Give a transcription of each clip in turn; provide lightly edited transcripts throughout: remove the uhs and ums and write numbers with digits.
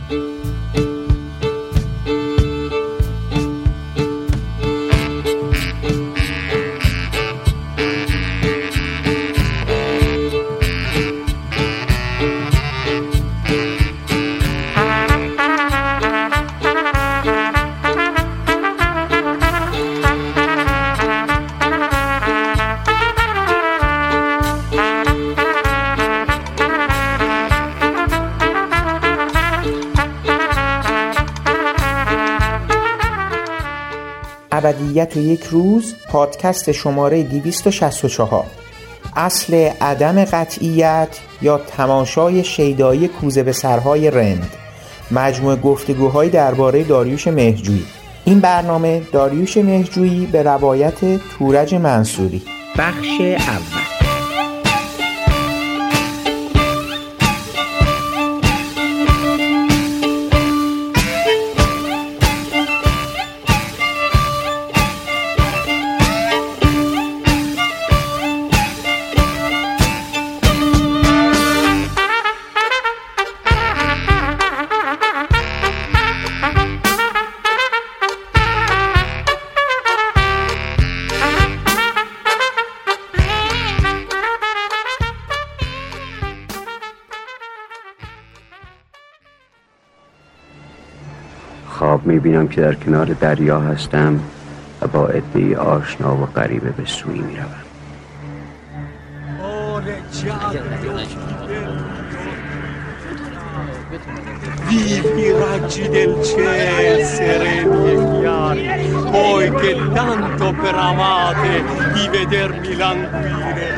ابدیت یک روز، پادکست شماره 264. اصل عدم قطعیت یا تماشای شیدایی کوزه به سرهای رند، مجموعه گفتگوهای درباره داریوش مهرجویی. این برنامه داریوش مهرجویی به روایت تورج منصوری. بخش اول. خواب میبینم که در کنار دریا هستم و با عده‌ای آشنا و غریبه به سوی میروم. Vivi raggi del cielo sereni e chiari, voi che tanto per amate di vedermi languire.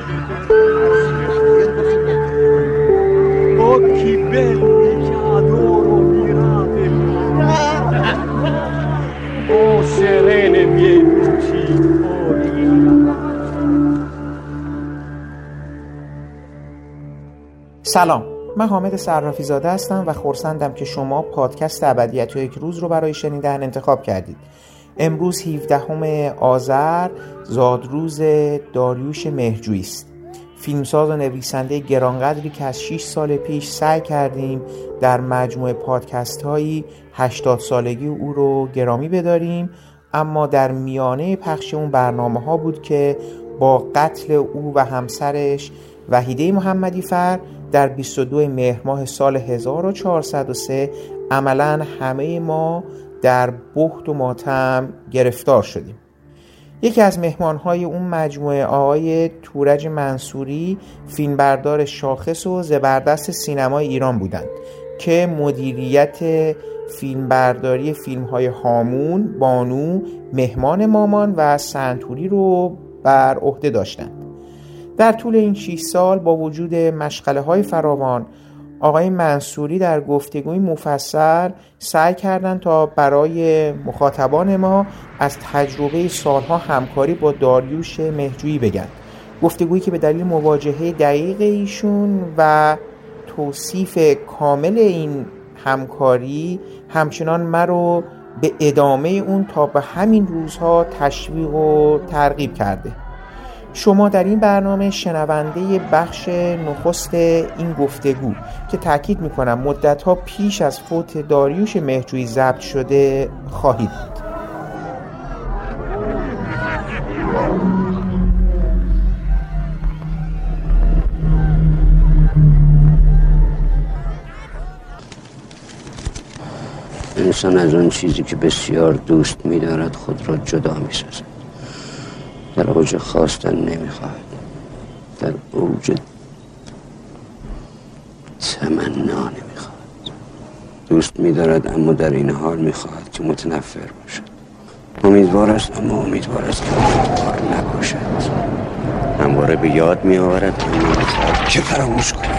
Occhi belli che adoro miratemi, oh serene mie luci, سلام، من حامد صرافی زاده هستم و خرسندم که شما پادکست ابدیت یک روز رو برای شنیدن انتخاب کردید. امروز 17 آذر زادروز داریوش مهرجویی است. فیلمساز و نویسنده گرانقدری که از 6 سال پیش سعی کردیم در مجموعه پادکست هایی 80 سالگی او رو گرامی بداریم، اما در میانه پخش اون برنامه ها بود که با قتل او و همسرش وحیده محمدی فر در 22 مهر ماه سال 1403 عملاً همه ما در بهت و ماتم گرفتار شدیم. یکی از مهمانهای اون مجموعه آقای تورج منصوری، فیلمبردار شاخص و زبردست سینمای ایران بودند که مدیریت فیلمبرداری فیلمهای هامون، بانو، مهمان مامان و سنتوری رو بر عهده داشتند. در طول این 6 سال با وجود مشغله‌های فراوان، آقای منصوری در گفتگوی مفصل سعی کردند تا برای مخاطبان ما از تجربه سالها همکاری با داریوش مهرجویی بگن. گفتگویی که به دلیل مواجهه دقیق ایشون و توصیف کامل این همکاری همچنان مرا به ادامه اون تا به همین روزها تشویق و ترغیب کرده. شما در این برنامه شنونده بخش نخست این گفتگو که تأکید میکنم مدتها پیش از فوت داریوش مهرجویی ضبط شده خواهید بود. انسان از اون چیزی که بسیار دوست می‌دارد خود را جدا می‌سازد. در اوج خواستن نمیخواهد، در اوج تمنا نمیخواهد. دوست می‌دارد اما در این حال می‌خواهد که متنفر باشد. امیدوار است اما امیدوار است که امیدوار نباشد. همواره به یاد می‌آورد اما می‌خواهد که فراموش کند.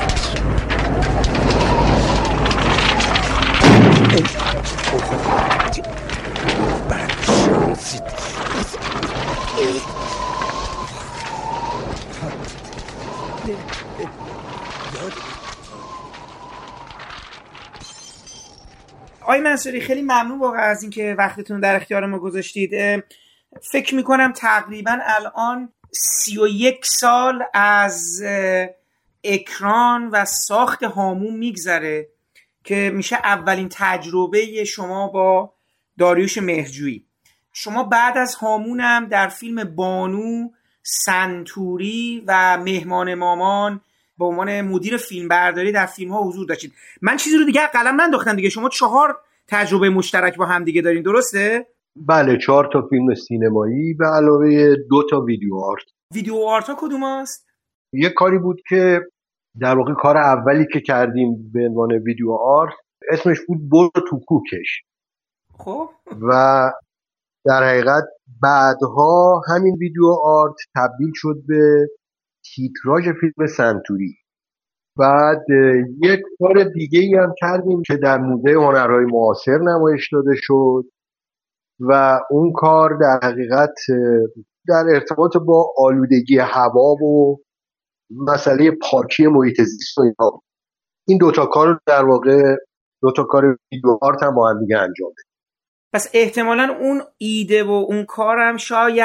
آقای منصوری، خیلی ممنون واقعا از اینکه وقتتون در اختیار ما گذاشتید. فکر میکنم تقریبا الان 31 سال از اکران و ساخت هامون میگذره که میشه اولین تجربه شما با داریوش مهرجویی. شما بعد از هامونم در فیلم بانو، سنتوری و مهمان مامان به عنوان مدیر فیلمبرداری در فیلم ها حضور داشتید. من چیزی رو دیگه قلم ننداختم دیگه، شما 4 تجربه مشترک با هم دیگه دارین، درسته؟ بله، 4 تا فیلم سینمایی به علاوه 2 تا ویدیو آرت. ویدیو آرت ها کدوم هست؟ یه کاری بود که در واقع کار اولی که کردیم به عنوان ویدیو آرت اسمش بود برو تو کوکش. خب و در حقیقت بعدها همین ویدیو آرت تبدیل شد به تیتراژ فیلم سنتوری. بعد یک کار دیگه ای هم کردیم که در موزه هنرهای معاصر نمایش داده شد و اون کار در حقیقت در ارتباط با آلودگی هوا و مسئله پاکی محیط زیست و اینا. این 2 تا کار رو در واقع 2 تا کار ویدیو آرت هم با هم دیگه انجام دادیم. پس احتمالاً اون ایده و اون کارم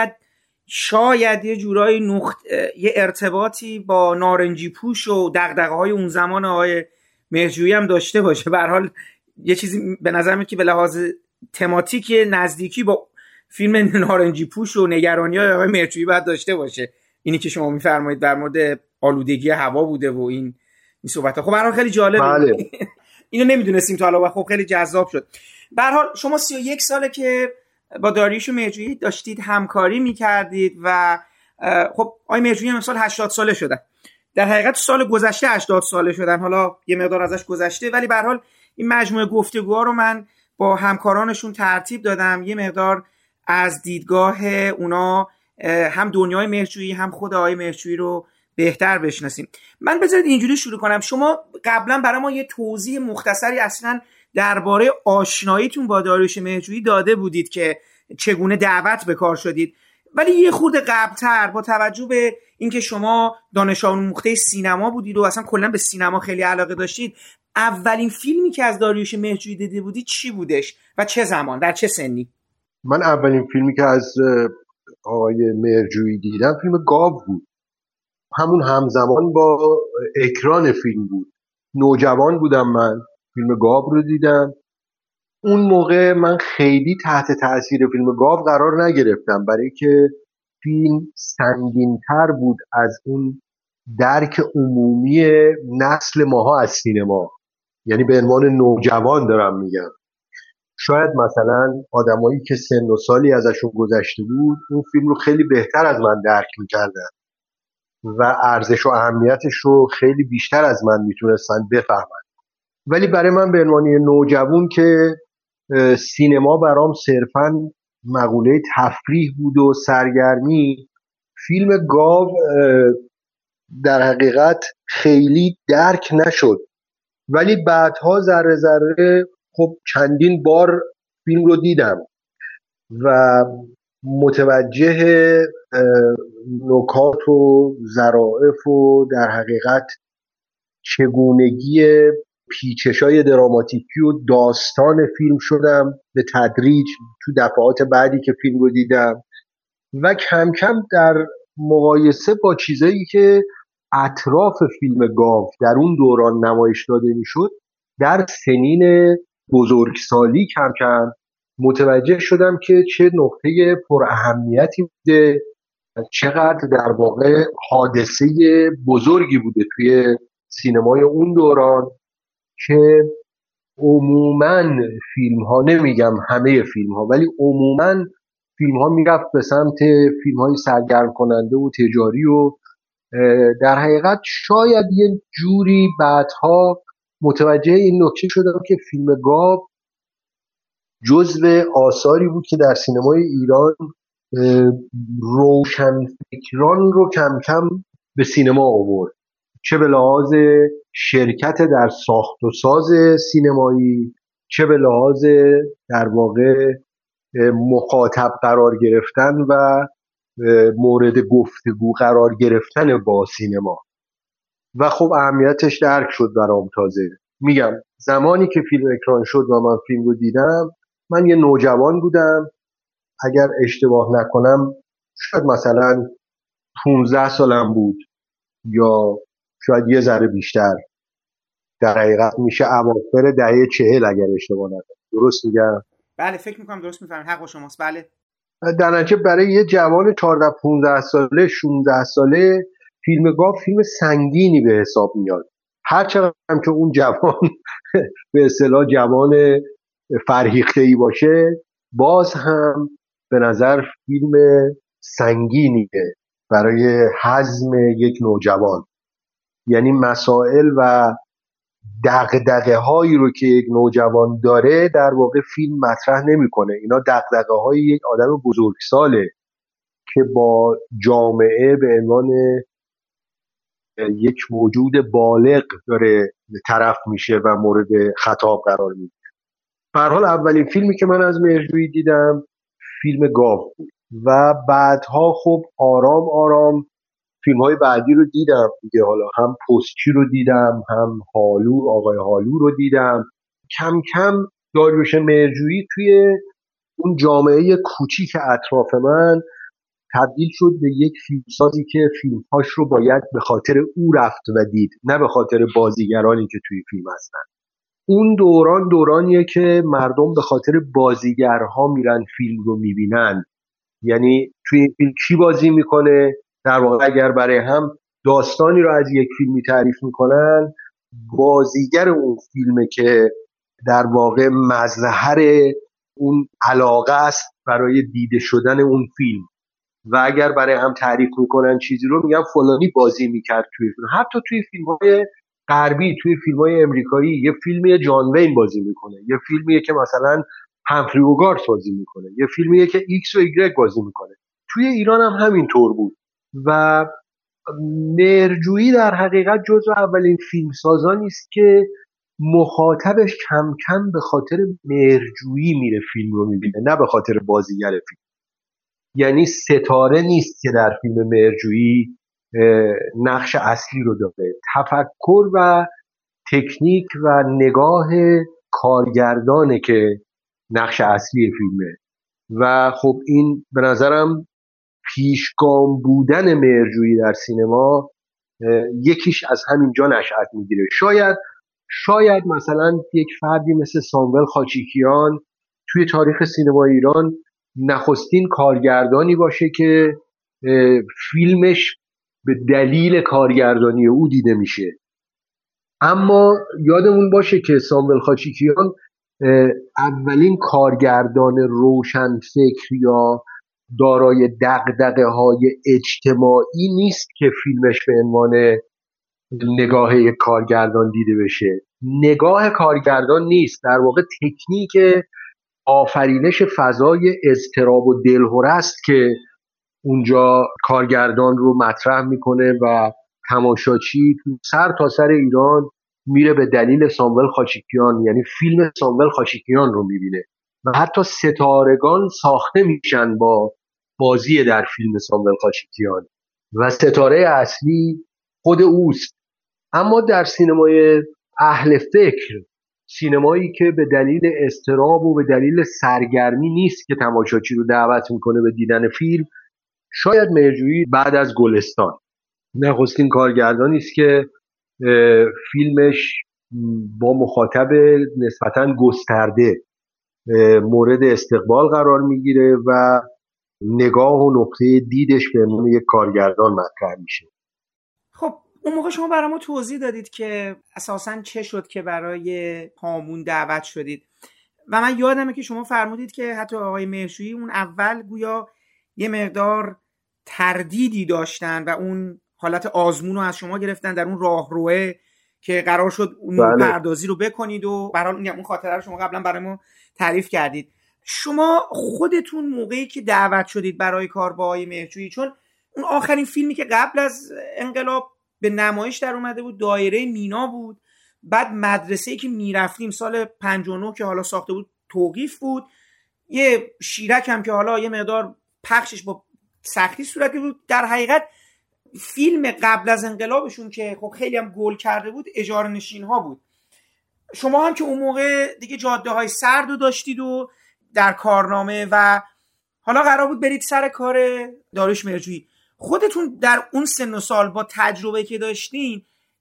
شاید یه جورایی یه ارتباطی با نارنجی پوش و دغدغه‌های اون زمان آقای مهرجویی هم داشته باشه. به هر حال یه چیزی به نظر میاد که به لحاظ تماتیک نزدیکی با فیلم نارنجی پوش و نگرانی‌های آقای مهرجویی باید داشته باشه. اینی که شما می‌فرمایید در مورد آلودگی هوا بوده و این صحبت‌ها. خب برام خیلی جالبه. بله. اینو نمیدونستیم تا حالا و خب خیلی جذاب شد. به هر حال شما 31 ساله که با داریوش مهرجویی داشتید همکاری می‌کردید و خب آقای مهرجویی هم سال 80 ساله شدن. در حقیقت سال گذشته 80 ساله شدن، حالا یه مقدار ازش گذشته، ولی به هر حال این مجموعه گفتگوها رو من با همکارانشون ترتیب دادم، یه مقدار از دیدگاه اونا هم دنیای مهرجویی هم خود آقای مهرجویی رو بهتر بشناسیم. من بذارید اینجوری شروع کنم. شما قبلا برای ما یه توضیح مختصری اصلا درباره آشناییتون با داریوش مهرجویی داده بودید که چگونه دعوت به کار شدید، ولی یه خورده قبل‌تر با توجه به اینکه شما دانش آموخته سینما بودید و اصلا کلا به سینما خیلی علاقه داشتید، اولین فیلمی که از داریوش مهرجویی دیده بودید چی بودش و چه زمان، در چه سنی؟ من اولین فیلمی که از آقای مهرجویی دیدم فیلم گاو بود. همون همزمان با اکران فیلم بود. نوجوان بودم، من فیلم گاو رو دیدم. اون موقع من خیلی تحت تاثیر فیلم گاو قرار نگرفتم، برای که فیلم سنگین‌تر بود از اون درک عمومی نسل ماها از سینما. یعنی به عنوان نوجوان دارم میگم. شاید مثلا آدمایی که سن و سالی ازشون گذشته بود اون فیلم رو خیلی بهتر از من درک میکردن و ارزش و اهمیتش رو خیلی بیشتر از من میتونستن بفهمن. ولی برای من به عنوان نوجوان که سینما برام صرفاً مقوله تفریح بود و سرگرمی، فیلم گاو در حقیقت خیلی درک نشد. ولی بعدها ذره ذره خب چندین بار فیلم رو دیدم و متوجه نکات و ظرافت و در حقیقت چگونگی پیچش‌های دراماتیکی و داستان فیلم شدم به تدریج تو دفعات بعدی که فیلم رو دیدم و کم کم در مقایسه با چیزایی که اطراف فیلم گاو در اون دوران نمایش داده میشد در سنین بزرگسالی کم کم متوجه شدم که چه نقطه پر اهمیتی بوده، چقدر در واقع حادثه بزرگی بوده توی سینمای اون دوران که عموماً فیلم ها، نمیگم همه فیلم ها، ولی عموماً فیلم ها میرفت به سمت فیلم های سرگرم کننده و تجاری و در حقیقت شاید یه جوری بعدها متوجه این نکته شدم که فیلم گاو جزو آثاری بود که در سینمای ایران روشنفکران رو کم کم به سینما آورد، چه به لحاظ شرکت در ساخت و ساز سینمایی، چه به لحاظ در واقع مخاطب قرار گرفتن و مورد گفتگو قرار گرفتن با سینما. و خب اهمیتش درک شد برام. تازه میگم زمانی که فیلم اکران شد و من فیلم رو دیدم من یه نوجوان بودم، اگر اشتباه نکنم شاید مثلا 15 سالم بود یا شاید یه ذره بیشتر. در حقیقت میشه اواخر دهه 40 اگر اشتباه نکنم. درست میگم؟ بله فکر میکنم درست میفهمم، حق با شماست. بله. در نتیجه برای یه جوان 14 15 ساله 16 ساله فیلم گاو فیلم سنگینی به حساب میاد. هرچقدر هم که اون جوان به اصطلاح جوان فرهیخته‌ای باشه، باز هم به نظر فیلم سنگینیه برای هضم یک نوجوان. یعنی مسائل و دغدغه هایی رو که یک نوجوان داره در واقع فیلم مطرح نمیکنه. اینا دغدغه های یک آدم بزرگساله که با جامعه به عنوان یک موجود بالغ داره طرف میشه و مورد خطاب قرار میگیره. به هر حال اولین فیلمی که من از مهرجویی دیدم فیلم گاو بود و بعدها خب آرام آرام فیلم های بعدی رو دیدم دیگه. حالا هم پستچی رو دیدم، هم هالو، آقای هالو رو دیدم. کم کم داریوش مهرجویی توی اون جامعه کوچیک اطراف من تبدیل شد به یک فیلمسازی که فیلمهاش رو باید به خاطر او رفت و دید، نه به خاطر بازیگرانی که توی فیلم هستن. اون دوران دورانیه که مردم به خاطر بازیگرها میرن فیلم رو میبینن. یعنی توی این فیلم کی بازی میکنه، در واقع اگر برای هم داستانی رو از یک فیلمی تعریف میکنن، بازیگر اون فیلمه که در واقع مظهر اون علاقه است برای دیده شدن اون فیلم. و اگر برای هم تعریف میکنن چیزی رو، میگن فلانی بازی میکرد توی فیلم. حتی توی فیلم‌های غربی، توی فیلم‌های امریکایی، یه فیلمی جان وین بازی میکنه، یه فیلمیه که مثلا همفری اوگارت بازی میکنه، یه فیلمیه که ایکس و ایگرگ بازی میکنه. توی ایران هم همین طور بود و مهرجویی در حقیقت جزو اولین فیلمسازانی است که مخاطبش کم کم به خاطر مهرجویی میره فیلم رو میبینه، نه به خاطر بازیگر فیلم. یعنی ستاره نیست که در فیلم مهرجویی نقش اصلی رو داره. تفکر و تکنیک و نگاه کارگردانه که نقش اصلی فیلمه و خب این به نظرم پیشگام بودن مهرجویی در سینما یکیش از همین جا نشأت میگیره. شاید مثلا یک فردی مثل ساموئل خاچیکیان توی تاریخ سینما ایران نخستین کارگردانی باشه که فیلمش به دلیل کارگردانی او دیده میشه. اما یادمون باشه که ساموئل خاچیکیان اولین کارگردان روشنفکر یا دارای دغدغه‌های اجتماعی نیست که فیلمش به عنوان نگاه یک کارگردان دیده بشه. نگاه کارگردان نیست، در واقع تکنیک آفرینش فضای اضطراب و دلهره است که اونجا کارگردان رو مطرح میکنه و تماشاچی سر تا سر ایران میره به دلیل ساموئل خاچیکیان، یعنی فیلم ساموئل خاچیکیان رو میبینه و حتی ستارگان ساخته میشن با بازی در فیلم ساموئل خاچیکیان و ستاره اصلی خود اوست. اما در سینمای اهل فکر، سینمایی که به دلیل اضطراب و به دلیل سرگرمی نیست که تماشاچی رو دعوت میکنه به دیدن فیلم، شاید مهرجویی بعد از گلستان نخستین کارگردانی است که فیلمش با مخاطب نسبتاً گسترده مورد استقبال قرار میگیره و نگاه و نقطه دیدش به عنوان یک کارگردان مطرح میشه. خب اون موقع شما برای ما توضیح دادید که اساساً چه شد که برای هامون دعوت شدید و من یادمه که شما فرمودید که حتی آقای مهرجویی اون اول گویا یه مقدار تردیدی داشتن و اون حالت آزمون رو از شما گرفتن در اون راهروه که قرار شد اون پردازی رو بکنید و برای اون خاطره رو شما قبلا برای ما تعریف کردید. شما خودتون موقعی که دعوت شدید برای کار با آقای مهرجویی، چون اون آخرین فیلمی که قبل از انقلاب به نمایش در اومده بود دایره مینا بود، بعد مدرسه‌ای که میرفتیم سال 59 که حالا ساخته بود توقیف بود، یه شیرک هم که حالا یه مقدار پخشش با سختی صورتی بود. در حقیقت فیلم قبل از انقلابشون که خب خیلی هم گل کرده بود اجاره نشین ها بود. شما هم که اون موقع دیگه جاده های سرد رو داشتید و در کارنامه و حالا قرار بود برید سر کار داریوش مهرجویی. خودتون در اون سن و سال با تجربه که داشتین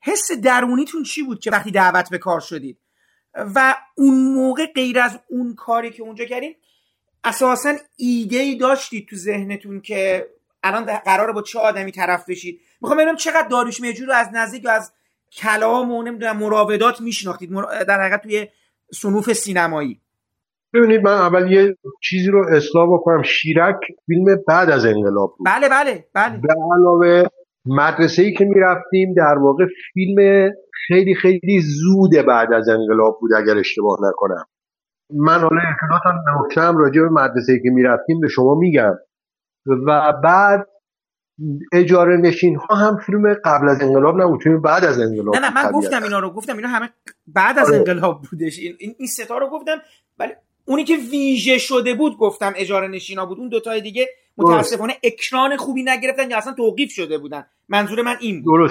حس درونیتون چی بود که وقتی دعوت به کار شدید و اون موقع غیر از اون کاری که اونجا کردین اساساً ایده‌ای داشتید تو ذهنتون که الان قراره با چه آدمی طرف بشید؟ میخوام ببینم چقدر داریوش مهرجویی رو از نزدیک و از کلام و نمیدونم مراودات میشناختید در حقیقت توی صنوف سینمایی. ببینید من اول یه چیزی رو اصلاح بکنم. شیرک فیلم بعد از انقلاب بود. بله. به علاوه مدرسه‌ای که میرفتیم در واقع فیلم خیلی خیلی زود بعد از انقلاب بود اگر اشتباه نکنم. من حالا اطلاعات نکتم راجع به مدرسه‌ای که میرفتیم به شما میگم. و بعد اجاره نشین ها هم فیلم قبل از انقلاب نبود، فیلم بعد از انقلاب. نه من گفتم اینا همه بعد از انقلاب بودش. این سه تا رو گفتم، ولی اونی که ویژه شده بود گفتم اجاره نشینا بود. اون دو تای دیگه متاسفانه اکران خوبی نگرفتن یا اصلا توقیف شده بودن. منظور من این بود.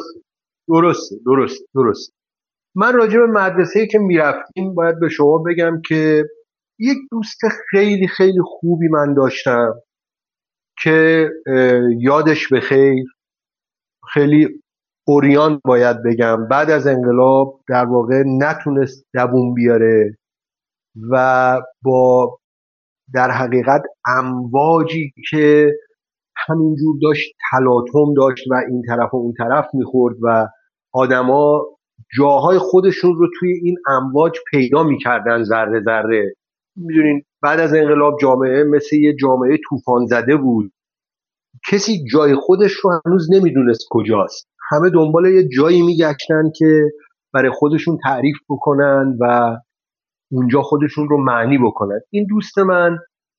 درست. من راجع به مدرسه‌ای که میرفتیم باید به شما بگم که یک دوست خیلی خیلی خوبی من داشتم که یادش بخیر، خیلی اوریان باید بگم، بعد از انقلاب در واقع نتونست دووم بیاره و با در حقیقت امواجی که همینجور داشت تلاطم داشت و این طرف و اون طرف میخورد و آدما جاهای خودشون رو توی این امواج پیدا میکردن ذره ذره. میدونین بعد از انقلاب جامعه مثل یه جامعه طوفان زده بود، کسی جای خودش رو هنوز نمیدونست کجاست، همه دنبال یه جایی میگشتن که برای خودشون تعریف بکنن و اونجا خودشون رو معنی بکنن. این دوست من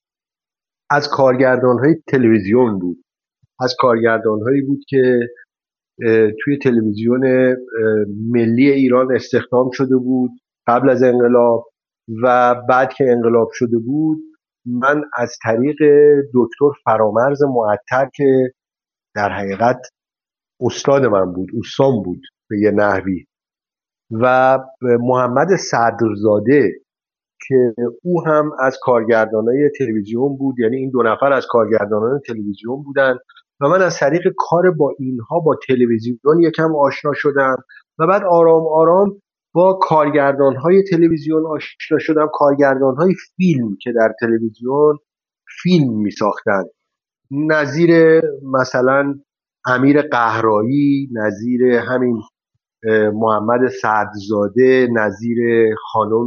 از کارگردان‌های تلویزیون بود، از کارگردان‌هایی بود که توی تلویزیون ملی ایران استخدام شده بود قبل از انقلاب و بعد که انقلاب شده بود من از طریق دکتر فرامرز معطر که در حقیقت استاد من بود، استام بود به یه نحوی، و محمد صدرزاده که او هم از کارگردانای تلویزیون بود، یعنی این دو نفر از کارگردانان تلویزیون بودن و من از طریق کار با اینها با تلویزیون یکم آشنا شدم و بعد آرام آرام با کارگردانهای تلویزیون آشنا شدم، کارگردانهای فیلم که در تلویزیون فیلم می ساختن، نظیر مثلا امیر قهرایی، نظیر همین محمد صدرزاده، نظیر خانم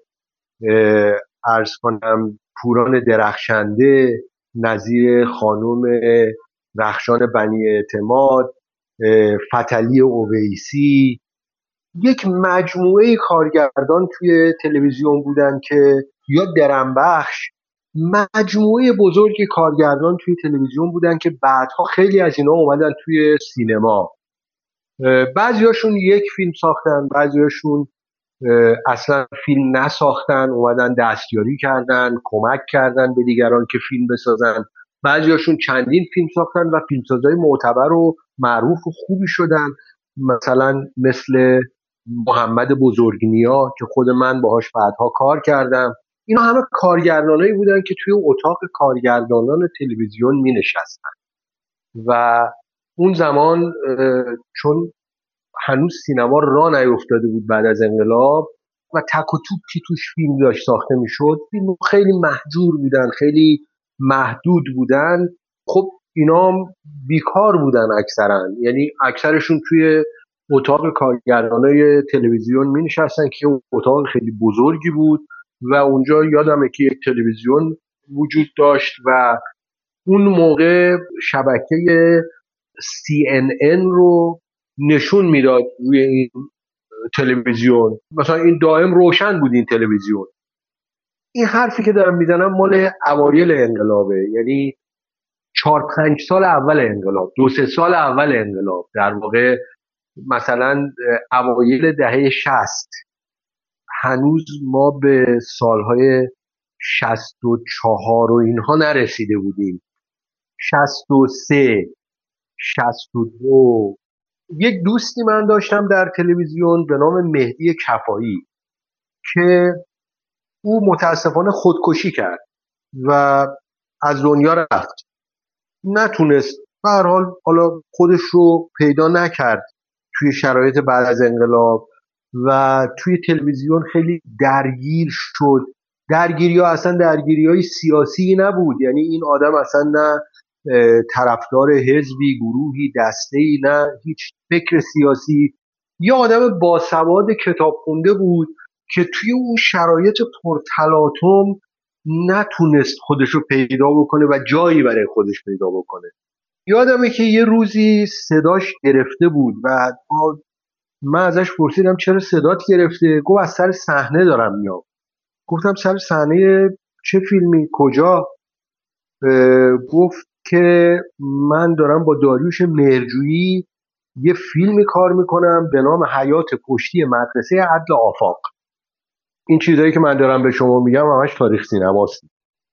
عرض کنم پوران درخشنده، نظیر خانم رخشان بنی اعتماد، فتلی اویسی. یک مجموعه کارگردان توی تلویزیون بودن که یا درنبخش، مجموعه بزرگی کارگردان توی تلویزیون بودن که بعدها خیلی از اینا اومدن توی سینما. بعضیاشون یک فیلم ساختن، بعضیاشون اصلا فیلم نساختن، اومدن دستیاری کردن، کمک کردن به دیگران که فیلم بسازن. بعضیاشون چندین فیلم ساختن و فیلمسازهای معتبر و معروف و خوبی شدن، مثلا مثل محمد بزرگنیا که خود من باهاش بعدها کار کردم. اینا همه کارگردانایی بودن که توی اتاق کارگردانان تلویزیون می نشستن و اون زمان چون هنوز سینما راه نیفتاده بود بعد از انقلاب و تک و توک که توش فیلم داشت ساخته میشد، فیلم خیلی محجور بودن، خیلی محدود بودن. خب اینا بیکار بودن اکثرا، یعنی اکثرشون توی اتاق کارگردانای تلویزیون می نشستن که اتاق خیلی بزرگی بود و اونجا یادمه که یک تلویزیون وجود داشت و اون موقع شبکه CNN رو نشون میداد روی این تلویزیون، مثلا این دائم روشن بود این تلویزیون. این حرفی که دارم میزنم مال اوایل انقلابه، یعنی 4-5 سال اول انقلاب، 2-3 سال اول انقلاب، در واقع مثلا اوایل دهه 60. هنوز ما به سالهای 64 و اینها نرسیده بودیم. 63 62. یک دوستی من داشتم در تلویزیون به نام مهدی کفایی که او متاسفانه خودکشی کرد و از دنیا رفت. نتونست، به هر حال حالا خودش رو پیدا نکرد توی شرایط بعد از انقلاب و توی تلویزیون خیلی درگیر شد. درگیری ها اصلا درگیری های سیاسی نبود، یعنی این آدم اصلا نه طرفدار حزبی، گروهی، دسته‌ای، نه هیچ فکر سیاسی، یه آدم باسواد کتاب خونده بود که توی اون شرایط پرتلاطم نتونست خودشو پیدا بکنه و جایی برای خودش پیدا بکنه. یادمه که یه روزی صداش گرفته بود و من ازش پرسیدم چرا صدات گرفته؟ گفت از سر صحنه دارم میام. گفتم سر صحنه چه فیلمی؟ کجا؟ گفت که من دارم با داریوش مهرجویی یه فیلمی کار میکنم به نام حیات پشتی مدرسه عدل آفاق. این چیزایی که من دارم به شما میگم همش تاریخ سینماست.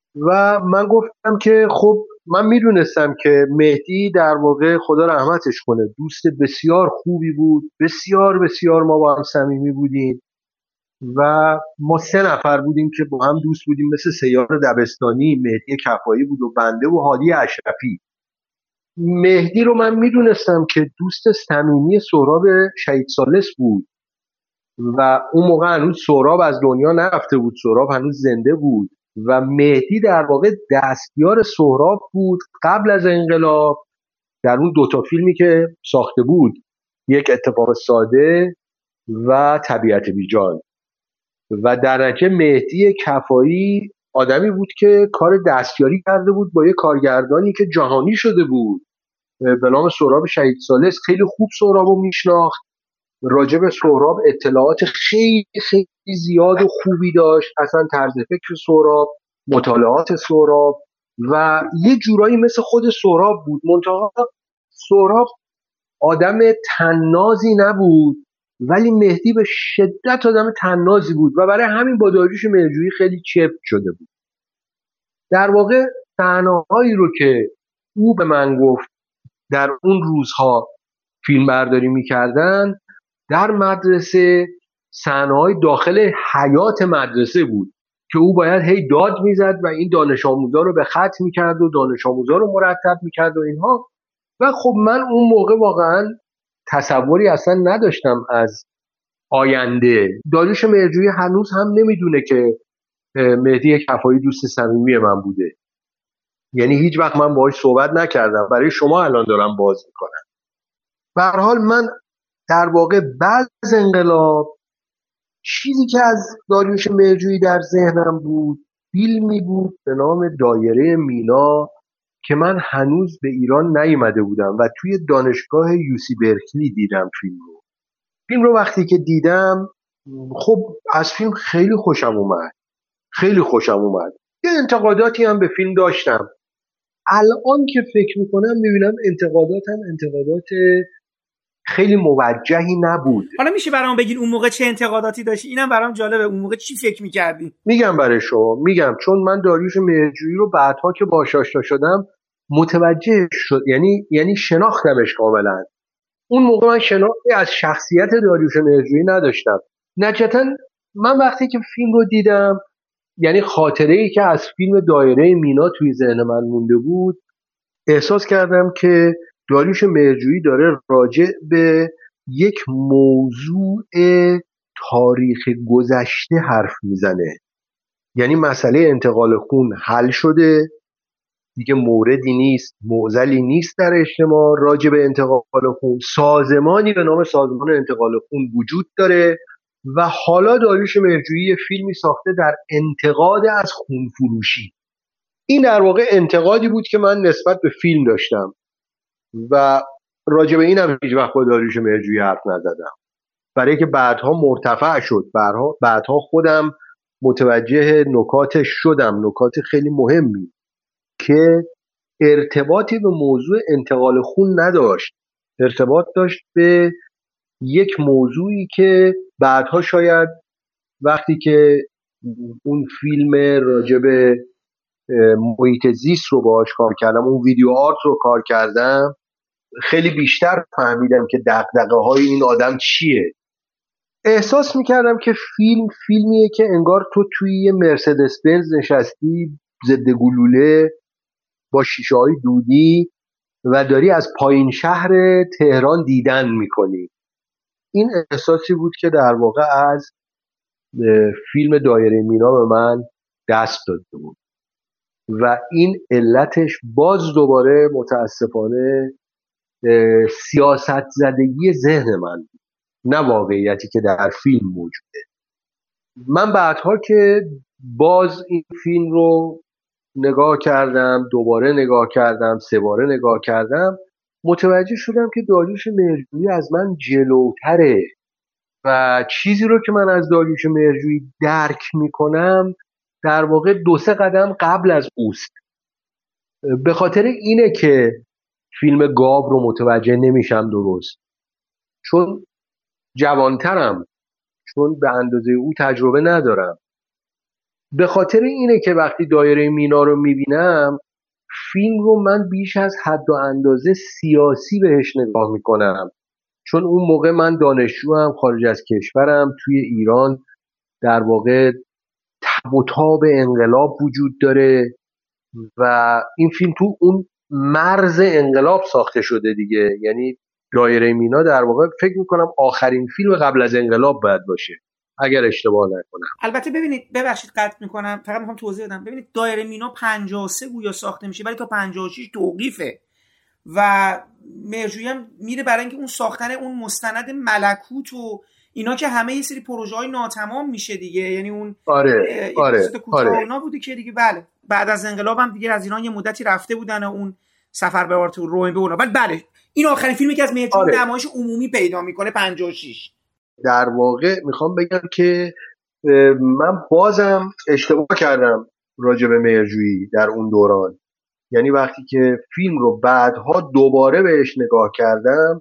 و من گفتم که خب من میدونستم که مهدی در واقع خدا رحمتش کنه دوست بسیار خوبی بود، بسیار بسیار ما با هم صمیمی بودیم و ما 3 نفر بودیم که با هم دوست بودیم، مثل سیار دبستانی، مهدی کفایی بود و بنده و هادی اشرفی. مهدی رو من میدونستم که دوست صمیمی سهراب شهید ثالث بود و اون موقع هنوز سهراب از دنیا نرفته بود، سهراب هنوز زنده بود و مهدی در واقع دستیار سهراب بود قبل از انقلاب در اون 2 فیلمی که ساخته بود، یک اتفاق ساده و طبیعت بیجان. و در نتیجه مهدی کفایی آدمی بود که کار دستیاری کرده بود با یه کارگردانی که جهانی شده بود به نام سهراب شهید ثالث. خیلی خوب سهرابو میشناخت، راجع به سهراب اطلاعات خیلی خیلی زیاد و خوبی داشت، اصلا طرز فکر سهراب، مطالعات سهراب و یه جورایی مثل خود سهراب بود. منتها سهراب آدم طنازی نبود ولی مهدی به شدت آدم طنازی بود و برای همین با داریوش مهرجویی خیلی چفت شده بود. در واقع صحنه‌هایی رو که او به من گفت در اون روزها فیلم برداری می‌کردن در مدرسه، صحنه‌های داخل حیات مدرسه بود که او باید هی داد میزد و این دانش آموزا رو به خط میکرد و دانش آموزا رو مرتب میکرد و اینها. و خب من اون موقع واقعا تصوری اصلا نداشتم از آینده. داریوش مهرجویی هنوز هم نمیدونه که مهدی کفایی دوست صمیمی من بوده، یعنی هیچ وقت من باهاش صحبت نکردم، برای شما الان دارم باز میکنم. به هر حال من در واقع بعد از انقلاب چیزی که از داریوش مهرجویی در ذهنم بود فیلمی بود به نام دایره مینا که من هنوز به ایران نیامده بودم و توی دانشگاه یوسی برکلی دیدم فیلم رو وقتی که دیدم خب از فیلم خیلی خوشم اومد، خیلی خوشم اومد. یه انتقاداتی هم به فیلم داشتم، الان که فکر میکنم میبینم انتقادات خیلی موجهی نبود. حالا میشه برام بگین اون موقع چه انتقاداتی داشتی؟ اینم برام جالبه، اون موقع چی فکر میکردی؟ میگم برای شما، میگم چون من داریوش مهرجویی رو بعدها که باهاش آشنا شدم متوجه شد، یعنی شناختمش کاملا. اون موقع من شناختی از شخصیت داریوش مهرجویی نداشتم. نتیجتا من وقتی که فیلم رو دیدم، یعنی خاطره‌ای که از فیلم دایره مینا توی ذهن من مونده بود، احساس کردم که داریوش مهرجویی داره راجع به یک موضوع تاریخ گذشته حرف میزنه. یعنی مسئله انتقال خون حل شده دیگه، موردی نیست، معضلی نیست در اجتماع راجع به انتقال خون. سازمانی به نام سازمان انتقال خون وجود داره و حالا داریوش مهرجویی فیلمی ساخته در انتقاد از خون فروشی. این در واقع انتقادی بود که من نسبت به فیلم داشتم و راجع به اینم هیچ وقت با داریوش مهرجویی حرف نزدم، برای که بعدها مرتفع شد، بعدها خودم متوجه نکاتش شدم، نکات خیلی مهمی که ارتباطی به موضوع انتقال خون نداشت، ارتباط داشت به یک موضوعی که بعدها شاید وقتی که اون فیلم راجع به محیط زیست رو باهاش کار کردم، اون ویدیو آرت رو کار کردم، خیلی بیشتر فهمیدم که دغدغه‌های این آدم چیه. احساس میکردم که فیلمیه که انگار تو توی یه مرسدس بنز نشستی ضد گلوله با شیشه‌های دودی و داری از پایین شهر تهران دیدن میکنی. این احساسی بود که در واقع از فیلم دایره مینا به من دست داده بود و این علتش باز دوباره متاسفانه سیاست زدگی ذهن من بود، نه واقعیتی که در فیلم موجوده. من بعدها که باز این فیلم رو نگاه کردم، دوباره نگاه کردم، 3 باره نگاه کردم، متوجه شدم که داریوش مهرجویی از من جلوتره و چیزی رو که من از داریوش مهرجویی درک میکنم در واقع 2-3 قدم قبل از اوست. به خاطر اینه که فیلم گاو رو متوجه نمیشم درست، چون جوانترم، چون به اندازه او تجربه ندارم. به خاطر اینه که وقتی دایره مینا رو میبینم فیلم رو من بیش از حد و اندازه سیاسی بهش نگاه میکنم، چون اون موقع من دانشجوام، خارج از کشورم، توی ایران در واقع تب و تاب انقلاب وجود داره و این فیلم تو اون مرز انقلاب ساخته شده دیگه. یعنی دایره مینا در واقع فکر میکنم آخرین فیلم قبل از انقلاب باید باشه اگر اشتباه نکنم. البته ببینید، ببخشید قطع میکنم، فقط میخوام توضیح بدم. ببینید دایره مینا 53 گویا ساخته میشه ولی تا 56 توقیفه و مهرجویی هم میره برای اینکه اون ساختن اون مستند ملکوت و اینا که همه یه سری پروژه‌های ناتمام میشه دیگه. یعنی اون کوتاه اونا بوده که دیگه بله بعد از انقلاب هم دیگه از ایران یه مدتی رفته بودن و اون سفر به آرتور رومن به اونا، ولی بله این آخرین فیلمی که از مهرجویی نمایش عمومی پیدا میکنه 56. در واقع میخوام بگم که من بازم اشتباه کردم راجع به مهرجویی در اون دوران. یعنی وقتی که فیلم رو بعدها دوباره بهش نگاه کردم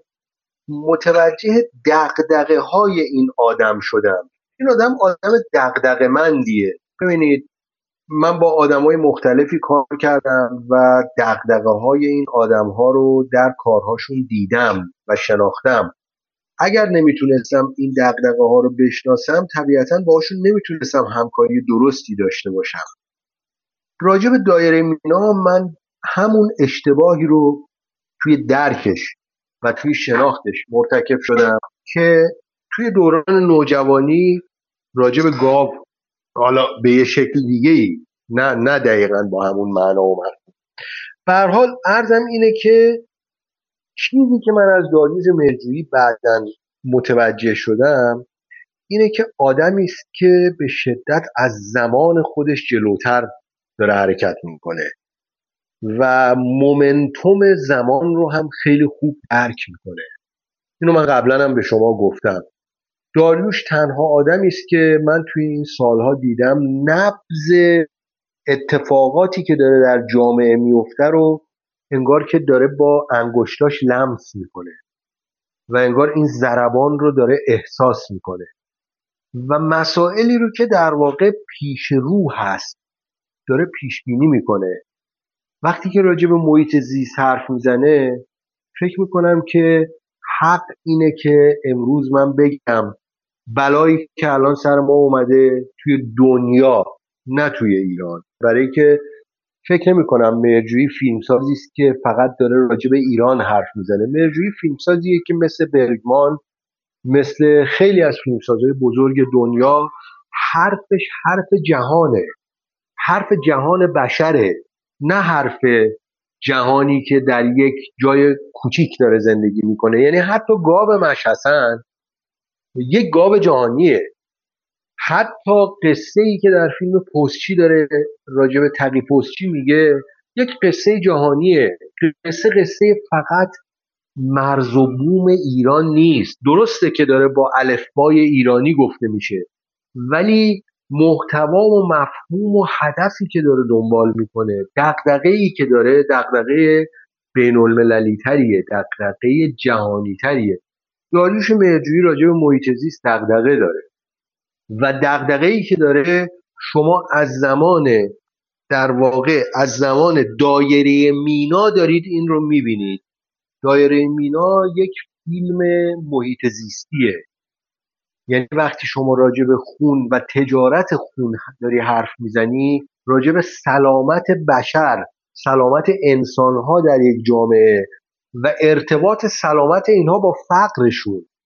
متوجه دغدغه های این آدم شدم. این آدم دغدغه مندیه. ببینید من با آدمای مختلفی کار کردم و دغدغه های این آدم ها رو در کارهاشون دیدم و شناختم. اگر نمیتونستم این دغدغه ها رو بشناسم طبیعتاً باهاشون نمیتونستم همکاری درستی داشته باشم. راجع به دایره مینا من همون اشتباهی رو توی درکش و توی شناختش مرتکب شدم که توی دوران نوجوانی راجع به گاو، حالا به یه شکل دیگه‌ای، نه دقیقاً با همون معنا و مفهوم. به هر حال عرضم اینه که چیزی که من از داریوش مهرجویی بعداً متوجه شدم اینه که آدمی است که به شدت از زمان خودش جلوتر داره حرکت میکنه و مومنتوم زمان رو هم خیلی خوب درک میکنه. اینو من قبلا هم به شما گفتم. داریوش تنها آدمی است که من توی این سالها دیدم نبض اتفاقاتی که داره در جامعه میفته رو انگار که داره با انگشتاش لمس میکنه و انگار این ضربان رو داره احساس میکنه و مسائلی رو که در واقع پیش رو هست داره پیش بینی میکنه. وقتی که راجع به محیط زیست حرف میزنه فکر میکنم که حق اینه که امروز من بگم بلایی که الان سر ما اومده توی دنیا نه توی ایران، برای که فکر نمی‌کنم مهرجویی فیلمسازی است که فقط داره راجع به ایران حرف میزنه. مهرجویی فیلمسازیه که مثل برگمان، مثل خیلی از فیلمسازهای بزرگ دنیا حرفش حرف جهانه، حرف جهان بشره، نه حرف جهانی که در یک جای کوچیک داره زندگی میکنه. یعنی حتی گاو مشهسن یک گاو جهانیه. حتی قصه ای که در فیلم پستچی داره راجع به تقی پستچی میگه یک قصه جهانیه. قصه فقط مرز و بوم ایران نیست. درسته که داره با الفبای ایرانی گفته میشه ولی محتوا و مفهوم و هدفی که داره دنبال میکنه، دغدغه‌ای که داره دغدغه بین المللی تریه، دغدغه جهانی تریه. داریوش مهرجویی راجع به محیط زیست دغدغه داره و دغدغه‌ای که داره شما از زمان در واقع از زمان دایره مینا دارید این رو میبینید. دایره مینا یک فیلم محیط زیستیه. یعنی وقتی شما راجع به خون و تجارت خون داری حرف میزنی، راجع به سلامت بشر، سلامت انسانها در یک جامعه و ارتباط سلامت اینها با فقرشون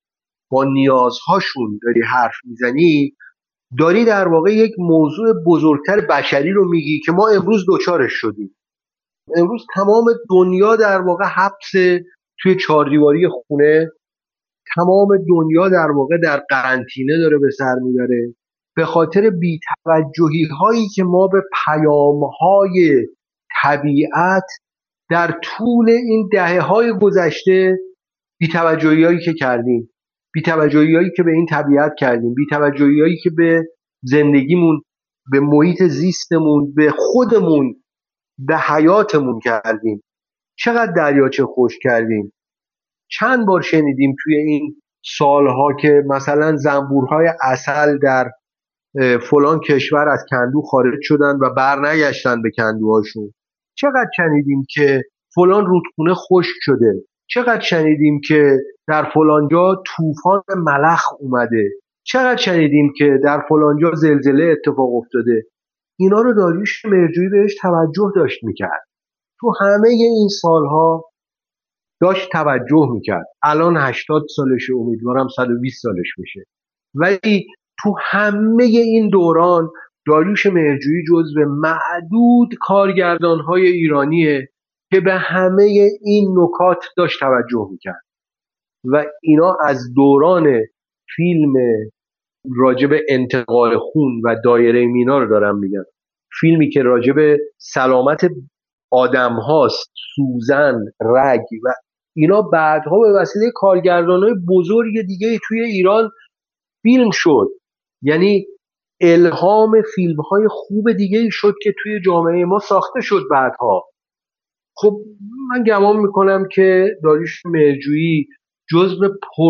با نیازهاشون داری حرف میزنی، داری در واقع یک موضوع بزرگتر بشری رو میگی که ما امروز دوچارش شدیم. امروز تمام دنیا در واقع حبس توی چهاردیواری خونه، تمام دنیا در واقع در قرنطینه داره به سر میبره به خاطر بی‌توجهی هایی که ما به پیام های طبیعت در طول این دهه های گذشته، بی‌توجهی هایی که کردیم، بی‌توجهی هایی که به این طبیعت کردیم، بی‌توجهی هایی که به زندگیمون، به محیط زیستمون، به خودمون، به حیاتمون کردیم. چقدر دریاچه خشک کردیم. چند بار شنیدیم توی این سالها که مثلا زنبورهای عسل در فلان کشور از کندو خارج شدن و برنگشتن به کندوهاشون. چقدر شنیدیم که فلان رودخونه خشک شده. چقدر شنیدیم که در فلان جا طوفان ملخ اومده. چقدر شنیدیم که در فلان جا زلزله اتفاق افتاده. اینا رو داریوش مهرجویی بهش توجه داشت میکرد. تو همه این سالها داشت توجه میکرد. الان 80 سالشه، امیدوارم 120 سالش بشه. ولی تو همه این دوران داریوش مهرجویی جزو معدود کارگردانهای ایرانیه که به همه این نکات داشت توجه میکرد و اینا از دوران فیلم راجب انتقال خون و دایره مینا رو دارم میگم. فیلمی که راجب سلامت آدم هاست، سوزن، رگ و اینا بعدها به وسیله کارگردانهای بزرگ دیگه توی ایران فیلم شد. یعنی الهام فیلم های خوب دیگه شد که توی جامعه ما ساخته شد بعدها. خب من گمان میکنم که داریوش مهرجویی جزو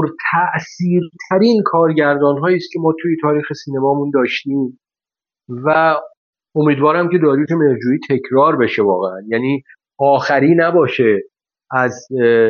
پرتأثیرترین کارگردان هایی است که ما توی تاریخ سینمامون داشتیم و امیدوارم که داریوش مهرجویی تکرار بشه واقعا، یعنی آخری نباشه. از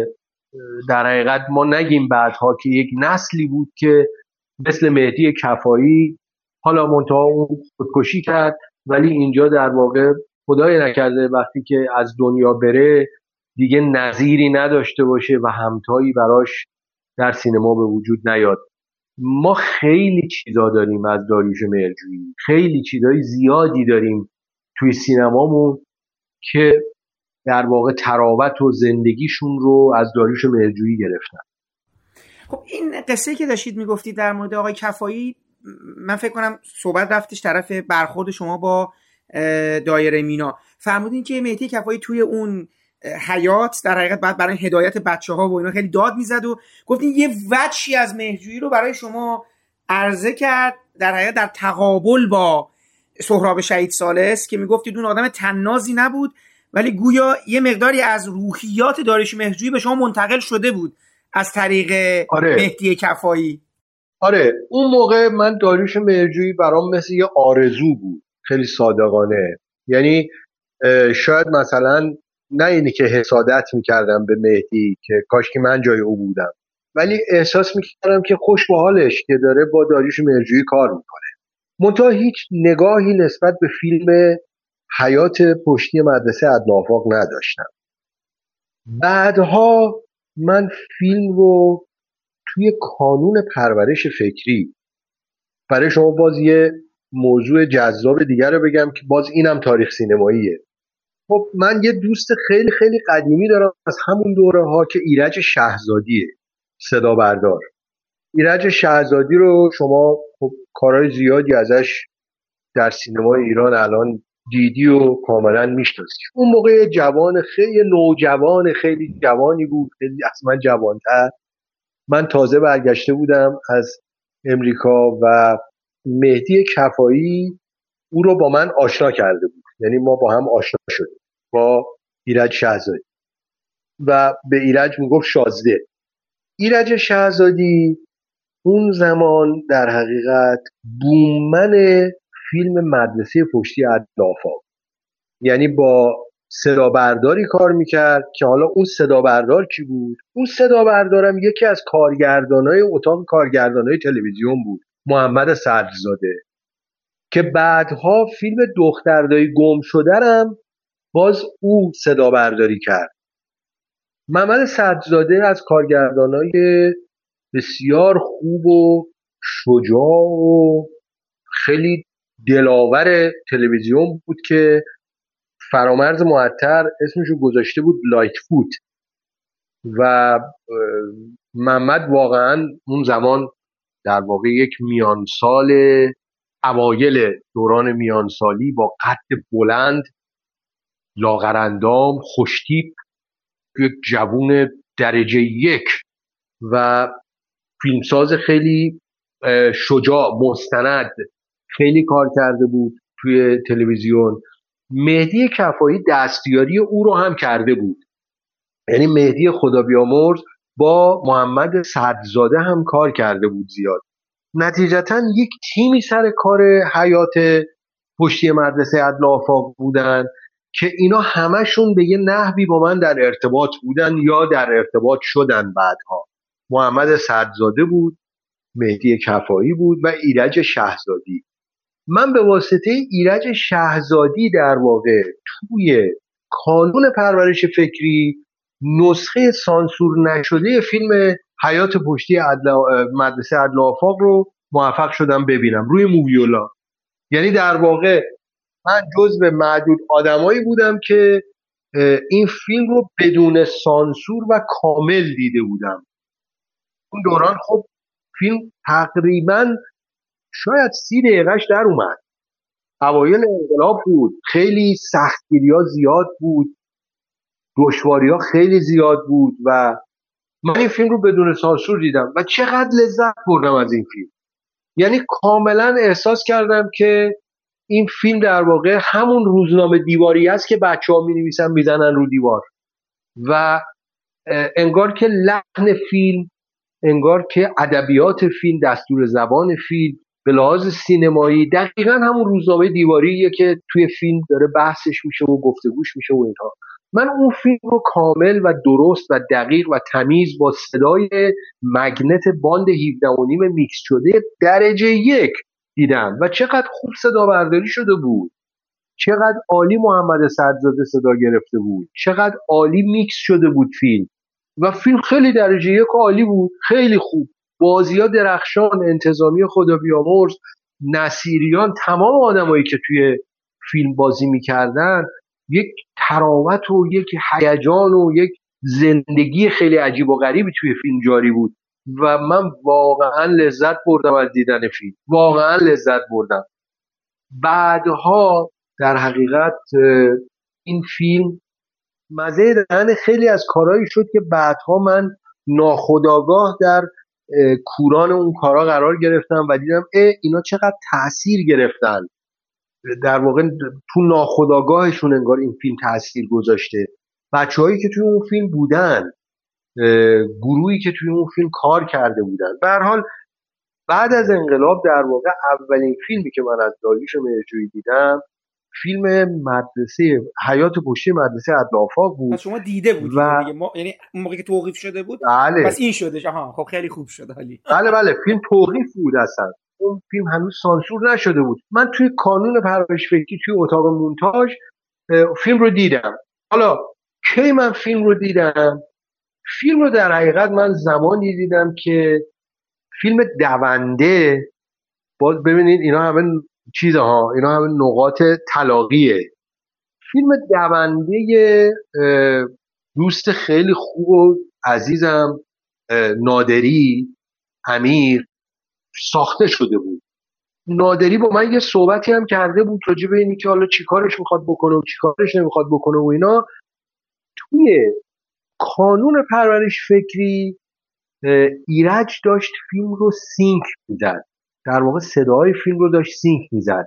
در حقیقت ما نگیم بعدها که یک نسلی بود که مثل مهدی کفایی، حالا منتها اون خودکشی کرد، ولی اینجا در واقع خدای نکرده وقتی که از دنیا بره دیگه نظیری نداشته باشه و همتایی براش در سینما به وجود نیاد. ما خیلی چیزا داریم از داریوش مهرجویی، خیلی چیزای زیادی داریم توی سینمامون که در واقع تراوت و زندگیشون رو از داریوش مهرجویی گرفتن. خب این قصه که داشتید میگفتید در مورد آقای کفایی، من فکر کنم صحبت رفتش طرف برخورد شما با دایره مینا. فرمودین که مهدی کفایی توی اون حیات در حقیقت بعد برای هدایت بچه‌ها و اینا خیلی داد میزد و گفتین یه وجهی از مهرجویی رو برای شما عرضه کرد در حقیقت در تقابل با سهراب شهید ثالث که میگفتید اون آدم طنازی نبود ولی گویا یه مقداری از روحیات داریوش مهرجویی به شما منتقل شده بود از طریق مهدی کفایی. آره اون موقع من داریوش مهرجویی برام مثل یه آرزو بود، خیلی صادقانه. یعنی شاید مثلا نه اینی که حسادت میکردم به مهدی که کاش که من جای او بودم، ولی احساس میکردم که خوش به حالش که داره با داریوش مهرجویی کار میکنه. منتها هیچ نگاهی نسبت به فیلم حیات پشتی مدرسه عدن‌آفاق نداشتم. بعدها من فیلم رو توی کانون پرورش فکری، برای شما باز یه موضوع جذاب دیگر رو بگم که باز اینم تاریخ سینماییه. خب من یه دوست خیلی خیلی قدیمی دارم از همون دوره ها که ایرج شهزادیه، صدا بردار. ایرج شهزادی رو شما خب کارهای زیادی ازش در سینمای ایران الان دیدی و کاملا میشناسی. اون موقع جوان خیلی نوجوان خیلی جوانی بود، خیلی از من جوانتر. من تازه برگشته بودم از امریکا و مهدی کفایی او رو با من آشنا کرده بود، یعنی ما با هم آشنا شدیم با ایرج شهزادی و به ایرج میگفت شازده. ایرج شهزادی اون زمان در حقیقت بومن فیلم مدرسه پشتی عدن‌آفاق، یعنی با صدا برداری کار میکرد که حالا اون صدا بردار کی بود؟ اون صدا بردارم یکی از کارگردانای اتاق کارگردانای تلویزیون بود، محمد صدرزاده، که بعدها فیلم دختردای گم شده‌ام باز او صدا برداری کرد. محمد صدرزاده از کارگردانای بسیار خوب و شجاع و خیلی دلاور تلویزیون بود که فرامرز معطر اسمشو گذاشته بود لایت فوت و محمد واقعا اون زمان در واقع یک میانسال اوایل دوران میانسالی با قد بلند، لاغرندام، خوشتیپ، یک جوون درجه یک و فیلمساز خیلی شجاع، مستند، خیلی کار کرده بود توی تلویزیون. مهدی کفایی دستیاری او رو هم کرده بود، یعنی مهدی خدا بیامرز با محمد سعدزاده هم کار کرده بود زیاد. نتیجتا یک تیمی سر کار حیات پشتی مدرسه عدل و آفاق بودن که اینا همشون به یه نحوی با من در ارتباط بودن یا در ارتباط شدن بعدها. محمد سعدزاده بود، مهدی کفایی بود و ایرج شهزادی. من به واسطه ایرج شهزادی در واقع توی کانون پرورش فکری نسخه سانسور نشده فیلم حیات پشتی مدرسه عدل و آفاق رو موفق شدم ببینم روی موویولا. یعنی در واقع من جزو معدود آدمایی بودم که این فیلم رو بدون سانسور و کامل دیده بودم. اون دوران خب فیلم تقریبا شاید 30 دقیقهش در اومد. اوایل انقلاب بود، خیلی سختگیری‌ها زیاد بود، دشواری‌ها خیلی زیاد بود و من این فیلم رو بدون سانسور دیدم و چقدر لذت بردم از این فیلم. یعنی کاملا احساس کردم که این فیلم در واقع همون روزنامه دیواری است که بچه‌ها می‌نویسن میزنن رو دیوار و انگار که لحن فیلم، انگار که ادبیات فیلم، دستور زبان فیلم به لحاظ سینمایی دقیقا همون روزنامه دیواریه که توی فیلم داره بحثش میشه و گفتگوش میشه و اینها. من اون فیلم رو کامل و درست و دقیق و تمیز با صدای مگنت باند 17.5 میکس شده درجه یک دیدم و چقدر خوب صدا برداری شده بود، چقدر عالی محمد سعدزاده صدا گرفته بود، چقدر عالی میکس شده بود فیلم و فیلم خیلی درجه یک عالی بود، خیلی خوب. بازی‌ها درخشان، انتظامی خدا بیامرز، نصیریان، تمام آدمایی که توی فیلم بازی میکردن یک تراوت و یک هیجان و یک زندگی خیلی عجیب و غریبی توی فیلم جاری بود و من واقعا لذت بردم از دیدن فیلم، واقعا لذت بردم. بعدها در حقیقت این فیلم مزه دهن خیلی از کارهایی شد که بعدها من ناخودآگاه در کوران اون کارا قرار گرفتم و دیدم اینا چقدر تأثیر گرفتن، در واقع تو ناخودآگاهشون انگار این فیلم تأثیر گذاشته. بچه‌هایی که توی اون فیلم بودن، گروهی که توی اون فیلم کار کرده بودن. به هر حال بعد از انقلاب در واقع اولین فیلمی که من از داریوش مهرجویی دیدم فیلم مدرسه حیات پشتی مدرسه عدل و آفاق بود. پس شما دیده بودید و دیگه، ما یعنی اون موقعی که توقیف شده بود بله. پس این شدش. خب خیلی خوب شد. حالی بله فیلم توقیف بود، اصلا اون فیلم هنوز سانسور نشده بود. من توی کانون پرورش فکری توی اتاق مونتاژ فیلم رو دیدم. حالا کی من فیلم رو دیدم؟ فیلم رو در حقیقت من زمانی دیدم که فیلم دونده، باز ببینید اینا همه چیزها، اینا همه نقاط طلاقیه. فیلم دونده دوست خیلی خوب و عزیزم نادری امیر ساخته شده بود. نادری با من یه صحبتی هم کرده بود راجع به اینی که حالا چی کارش میخواد بکنه و چی کارش نمیخواد بکنه و اینا. توی کانون پرورش فکری ایرج داشت فیلم رو سینک میزد، در واقع صدای فیلم رو داشت سینک میزد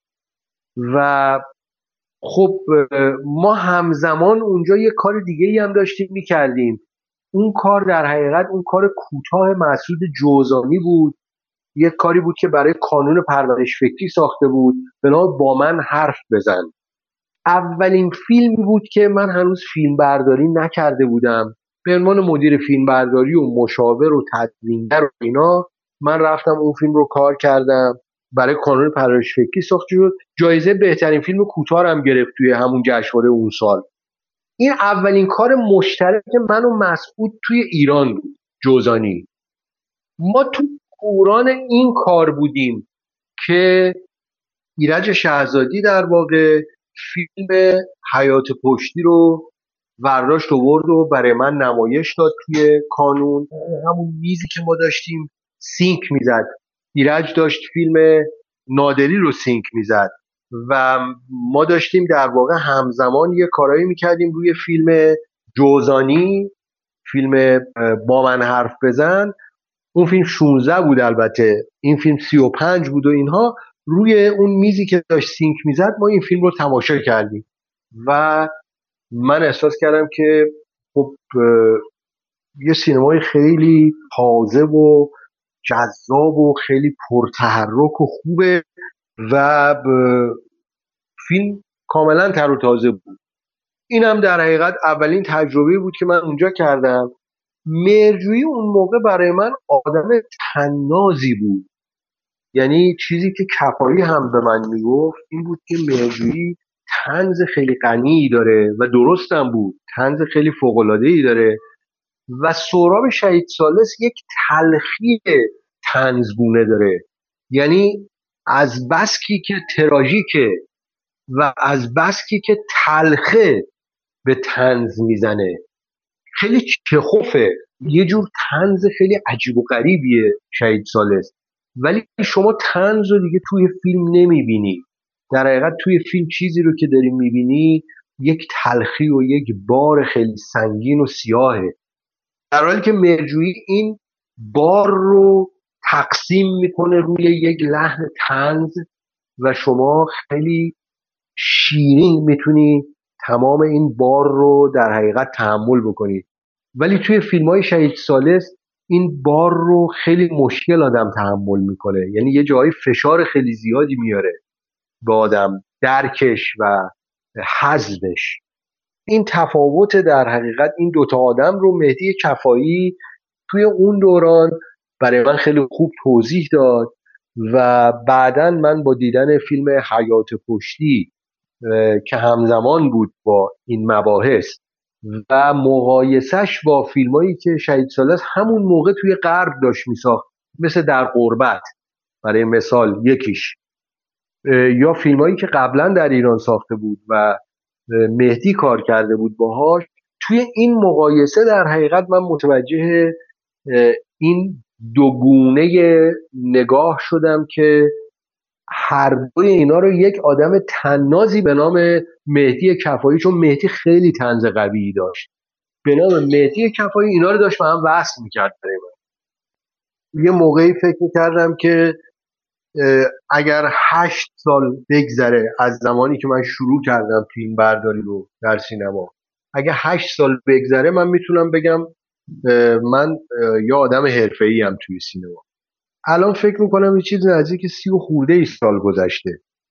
و خب ما همزمان اونجا یه کار دیگه ای هم داشتیم میکردیم. اون کار در حقیقت اون کار کوتاه مسعود جوزانی بود، یه کاری بود که برای کانون پرورش فکری ساخته بود به نام با من حرف بزن. اولین فیلمی بود که من هنوز فیلم برداری نکرده بودم. به عنوان مدیر فیلم برداری و مشاور و تدوینگر و اینا من رفتم اون فیلم رو کار کردم، برای کانون پرورش فکری ساخته شد. جایزه بهترین فیلم کوتاه هم گرفت توی همون جشنواره اون سال. این اولین کار مشترک من و مسعود توی ایران بود، جوزانی. ما تو دوران این کار بودیم که ایرج شهزادی در واقع فیلم حیات پشتی رو برداشت آورد و برای من نمایش داد توی کانون. همون میزی که ما داشتیم سینک میزد، ایرج داشت فیلم نادری رو سینک میزد و ما داشتیم در واقع همزمان یه کارایی میکردیم روی فیلم جوزانی، فیلم با من حرف بزن. اون فیلم 16 بود، البته این فیلم 35 بود و اینها. روی اون میزی که داشت سینک میزد ما این فیلم رو تماشا کردیم و من احساس کردم که خب یه سینمای خیلی تازه و جذاب و خیلی پرتحرک و خوبه و فیلم کاملا تر و تازه بود. اینم در حقیقت اولین تجربه بود که من اونجا کردم. مهرجویی اون موقع برای من آدم طنازی بود، یعنی چیزی که کفایی هم به من میگفت این بود که مهرجویی طنز خیلی غنی داره و درستم بود، طنز خیلی فوق‌العاده‌ای داره و سهراب شهید ثالث یک تلخی طنزگونه داره، یعنی از بسکی که تراژیکه و از بسکی که تلخه به طنز میزنه. خیلی چخوفه، یه جور طنز خیلی عجیب و غریبیه شهید ثالث، ولی شما طنز رو دیگه توی فیلم نمیبینی. در حقیقت توی فیلم چیزی رو که داری میبینی یک تلخی و یک بار خیلی سنگین و سیاهه، در حالی که مهرجویی این بار رو تقسیم میکنه روی یک لحن طنز و شما خیلی شیرین میتونی تمام این بار رو در حقیقت تحمل بکنی. ولی توی فیلم های شهید ثالث این بار رو خیلی مشکل آدم تحمل میکنه، یعنی یه جایی فشار خیلی زیادی میاره به آدم درکش و هضمش. این تفاوت در حقیقت این دوتا آدم رو مهدی کفایی توی اون دوران برای من خیلی خوب توضیح داد و بعداً من با دیدن فیلم حیات پشتی که همزمان بود با این مباحث و مقایسش با فیلمایی که شهید ثالث همون موقع توی غرب داشت میساخت، مثل در غربت برای مثال یکیش، یا فیلمایی که قبلا در ایران ساخته بود و مهدی کار کرده بود باهاش، توی این مقایسه در حقیقت من متوجه این دوگونه نگاه شدم که هر دوی اینا رو یک آدم طنازی به نام مهدی کفایی، چون مهدی خیلی طنز قوی داشت، به نام مهدی کفایی اینا رو داشت به هم وصل میکرد. یه موقعی فکر میکردم که اگر 8 سال بگذره از زمانی که من شروع کردم فیلم برداری رو در سینما، اگر 8 سال بگذره من میتونم بگم من یه آدم حرفه‌ای ام توی سینما. الان فکر میکنم یه چیز نزدیک 30 و خورده ای سال گذشته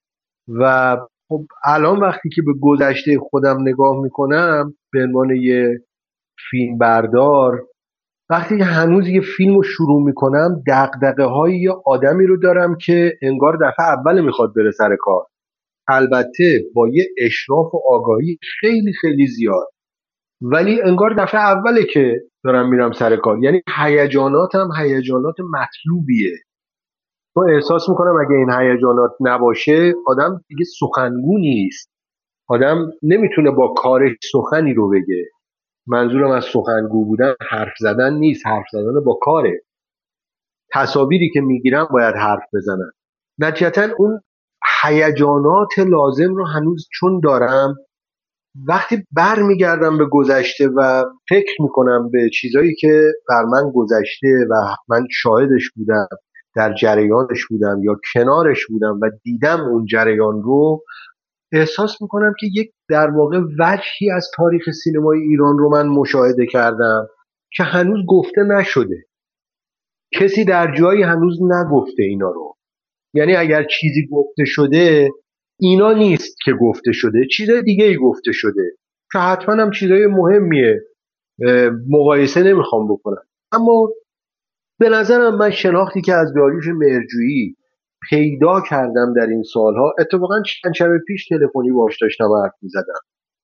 و خب الان وقتی که به گذشته خودم نگاه میکنم به عنوان یه فیلم بردار، وقتی که هنوز یه فیلم رو شروع میکنم دغدغه های یه آدمی رو دارم که انگار دفعه اول میخواد بره سر کار، البته با یه اشراف و آگاهی خیلی خیلی زیاد، ولی انگار دفعه اوله که دارم میرم سر کار، یعنی هیجاناتم هیجانات مطلوبیه. تو احساس میکنم اگه این هیجانات نباشه آدم دیگه سخنگو نیست، آدم نمیتونه با کارش سخنی رو بگه. منظورم از سخنگو بودن حرف زدن نیست، حرف زدن با کاره. تصاویری که میگیرم باید حرف بزنن. نتیجتا اون هیجانات لازم رو هنوز چون دارم، وقتی بر میگردم به گذشته و فکر میکنم به چیزایی که بر من گذشته و من شاهدش بودم، در جریانش بودم یا کنارش بودم و دیدم اون جریان رو، احساس میکنم که یک در واقع وجهی از تاریخ سینمای ایران رو من مشاهده کردم که هنوز گفته نشده. کسی در جایی هنوز نگفته اینا رو، یعنی اگر چیزی گفته شده اینا نیست که گفته شده، چیز دیگه ای گفته شده که حتما هم چیزای مهمیه، مقایسه نمیخوام بکنم. اما به نظرم من شناختی که از داریوش مهرجویی پیدا کردم در این سالها، اتفاقا چند شب پیش تلفنی باهاش داشتم حرف میزدم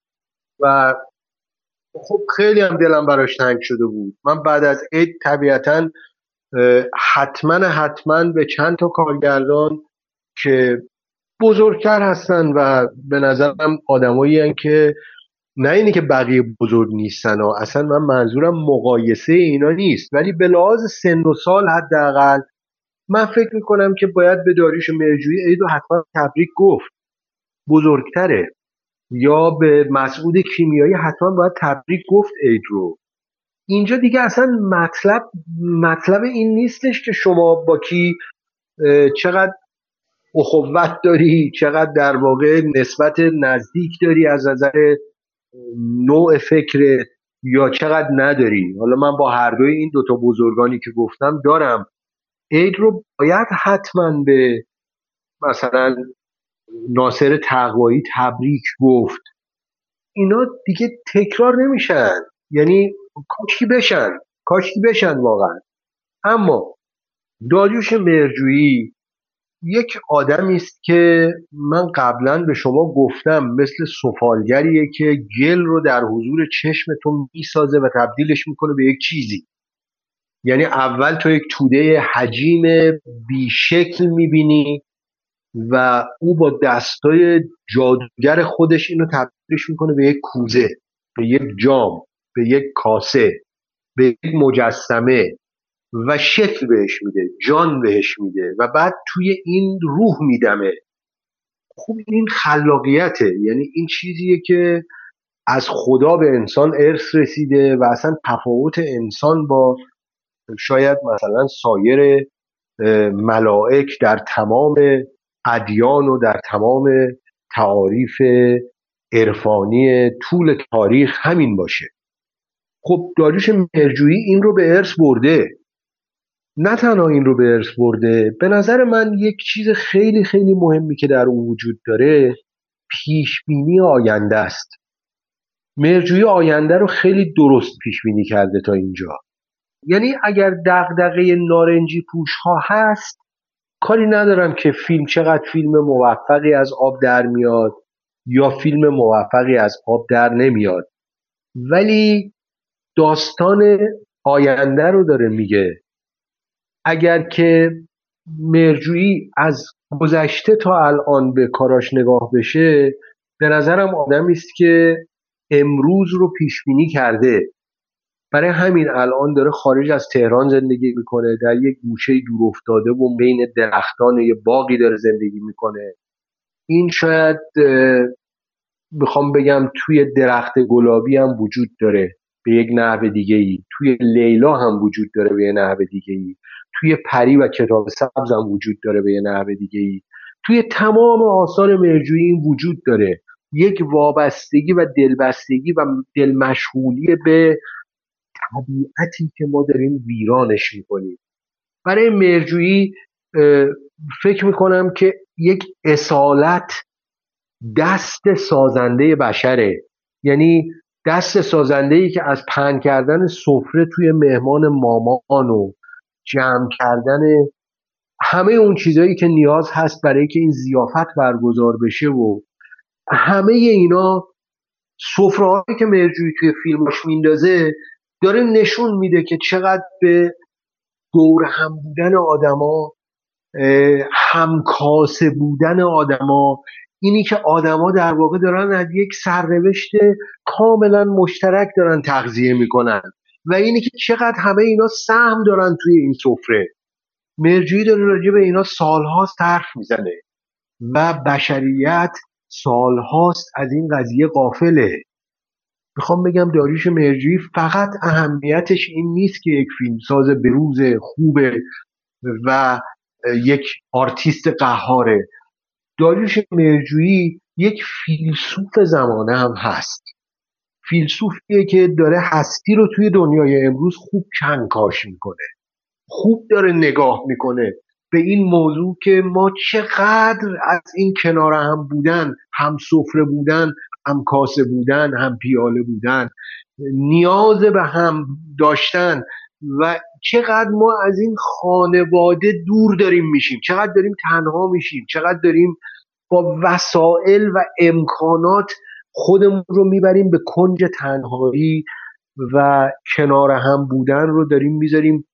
و خب خیلی هم دلم براش تنگ شده بود. من بعد از عید طبیعتاً حتما به چند تا کارگردان که بزرگتر هستن و به نظرم آدمایی هستن که نه اینی که بقیه بزرگ نیستن ها. اصلا من منظورم مقایسه اینا نیست، ولی به لحاظ سن و سال حداقل من فکر میکنم که باید به داریوش مهرجویی عید رو حتما تبریک گفت. بزرگتره. یا به مسعود کیمیایی حتما باید تبریک گفت عید رو. اینجا دیگه اصلا مطلب این نیستش که شما با کی چقدر اخوت داری، چقدر در واقع نسبت نزدیک داری از نظر نوع فکر، یا چقدر نداری. حالا من با هر دوی این دوتا بزرگانی که گفتم دارم. عید رو باید حتما به مثلا ناصر تقوایی تبریک گفت. اینا دیگه تکرار نمیشن، یعنی کاشکی بشن واقعا. اما داریوش مهرجویی یک آدمی است که من قبلا به شما گفتم مثل سفالگریه که گل رو در حضور چشمتون میسازه و تبدیلش میکنه به یک چیزی. یعنی اول تو یک توده حجیم بیشکل میبینی و او با دستای جادوگر خودش اینو تبدیلش میکنه به یک کوزه، به یک جام، به یک کاسه، به یک مجسمه و شکل بهش میده، جان بهش میده و بعد توی این روح میدمه. خب این خلاقیته، یعنی این چیزیه که از خدا به انسان ارث رسیده و اصلا تفاوت انسان با شاید مثلا سایر ملائک در تمام ادیان و در تمام تعاریف عرفانی طول تاریخ همین باشه. خب داریوش مهرجویی این رو به ارث برده. نه تنها این رو به ارث برده، به نظر من یک چیز خیلی خیلی مهمی که در اون وجود داره پیش بینی آینده است. مهرجویی آینده رو خیلی درست پیش بینی کرده تا اینجا. یعنی اگر دغدغه نارنجی پوش ها هست، کاری ندارم که فیلم چقدر فیلم موفقی از آب در میاد یا فیلم موفقی از آب در نمیاد، ولی داستان آینده رو داره میگه. اگر که مهرجویی از گذشته تا الان به کاراش نگاه بشه، به نظرم آدمی است که امروز رو پیش بینی کرده. برای همین الان داره خارج از تهران زندگی میکنه، در یک گوشه دور افتاده و بین درختان یه باغی داره زندگی میکنه. این شاید بخوام بگم توی درخت گلابی هم وجود داره به یک نحو دیگه ای، توی لیلا هم وجود داره به یک نحو دیگه ای، توی پری و کتاب سبز هم وجود داره به یک نحو دیگه ای. توی تمام آثار مهرجویی این وجود داره، یک وابستگی و دلبستگی و دلمشغولی به طبیعتی که ما داریم ویرانش میکنیم. برای مهرجویی فکر میکنم که یک اصالت دست سازنده بشره، یعنی دست سازنده‌ای که از پهن کردن سفره توی مهمان مامان و جمع کردن همه اون چیزایی که نیاز هست برای که این ضیافت برگزار بشه و همه اینا، سفره‌هایی که مهرجویی توی فیلمش میندازه داره نشون میده که چقدر به دور هم بودن آدما، همکاسه بودن آدما، اینی که آدما در واقع دارن از یک سرنوشت کاملا مشترک دارن تغذیه میکنن و اینی که چقدر همه اینا سهم دارن توی این سفره. مهرجویی داره راجع به اینا سالهاست حرف میزنه و بشریت سالهاست از این قضیه غافله. میخوام بگم داریوش مهرجویی فقط اهمیتش این نیست که یک فیلمساز بروز خوبه و یک آرتیست قهاره. داریوش مهرجویی یک فیلسوف زمانه هم هست. فیلسوفیه که داره هستی رو توی دنیای امروز خوب کنکاش میکنه، خوب داره نگاه میکنه به این موضوع که ما چقدر از این کنار هم بودن، هم سفره بودن، هم کاسه بودن، هم پیاله بودن، نیاز به هم داشتن و چقدر ما از این خانواده دور داریم میشیم، چقدر داریم تنها میشیم، چقدر داریم با وسایل و امکانات خودمون رو میبریم به کنج تنهایی و کنار هم بودن رو داریم میذاریم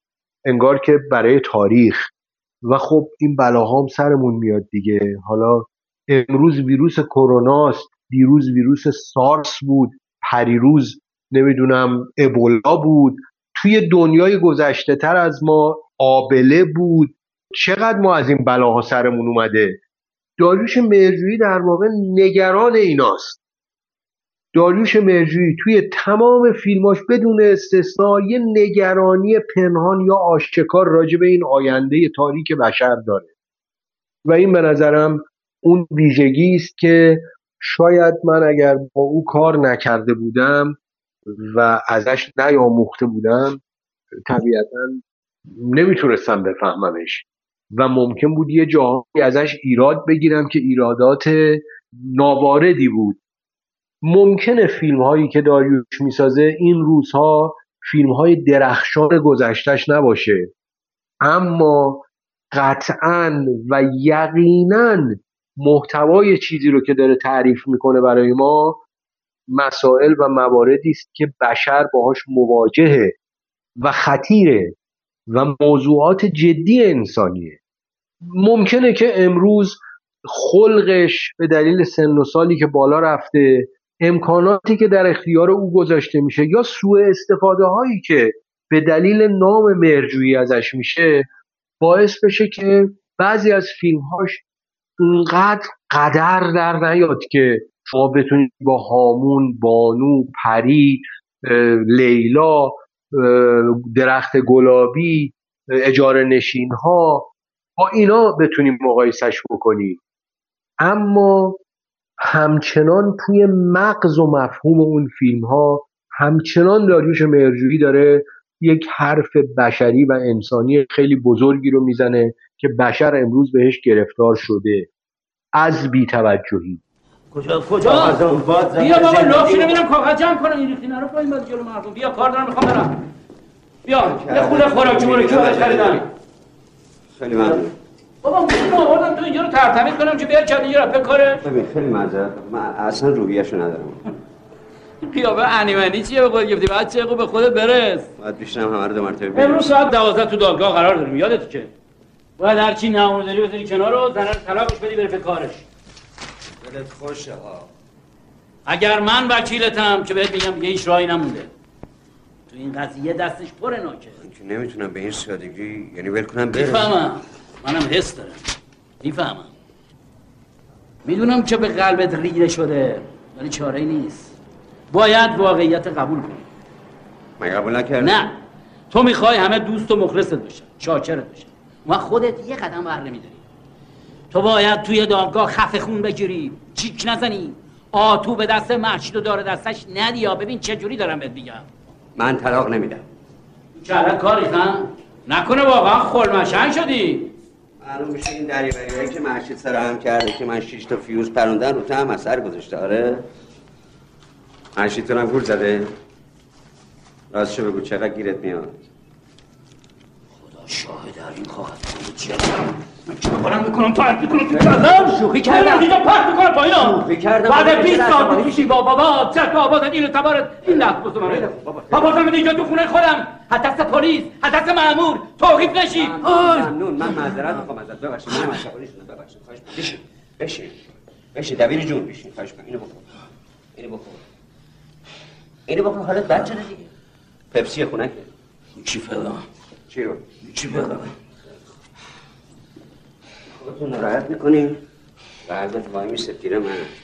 انگار که برای تاریخ. و خب این بلاها هم سرمون میاد دیگه. حالا امروز ویروس کروناست، دیروز ویروس سارس بود، پریروز نمیدونم ابولا بود، توی دنیای گذشته تر از ما آبله بود. چقدر ما از این بلاها سرمون اومده. داریوش مهرجویی در واقع نگران ایناست. داریوش مهرجویی توی تمام فیلماش بدون استثنا یه نگرانی پنهان یا آشکار راجع به این آینده تاریک بشر داره و این به نظرم اون ویژگی است که شاید من اگر با او کار نکرده بودم و ازش نیاموخته بودم طبیعتاً نمیتونستم بفهممش و ممکن بود یه جاهایی ازش ایراد بگیرم که ایرادات ناواردی بود. ممکنه فیلم هایی که داریوش میسازه این روزها فیلم های درخشان گذشتش نباشه، اما قطعاً و یقیناً محتوای چیزی رو که داره تعریف میکنه برای ما مسائل و مواردی است که بشر باهاش مواجهه و خطیره و موضوعات جدی انسانیه. ممکنه که امروز خلقش به دلیل سن و سالی که بالا رفته، امکاناتی که در اختیار او گذاشته میشه یا سوء استفاده هایی که به دلیل نام مهرجویی ازش میشه باعث بشه که بعضی از فیلمهاش اونقدر قدر در نیاد که شما بتونید با هامون، بانو، پری، لیلا، درخت گلابی، اجاره نشین ها با اینا بتونیم مقایسش بکنیم. اما همچنان توی مغز و مفهوم اون فیلم ها همچنان داریوش مهرجویی داره یک حرف بشری و انسانی خیلی بزرگی رو میزنه که بشر امروز بهش گرفتار شده از بی‌توجهی. کجا بیا بابا لافی نمیدونم کاغذ جمع کنم این ریختی نرو پایین باز جلو مردم. بیا کار دارم میخوام برم. بیا یه خونه خوراکی مرکی رو خریدم. خیلی ممنون. بابا من آوردم تو اینجا رو ترتمیز کنم که بیار چند یه رفت کاره. ببین خیلی معذرت من اصلا روحیه‌شو ندارم. قیافه انیمنی چیه به خود گفتی؟ بچه خوب به خودت برس. باید بیشترم همه رو دو مرتبه ببینم. امروز ساعت 12 تو دادگاه قرار داریم یادت که؟ باید هر چی نامونو داری بزنی کنار رو زنه رو طلاقش بدی بره به کارش. دلت خوشه ها. اگر من وکیلتم که بهت میگم دیگه هیچ راهی نمونده. تو این قضیه دستش پر ناکه. من که نمیتونم به این سادگی یعنی ول کنم بره. میفهمم. منم حس دارم. میفهمم. میدونم که به قلبت ریده شده ولی چاره‌ای نیست. باید واقعیت قبول کنی. من قبول نکردم. نه. تو میخوای همه دوست و مخلصت باشن، شاکرت باشن. و خودت یه قدم بر نمیداری. تو باید توی دادگاه خفه خون بگیری، چیک نزنی، آتو به دست مهشید و داره دستش ندی. یا ببین چه جوری دارم بهت میگم. من طلاق نمیدم. چرا کاری نکنه واقعا خلمشن شدی؟ معلوم میشه این دریوریایی که مهشید سرهم کرده که من 6 تا فیوز پروندن رو تو هم اثر گذاشته. آره مهشید تو هم گول زده. راستشو بگو چقدر گیرت میاد؟ خدا شاهد در این خواهد کنه چیه من چه بکنم میکنم پرت میکنم تو کردم شوخی کردم دیگه پرت میکنم پایین شوخی کردم بعد 20 سال پیشی بابا چه تو آبادت اینو تبارت این لحظه بسو من بابا من اینجا تو خونه خودم حدث پلیس حدث مأمور توقیف نشی. ممنون. من معذرت میخوام ازت. ببخشید من عصبانی شدم. ببخشید. خواهش می‌کنم. بشین دبیر جون بشین. خواهش می‌کنم. اینو بخور حالت بد شده دیگه. پپسی خنکه. چی فعلا؟ چی فعلا؟ خودتون ناراحت میکنیم و ازت وای میشه پیر من.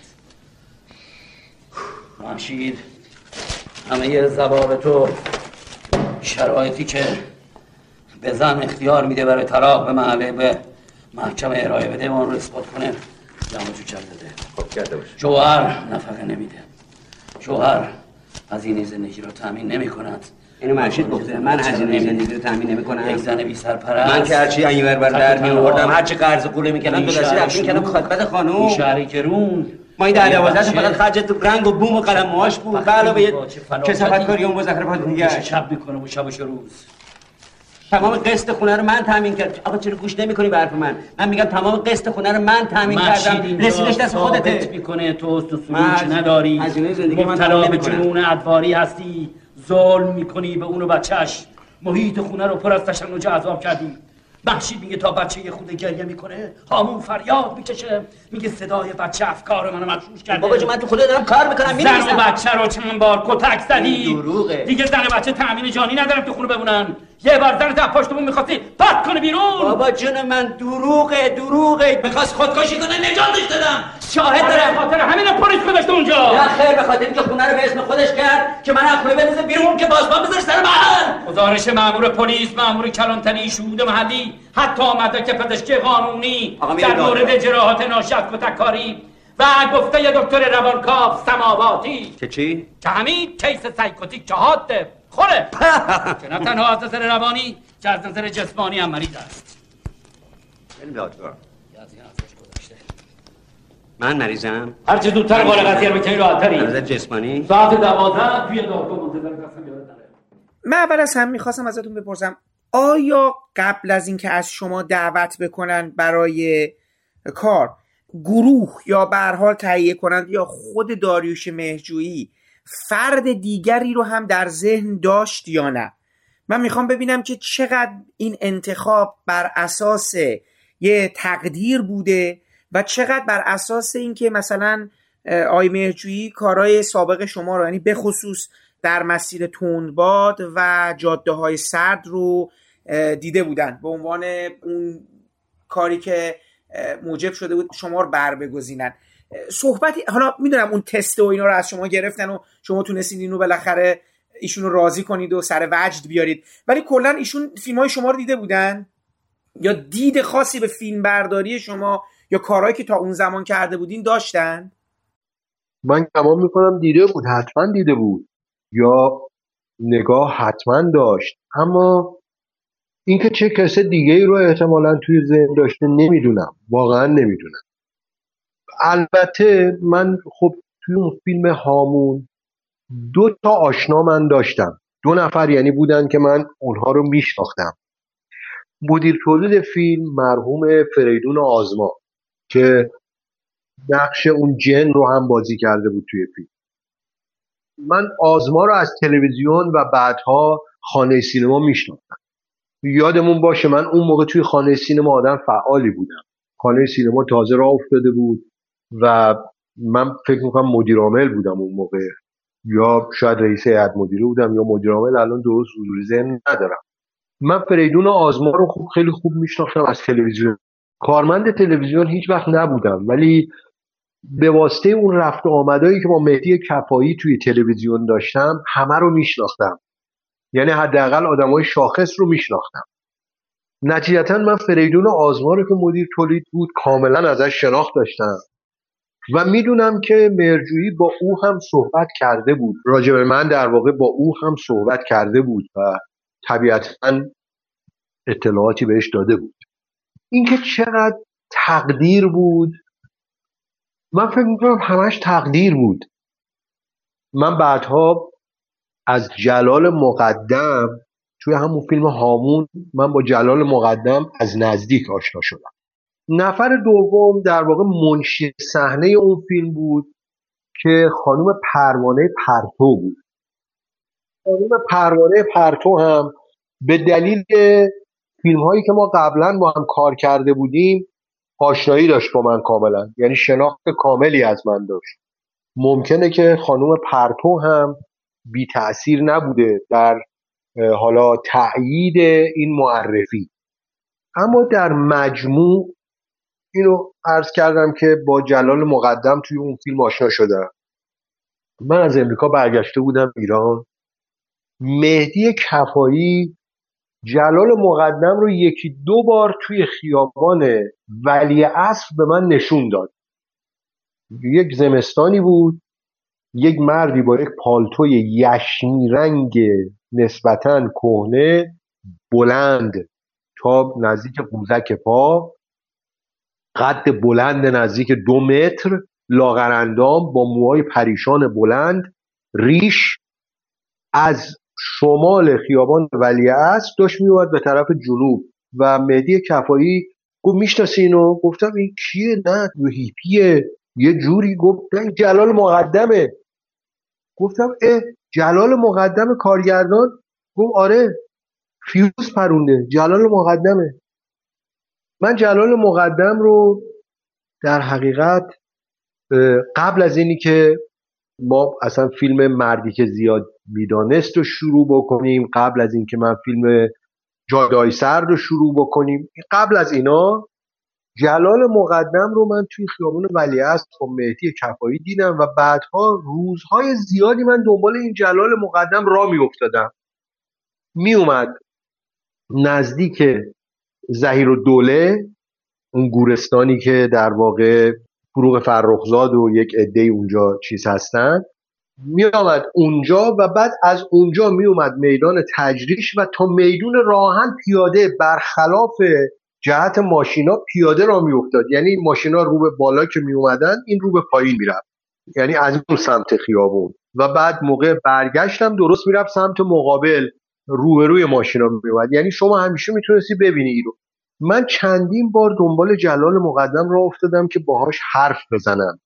مهشید همه ضوابط و شرایطی که به زن اختیار میده برای طلاق به محله به محکمه ارائه بده اون رو اثبات کنه جمع تو کرده. خب کرده باشه. جوهر نفقه نمیده. جوهر هزینه زندگی رو تامین نمیکند. اینو مهشید گفته. من هزینه زندگی رو تامین نمیکنم. یک زن بی سرپرست. من که هرچی اینور بر در میآوردم هرچی قرض قوله میکردم تو دستی رفت میکردم خدمت خانم. شهری کرون ما این 12 فقط خرج تو رنگ و بوم و قلم موهاش بود. به علاوه کسافت کاری اون مزخرفات دیگه. شب میکنه و شبش روز. تمام قسط خونه رو من تامین کردم. آقا چرا گوش نمی‌کنی به حرف من؟ من میگم تمام قسط خونه رو من تامین کردم. رسیدش دست خودته. میکنه تو سلوک نداری. هزینه زندگی من مبتلا به جنون ادواری هستی. ظلم میکنی به اون و بچه‌ش. محیط خونه رو پر از تشنج عذاب کردی. مهشید میگه تا بچه خود گریه میکنه، هامون فریاد میکشه، میگه صدای بچه افکار منو مغشوش کرده. بابا جو من تو خدا دارم کار میکنم. زن و بچه رو چند بار کتک زدی. دروغه. دیگه زن و بچه تأمین جانی ندارم تو خونه بمونن. یه بار زن تا پشتمون میخواستی پرت کنه بیرون. بابا جون من دروغه. میخواست خودکشی کنه نجاتش دادم. شاهد دارم. خاطر همین پلیس گذاشته اونجا. نه خیر، به خاطر اینکه خونه رو به اسم خودش کرد که من از خونه بندازه بیرون که بازبان بذاره سر من. گزارش مأمور پلیس، مأمور کلانتری، شهود محلی، حتی مدرک پزشکی قانونی در مورد جراحات ناشی از کتککاری و گفته ی دکتر روانکاو سماواتی که چی؟ که همین کیس سایکوتیک جهاده خوره که نه تنها از نظر روانی که از نظر جسمانی هم مریض است. من مریضم؟ هرچه زودتر قال قضیه رو بکنی راحت‌تری. از نظر جسمانی؟ ساعت 12 توی دارگاه منتظر هستم. من اول از هم میخواستم ازتون بپرسم آیا قبل از اینکه از شما دعوت بکنن برای کار، گروه یا به هر حال تهیه کنند یا خود داریوش مهرجویی فرد دیگری رو هم در ذهن داشت یا نه؟ من میخوام ببینم که چقدر این انتخاب بر اساس یه تقدیر بوده و چقدر بر اساس اینکه مثلا آقای مهرجویی کارهای سابق شما رو، یعنی به خصوص در مسیر تندباد و جاده های سرد رو دیده بودن به عنوان اون کاری که موجب شده بود شما رو بر بگزینن. صحبتی، حالا میدونم اون تست و اینا رو از شما گرفتن و شما تونستین اینو بالاخره ایشونو راضی کنید و سر وجد بیارید، ولی کلا ایشون فیلم های شما رو دیده بودن یا دید خاصی به فیلم برداری شما یا کارهایی که تا اون زمان کرده بودین داشتن؟ من گمان میکنم دیده بود، حتما دیده بود یا نگاه حتما داشت، اما اینکه چه کس دیگه ای رو احتمالاً توی ذهن داشته نمیدونم، واقعا نمیدونم. البته من خب توی اون فیلم هامون 2 تا آشنا من داشتم، 2 نفر یعنی بودن که من اونها رو میشناختم. مدیر تولید فیلم مرحوم فریدون آزما که نقش اون جن رو هم بازی کرده بود توی فیلم. من آزما رو از تلویزیون و بعدها خانه سینما میشناختم. یادمون باشه من اون موقع توی خانه سینما آدم فعالی بودم. خانه سینما تازه راه افتاده بود و من فکر میکنم مدیر عامل بودم اون موقع، یا شاید رئیس هیئت مدیره بودم یا مدیر عامل، الان درست حضور ذهن ندارم. من فریدون آزما رو خیلی خوب میشناختم از تلویزیون. کارمند تلویزیون هیچ وقت نبودم، ولی به واسطه اون رفت و آمدایی که با مهدی کفایی توی تلویزیون داشتم همه رو میشناختم، یعنی حداقل آدمای شاخص رو میشناختم. نتیجتا من فریدون آزما رو که مدیر تولید بود کاملا ازش شناخت داشتم و میدونم که مهرجویی با او هم صحبت کرده بود، راجع به من در واقع با او هم صحبت کرده بود و طبیعتا اطلاعاتی بهش داده بود. اینکه چقدر تقدیر بود، من فکر میکنم همش تقدیر بود. من بعدها از جلال مقدم توی همون فیلم هامون من با جلال مقدم از نزدیک آشنا شدم. نفر دوم در واقع منشی صحنه اون فیلم بود که خانم پروانه پرتو بود. خانم پروانه پرتو هم به دلیل فیلم هایی که ما قبلا با هم کار کرده بودیم آشنایی داشت با من کاملا، یعنی شناخت کاملی از من داشت. ممکنه که خانم پرتو هم بی تأثیر نبوده در حالا تأیید این معرفی، اما در مجموع اینو عرض کردم که با جلال مقدم توی اون فیلم آشنا شدم. من از امریکا برگشته بودم ایران. مهدی کفایی جلال مقدم رو 1-2 بار توی خیابان ولیعصر به من نشون داد. یک زمستانی بود، یک مردی با یک پالتوی یشمی رنگ نسبتاً کهنه بلند تا نزدیک قوزک پا، قد بلند نزدیک 2 متر، لاغرندام با موهای پریشان بلند، ریش، از شمال خیابان ولیعصر داشت میومد به طرف جنوب و مهدی کفایی گفت میشناسی اینو؟ گفتم این کیه؟ نه هیپیه یه جوری. گفت این جلال مقدمه. گفتم جلال مقدم کارگردان؟ گفت آره. فیوز پرونده، جلال مقدمه. من جلال مقدم رو در حقیقت قبل از اینی که ما اصلا فیلم مردی که زیاد میدانست رو شروع بکنیم، قبل از اینکه من فیلم جادای سرد رو شروع بکنیم، قبل از اینا جلال مقدم رو من توی خیابون ولیعصر با مهدی کفایی دیدم و بعدها روزهای زیادی من دنبال این جلال مقدم راه میافتادم. میومد نزدیک ظهیرالدوله، اون گورستانی که در واقع فروغ فرخزاد و یک عده‌ای اونجا چیز هستن، میآمد اونجا و بعد از اونجا میومد میدان تجریش و تا میدون راهن پیاده، برخلاف جهت ماشینا پیاده را میافتاد. یعنی ماشینا رو به بالا که میومدن این رو به پایین میرفت، یعنی از اون سمت خیابون، و بعد موقع برگشتم درست میرفت سمت مقابل، روبروی ماشینا میومد. یعنی شما همیشه میتونستی ببینی این رو. من چندین بار دنبال جلال مقدم را افتادم که باهاش حرف بزنم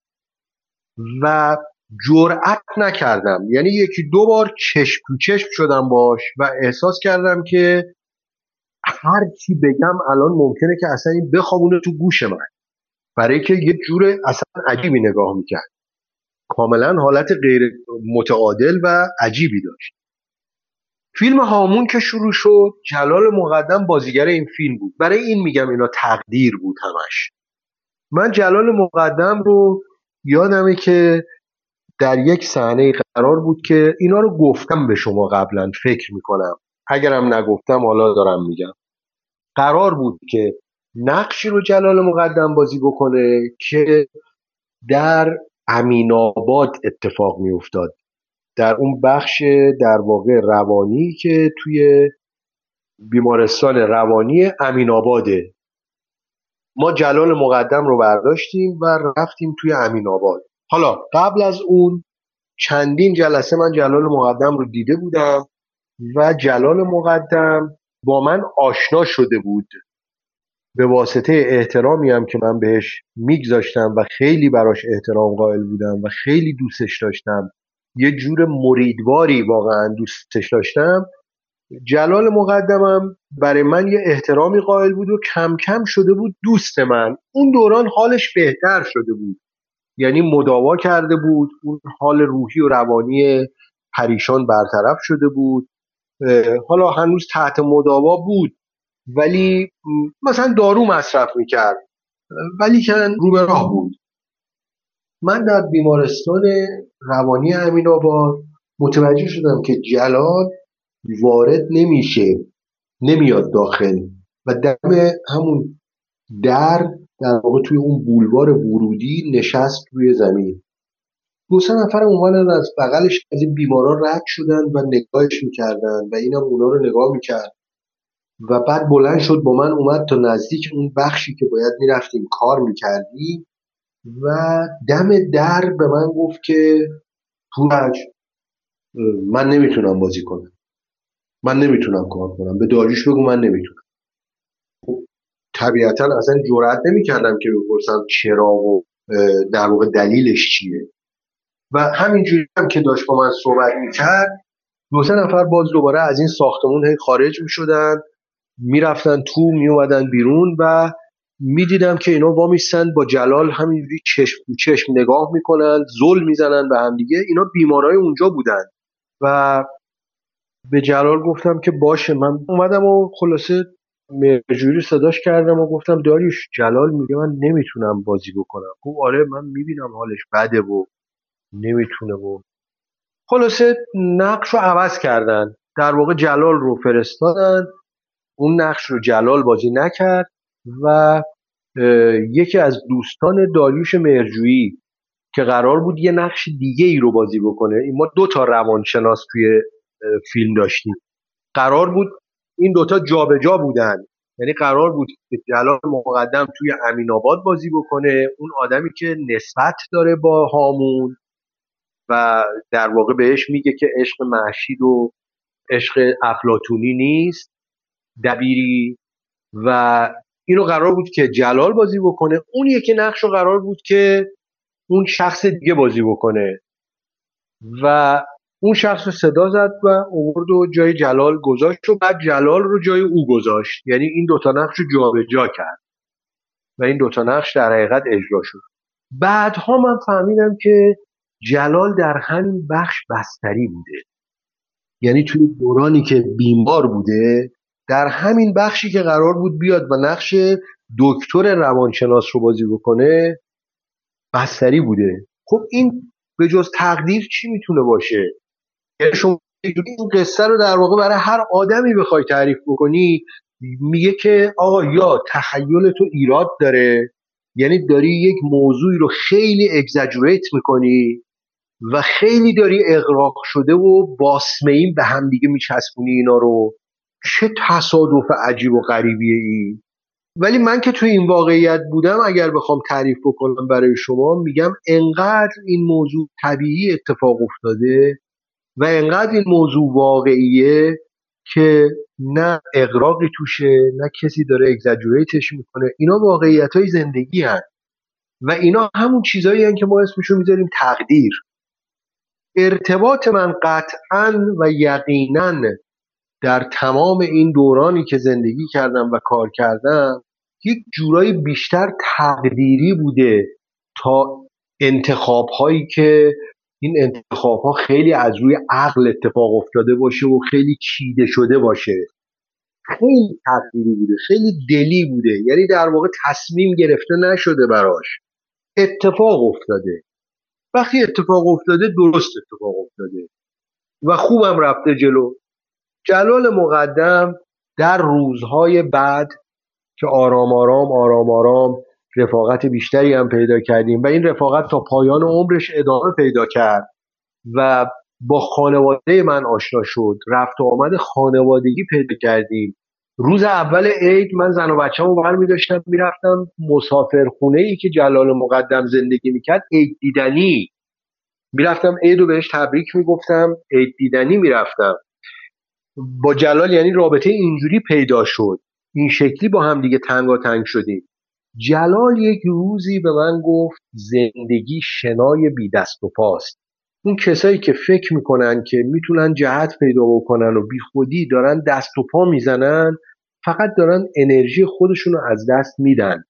و جرأت نکردم. یعنی یکی دو بار چشم تو چشم شدم باش و احساس کردم که هر چی بگم الان ممکنه که اصلا این بخوابونه تو گوش من، برای که یه جور اصلا عجیبی نگاه میکرد، کاملا حالت غیر متعادل و عجیبی داشت. فیلم هامون که شروع شد، جلال مقدم بازیگر این فیلم بود. برای این میگم اینا تقدیر بود همش. من جلال مقدم رو یادمه که در یک صحنه قرار بود که اینا رو گفتم به شما قبلا، فکر میکنم اگرم نگفتم حالا دارم میگم. قرار بود که نقشی رو جلال مقدم بازی بکنه که در امین‌آباد اتفاق میافتاد، در اون بخش در واقع روانی که توی بیمارستان روانی امین‌آباده. ما جلال مقدم رو برداشتیم و رفتیم توی امین‌آباد. حالا قبل از اون چندین جلسه من جلال مقدم رو دیده بودم و جلال مقدم با من آشنا شده بود به واسطه احترامی هم که من بهش میگذاشتم و خیلی براش احترام قائل بودم و خیلی دوستش داشتم، یه جور مریدواری واقعا دوستش داشتم. جلال مقدمم برای من یه احترامی قائل بود و کم کم شده بود دوست من. اون دوران حالش بهتر شده بود، یعنی مداوا کرده بود، اون حال روحی و روانی پریشان برطرف شده بود. حالا هنوز تحت مداوا بود ولی مثلا دارو مصرف میکرد، ولی که رو به راه بود. من در بیمارستان روانی امین‌آباد متوجه شدم که جلال وارد نمیشه، نمیاد داخل و دم همون در واقع توی اون بولوار ورودی نشست روی زمین. دو سه نفر اومدن از بغلش از این بیماران رد شدن و نگاهش میکردن و اینم اونا رو نگاه میکرد و بعد بلند شد با من اومد تا نزدیک اون بخشی که باید میرفتیم کار میکردیم و دم در به من گفت که پورج، من نمیتونم بازی کنم، من نمیتونم کار کنم، به داریوش بگو من نمیتونم. طبیعتا اصلا جرئت نمیکردم که بپرسم چرا و در واقع دلیلش چیه. و همینجوری هم که داشت با من صحبت میکرد، دو سه نفر باز دوباره از این ساختمون خارج میشدن، میرفتن تو، میومدن بیرون و میدیدم که اینا وامیستن با جلال همینجوری چشم تو چشم نگاه میکنن، زل میزنن به هم دیگه. اینا بیمارای اونجا بودن و به جلال گفتم که باشه. من اومدم و خلاصه مرجوری صداش کردم و گفتم داریوش، جلال میگه من نمیتونم بازی بکنم. گفت آره من میبینم حالش بده و نمیتونه. و خلاصه نقش رو عوض کردن، در واقع جلال رو فرستادن، اون نقش رو جلال بازی نکرد و یکی از دوستان داریوش مرجویی که قرار بود یه نقش دیگه ای رو بازی بکنه، ما دو تا روانشناس توی فیلم داشتیم، قرار بود این دوتا جابجا بودن. یعنی قرار بود که جلال مقدم توی امین‌آباد بازی بکنه، اون آدمی که نسبت داره با هامون و در واقع بهش میگه که عشق مهشید و عشق افلاطونی نیست، دبیری، و اینو قرار بود که جلال بازی بکنه. اون یکی نقش رو قرار بود که اون شخص دیگه بازی بکنه و اون شخص رو صدا زد و آورد و جای جلال گذاشت و بعد جلال رو جای او گذاشت. یعنی این دوتا نقش رو جابجا کرد و این دوتا نقش در حقیقت اجرا شد. بعدها من فهمیدم که جلال در همین بخش بستری بوده، یعنی توی دورانی که بیمار بوده در همین بخشی که قرار بود بیاد و نقش دکتر روانشناس رو بازی بکنه بستری بوده. خب این به جز تقدیر چی میتونه باشه؟ یعنی شما این قصه رو در واقع برای هر آدمی بخوای تعریف بکنی میگه که آقا یا تخیل تو ایراد داره، یعنی داری یک موضوعی رو خیلی اگزاجوریت میکنی و خیلی داری اغراق شده و باسمه‌ای به هم دیگه میچسبونی اینا رو، چه تصادف عجیب و غریبیه این. ولی من که توی این واقعیت بودم اگر بخوام تعریف بکنم برای شما میگم انقدر این موضوع طبیعی اتفاق افتاده و انقدر این موضوع واقعیه که نه اغراقی توشه نه کسی داره اگزاجوریتش میکنه. اینا واقعیت های زندگی هست و اینا همون چیزایی هست که ما اسمشو میذاریم تقدیر. ارتباط من قطعاً و یقیناً در تمام این دورانی که زندگی کردم و کار کردم یک جورایی بیشتر تقدیری بوده تا انتخاب هایی که این انتخاب ها خیلی از روی عقل اتفاق افتاده باشه و خیلی چیده شده باشه. خیلی تقدیری بوده، خیلی دلی بوده، یعنی در واقع تصمیم گرفته نشده براش، اتفاق افتاده. وقتی اتفاق افتاده درست اتفاق افتاده و خوبم رفته جلو. جلال مقدم در روزهای بعد که آرام آرام آرام آرام رفاقت بیشتری هم پیدا کردیم و این رفاقت تا پایان عمرش ادامه پیدا کرد و با خانواده من آشنا شد، رفت و آمد خانوادگی پیدا کردیم. روز اول عید من زن و بچه‌مو برمی داشتم میرفتم مسافرخونه ای که جلال مقدم زندگی میکرد عید دیدنی، میرفتم عید رو بهش تبریک میگفتم، عید دیدنی میرفتم با جلال. یعنی رابطه اینجوری پیدا شد، این شکلی با هم دیگه تنگاتنگ شدیم. جلال یک روزی به من گفت زندگی شنای بی دست و پاست. اون کسایی که فکر میکنن که میتونن جهت پیدا بکنن و بی خودی دارن دست و پا میزنن فقط دارن انرژی خودشون رو از دست میدن.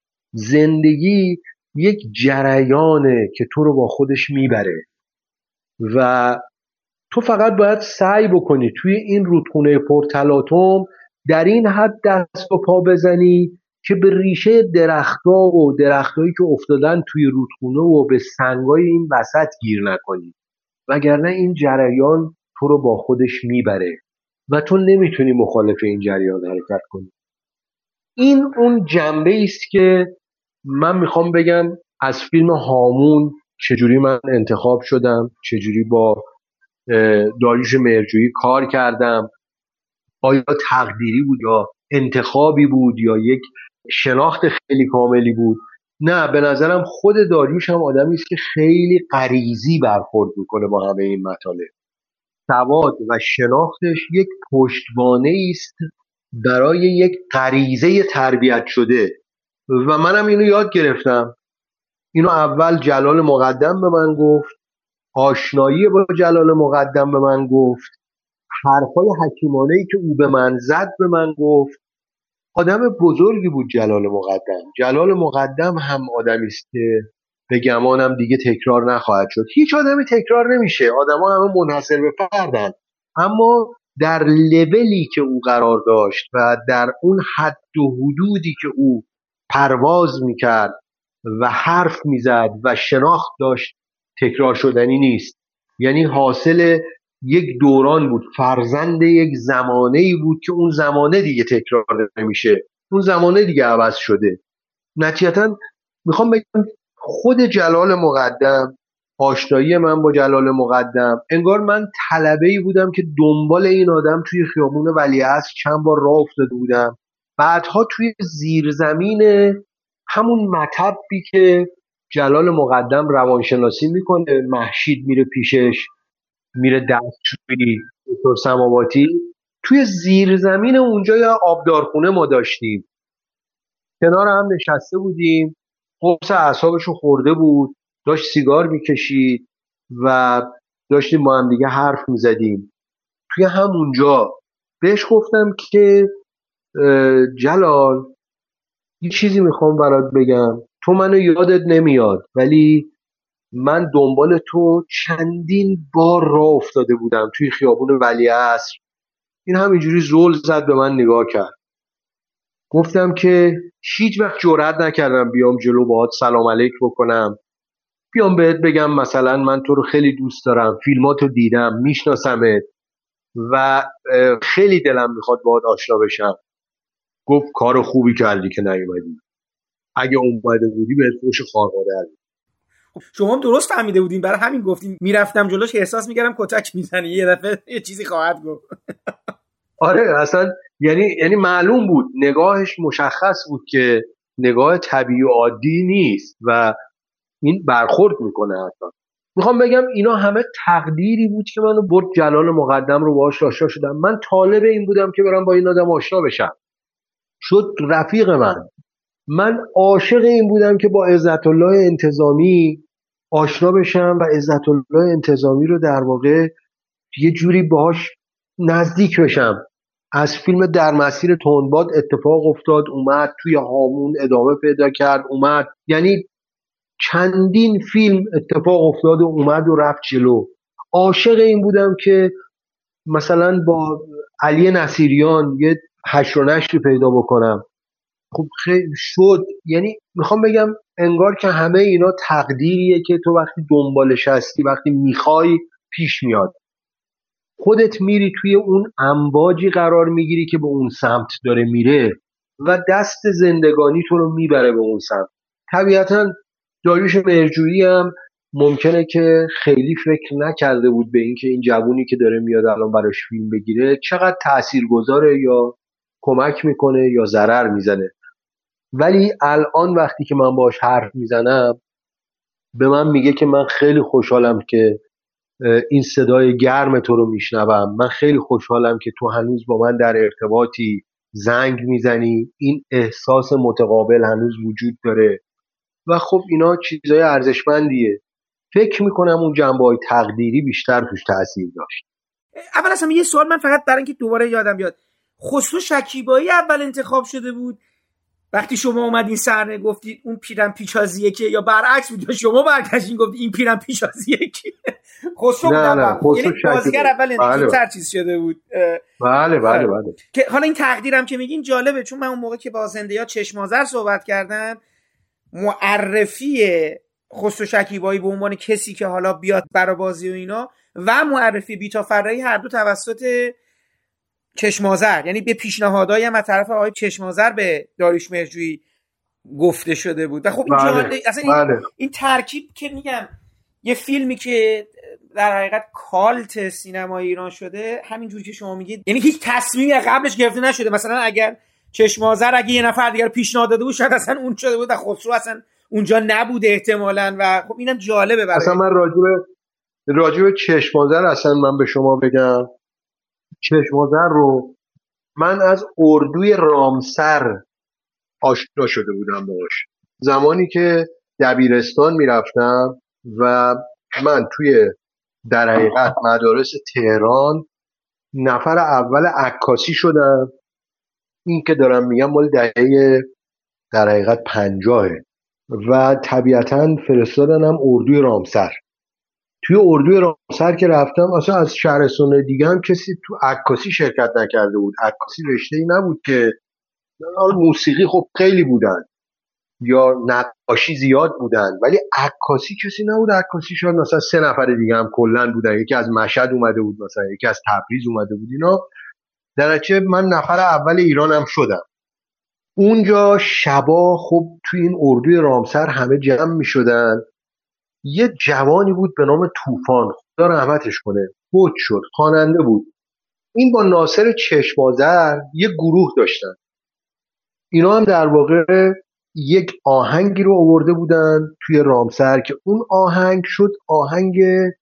زندگی یک جریانه که تو رو با خودش میبره و تو فقط باید سعی بکنی توی این رودخونه پرتلاطم در این حد دست و پا بزنی که به ریشه درختایی که افتادن توی رودخونه و به سنگای این وسط گیر نکنی، وگرنه این جریان تو رو با خودش میبره و تو نمیتونی مخالف این جریان حرکت کنی. این اون جنبه است که من میخوام بگم از فیلم هامون چجوری من انتخاب شدم، چجوری با داریوش مهرجویی کار کردم. آیا تقدیری بود یا انتخابی بود یا یک شناخت خیلی کاملی بود؟ نه، به نظرم خود داریوش هم آدمی است که خیلی غریزی برخورد میکنه با همه این مطالب. سواد و شناختش یک پشتوانه است برای یک غریزه تربیت شده و منم اینو یاد گرفتم. اینو اول جلال مقدم به من گفت، آشنایی با جلال مقدم به من گفت، حرفای حکیمانه‌ای که او به من زد به من گفت. آدم بزرگی بود جلال مقدم. جلال مقدم هم آدمی است که به گمانم دیگه تکرار نخواهد شد. هیچ آدمی تکرار نمیشه، آدما همه منحصر به فردن، اما در لولی که او قرار داشت و در اون حد و حدودی که او پرواز میکرد و حرف میزد و شناخت داشت تکرار شدنی نیست. یعنی حاصل یک دوران بود، فرزند یک زمانه‌ای بود که اون زمانه دیگه تکرار نمیشه، اون زمانه دیگه عوض شده. نتیجتا میخوام بگم خود جلال مقدم، آشنایی من با جلال مقدم، انگار من طلبه‌ای بودم که دنبال این آدم توی خیابون ولیعصر چند بار راه افتاده بودم. بعدها توی زیرزمین همون مطبی که جلال مقدم روانشناسی میکنه، مهشید میره پیشش، میره دستشویی، دکتر سماواتی، توی زیرزمین اونجا یا آبدارخونه ما داشتیم، کنار هم نشسته بودیم، قرص اعصابشو خورده بود، داشت سیگار میکشید و داشتیم با هم دیگه حرف میزدیم. توی همونجا بهش گفتم که جلال یه چیزی میخوام برات بگم، تو منو یادت نمیاد ولی من دنبال تو چندین بار راه افتاده بودم توی خیابون ولیعصر. این همینجوری زل زد به من نگاه کرد. گفتم که هیچ وقت جرئت نکردم بیام جلو باهات سلام علیک بکنم، بیام بهت بگم مثلا من تو رو خیلی دوست دارم، فیلماتو دیدم، میشناسمت و خیلی دلم میخواد باهات آشنا بشم. گفت کار خوبی کردی که نیومدی، اگه اومده بودی بهت فوش خارمادر. شما هم درست فهمیده بودین، برای همین گفتین میرفتم جلوش احساس میکردم کتک میزنی، یه دفعه یه چیزی خواهد گفت. آره اصلا یعنی معلوم بود، نگاهش مشخص بود که نگاه طبیعی و عادی نیست و این برخورد میکنه. حتی میخوام بگم اینا همه تقدیری بود که منو برد جلال مقدم رو باهاش آشنا شدم. من طالب این بودم که برم با این آدم آشنا بشم، شد رفیق من عاشق این بودم که با عزت الله انتظامی آشنا بشم و عزت الله انتظامی رو در واقع یه جوری باهاش نزدیک بشم. از فیلم در مسیر تندباد اتفاق افتاد، اومد توی هامون ادامه پیدا کرد، اومد، یعنی چندین فیلم اتفاق افتاد و اومد و رفت جلو. عاشق این بودم که مثلا با علی نصیریان یه هشت و نشری پیدا بکنم. خب خیلی شد. یعنی میخوام بگم انگار که همه اینا تقدیریه که تو وقتی دنبالش هستی، وقتی میخوای پیش میاد، خودت میری توی اون امواجی قرار میگیری که به اون سمت داره میره و دست زندگانی تو رو میبره به اون سمت. طبیعتا داریوش مهرجویی هم ممکنه که خیلی فکر نکرده بود به این که این جوونی که داره میاد الان براش فیلم بگیره چقدر تاثیرگذاره یا کمک میکنه یا ضرر میزنه. ولی الان وقتی که من باهاش حرف میزنم به من میگه که من خیلی خوشحالم که این صدای گرم تو رو میشنوم، من خیلی خوشحالم که تو هنوز با من در ارتباطی، زنگ میزنی، این احساس متقابل هنوز وجود داره و خب اینا چیزای ارزشمندیه. فکر میکنم اون جنبه‌های تقدیری بیشتر توش تاثیر داشت. اول اصلا یه سوال من فقط برای اینکه دوباره یادم بیاد، خسرو شکیبایی اول انتخاب شده بود وقتی شما اومدین صحنه گفتید اون پیرن پیچازیه که، یا برعکس بود شما برگشتین گفتید این پیرن پیچازیه که؟ خسرو نه خسرو یعنی بازیگر اول انتخاب چیز شده بود. بله. که حالا این تقدیرم که میگین جالبه، چون من اون موقع که با زنده‌ها چشم آذر صحبت کردم، معرفی خسرو شکیبایی به عنوان کسی که حالا بیاد برای بازی و اینا و معرفی بیتا فرایی هر دو توسط چشم آذر، یعنی به پیشنهادایی هم از طرف آقای چشم آذر به داریوش مهرجویی گفته شده بود. و خب این اصلا این ترکیب که میگم یه فیلمی که در حقیقت کالت سینمای ایران شده همینجوری که شما میگید، یعنی هیچ تصمیمی قبلش گرفته نشده. مثلا اگر چشم آذر اگه یه نفر دیگر پیشنهاد داده بود شاید اصلا اون شده بود و خسرو اصلا اونجا نبوده احتمالاً. و خب اینم جالبه برای اصلا من راجب چشم آذر اصلا من به شما بگم، چشم آذر رو من از اردوی رامسر آشنا شده بودم باش، زمانی که دبیرستان میرفتم و من توی در حقیقت مدارس تهران نفر اول عکاسی شدم. این که دارم میگم مال دهه در حقیقت 50 و طبیعتا فرستادنم اردوی رامسر. توی اردوی رامسر که رفتم اصلا از شهرستان دیگه هم کسی تو عکاسی شرکت نکرده بود. عکاسی رشته‌ای نبود که موسیقی خب خیلی بودن یا نقاشی زیاد بودن ولی عکاسی کسی نبود. عکاسی شاید مثلا 3 نفر دیگه هم کلا بودن، یکی از مشهد اومده بود، مثلا یکی از تبریز اومده بود. اینا در نتیجه من نفر اول ایرانم شدم. اونجا شبا خب توی این اردوی رامسر همه جمع می شدن. یه جوانی بود به نام طوفان، خدا رحمتش کنه، فوت شد، خواننده بود. این با ناصر چشم آذر یه گروه داشتن. اینا هم در واقع یک آهنگی رو آورده بودن توی رامسر که اون آهنگ شد آهنگ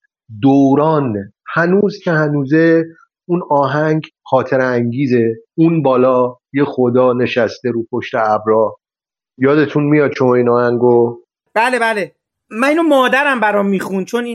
دوران. هنوز که هنوزه اون آهنگ خاطر انگیزه. اون بالا یه خدا نشسته رو پشت ابرا. یادتون میاد شما این آهنگو؟ بله من اینو مادرم برام میخوند، چون این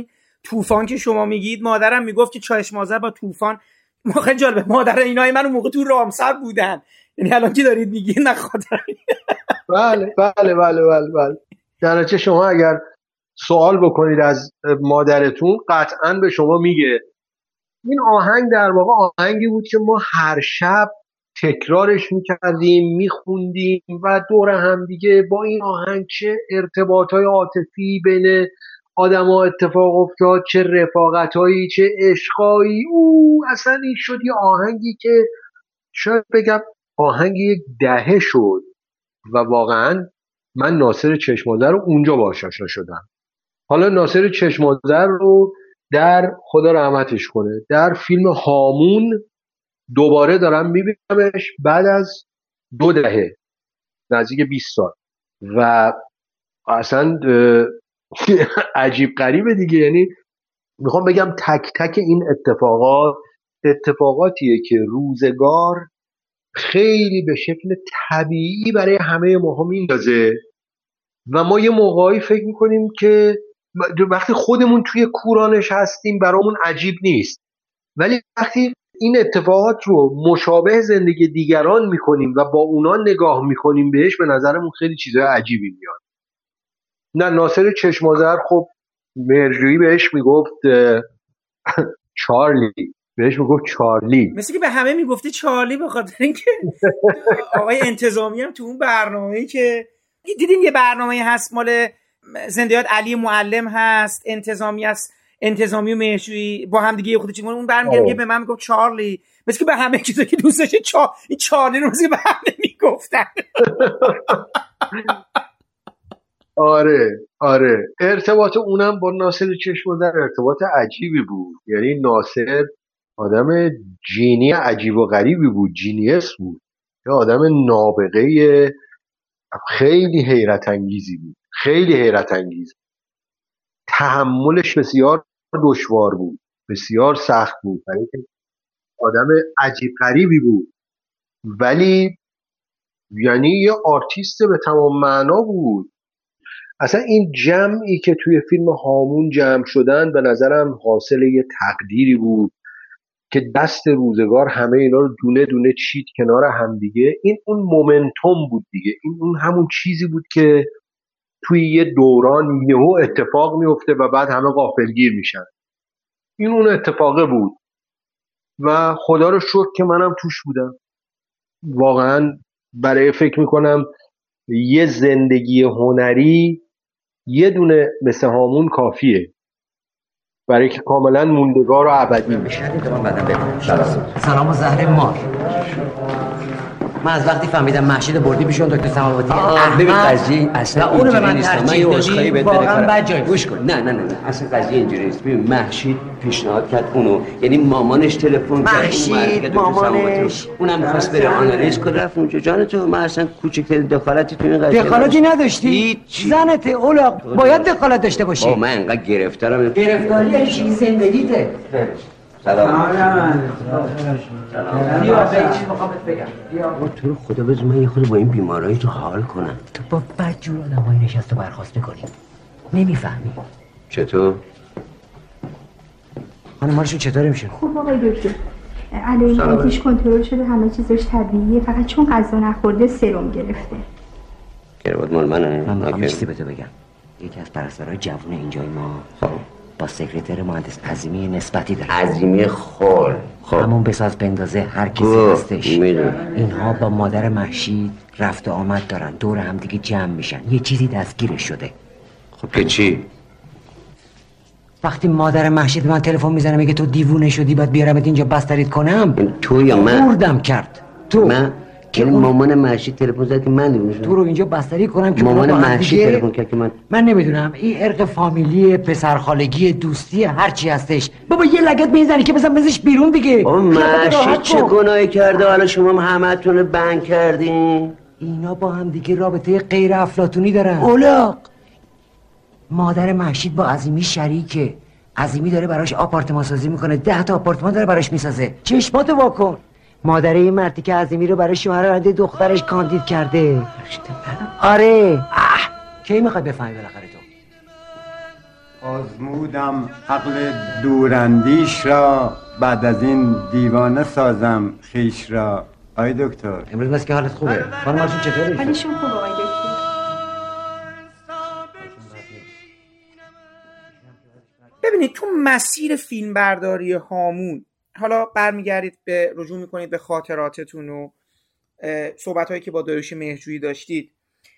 طوفان که شما میگید مادرم میگفت که چشم آذر با طوفان خیلی جالبه. مادر اینای من اون موقع تو رامسر بودن، یعنی الان که دارید میگید نه خاطر بله بله بله بله بله. درنچه شما اگر سوال بکنید از مادرتون قطعاً به شما میگه. این آهنگ در واقع آهنگی بود که ما هر شب تکرارش میکردیم، میخوندیم و دور هم دیگه با این آهنگ چه ارتباطهای عاطفی بین آدم‌ها اتفاق افتاد، چه رفاقتایی، چه عشقایی. اصلا این شد یه آهنگی که شاید بگم آهنگ یک دهه شد و واقعا من ناصر چشم‌آذر رو اونجا باهاش آشنا شدم. حالا ناصر چشم‌آذر رو در خدا رحمتش کنه در فیلم هامون دوباره دارم میبینمش بعد از 2 دهه، نزدیک 20 سال و اصلا عجیب غریبه دیگه. یعنی میخوام بگم تک تک این اتفاقاتیه که روزگار خیلی به شکل طبیعی برای همه ما میندازه و ما یه موقعی فکر میکنیم که وقتی خودمون توی کورانش هستیم برامون عجیب نیست، ولی وقتی این اتفاقات رو مشابه زندگی دیگران میکنیم و با اونا نگاه میکنیم بهش، به نظرمون خیلی چیزای عجیبی میاد. نه ناصر چشم‌آذر خب مهرجویی بهش میگفت چارلی، بهش میگفت چارلی، مثل که به همه میگفته چارلی، به خاطر اینکه آقای انتظامی هم تو اون برنامه‌ای که دیدیم یه برنامه هست مال زندیات علی معلم هست، انتظامی و مهرجویی با هم دیگه یه خود چیزی اون برمیگردیم که به من میگفت چارلی، مثل که به همه چیزا که دوست داشته این چارلی رو مثل به همه میگفتن. آره ارتباط اونم با ناصر چشم‌آذر ارتباط عجیبی بود. یعنی ناصر آدم جینی عجیب و غریبی بود، جینیس بود، یه آدم نابغه خیلی حیرت انگیزی بود، خیلی حیرت انگیز. تحملش بسیار دشوار بود، بسیار سخت بود، آدم عجیب غریبی بود، ولی یعنی یه آرتیست به تمام معنا بود. اصلا این جمعی که توی فیلم هامون جمع شدن به نظرم حاصل یه تقدیری بود که دست روزگار همه اینا رو دونه دونه چید کنار هم دیگه. این اون مومنتوم بود دیگه، این اون همون چیزی بود که توی یه دوران یهو اتفاق میفته و بعد همه غافلگیر میشن. این اون اتفاقه بود و خدا رو شکر که منم توش بودم. واقعا برای فکر میکنم یه زندگی هنری یه دونه مثل هامون کافیه برای که کاملا موندگار و ابدی میشه. سلام و زهر مار. من از وقتی فهمیدم مهشید بردی پیشون دکتر سماواتی ببین قضیه اصلا اونو به من ترجیح دادی، واقعا بد جای گوش کن. نه اصلا قضیه اینجوری نیست. ببین مهشید پیشنهاد کرد اونو، یعنی مامانش تلفن کرد مهشید مامانش اونم می‌خواست بره آنالیز کنه، رفت اونجا. جان تو من اصلا کوچکترین دخالتی تو این قضیه دخالتی نداشتی؟ زنت اولاق باید دخالت داشته باشی. من انقدر گرفتارم. گرفتاری چی زندگیته. سلام. تو رو خدا بذار من یه خود با این بیمارایی تو حال کنم. تو با بدجور آدمایی نشست و برخواست میکنی، نمیفهمی. چطور؟ خانمارشون چطوره میشه؟ خوب آقای دکتر، علائم کنترل شده، همه چیزش طبیعیه، فقط چون غذا نخورده سرم گرفته. کروات مال منه. من میخوام یه چیزی بهت بگم. یکی از پرستارهای جوون اینجای ما با سکرتر مهندس عظیمی نسبتی داره. عظیمی خور همون بساز بندازه هر کسی هستش. اینها با مادر مهشید رفت و آمد دارن، دور هم دیگه جمع میشن، یه چیزی دستگیرش شده. خب که چی؟ وقتی مادر مهشید من تلفن میزنه میگه تو دیوونه شدی باید بیارمت اینجا بستریت کنم، تو یا من؟ خوردم کرد. تو من که مامان مهشید تلفن زد که من دیوونه شدم تو رو اینجا بستری کنم که مامان مهشید تلفن کرد که من نمیدونم این ارق فامیلی، پسرخالگی، دوستی، هر چی هستش. بابا یه لگد میزنی که بزن بزنش بیرون دیگه. بابا مهشید چه گناهی کرده حالا شما همتون بند کردین؟ اینا با هم دیگه رابطه غیر افلاطونی دارن. اولاق مادر مهشید با عظیمی شریکه. عظیمی داره براش آپارتمان سازی میکنه، 10 تا آپارتمان داره براش میسازه. چشماتو واکن. مادر این مردی که عظیمی رو برای شوهر دخترش کاندید کرده. آره کی میخوای بفهمی بالاخره تو؟ آزمودم عقل دوراندیش را، بعد از این دیوانه سازم خیش را. آی دکتر امروز مثل که حالت خوبه. خانم هاشون چطوره؟ حالشون خوبه آقای دکتر. ببینید تو مسیر فیلم برداری هامون، حالا برمیگردید به رجوع میکنید به خاطراتتون و صحبت‌هایی که با داریوش مهرجویی داشتید،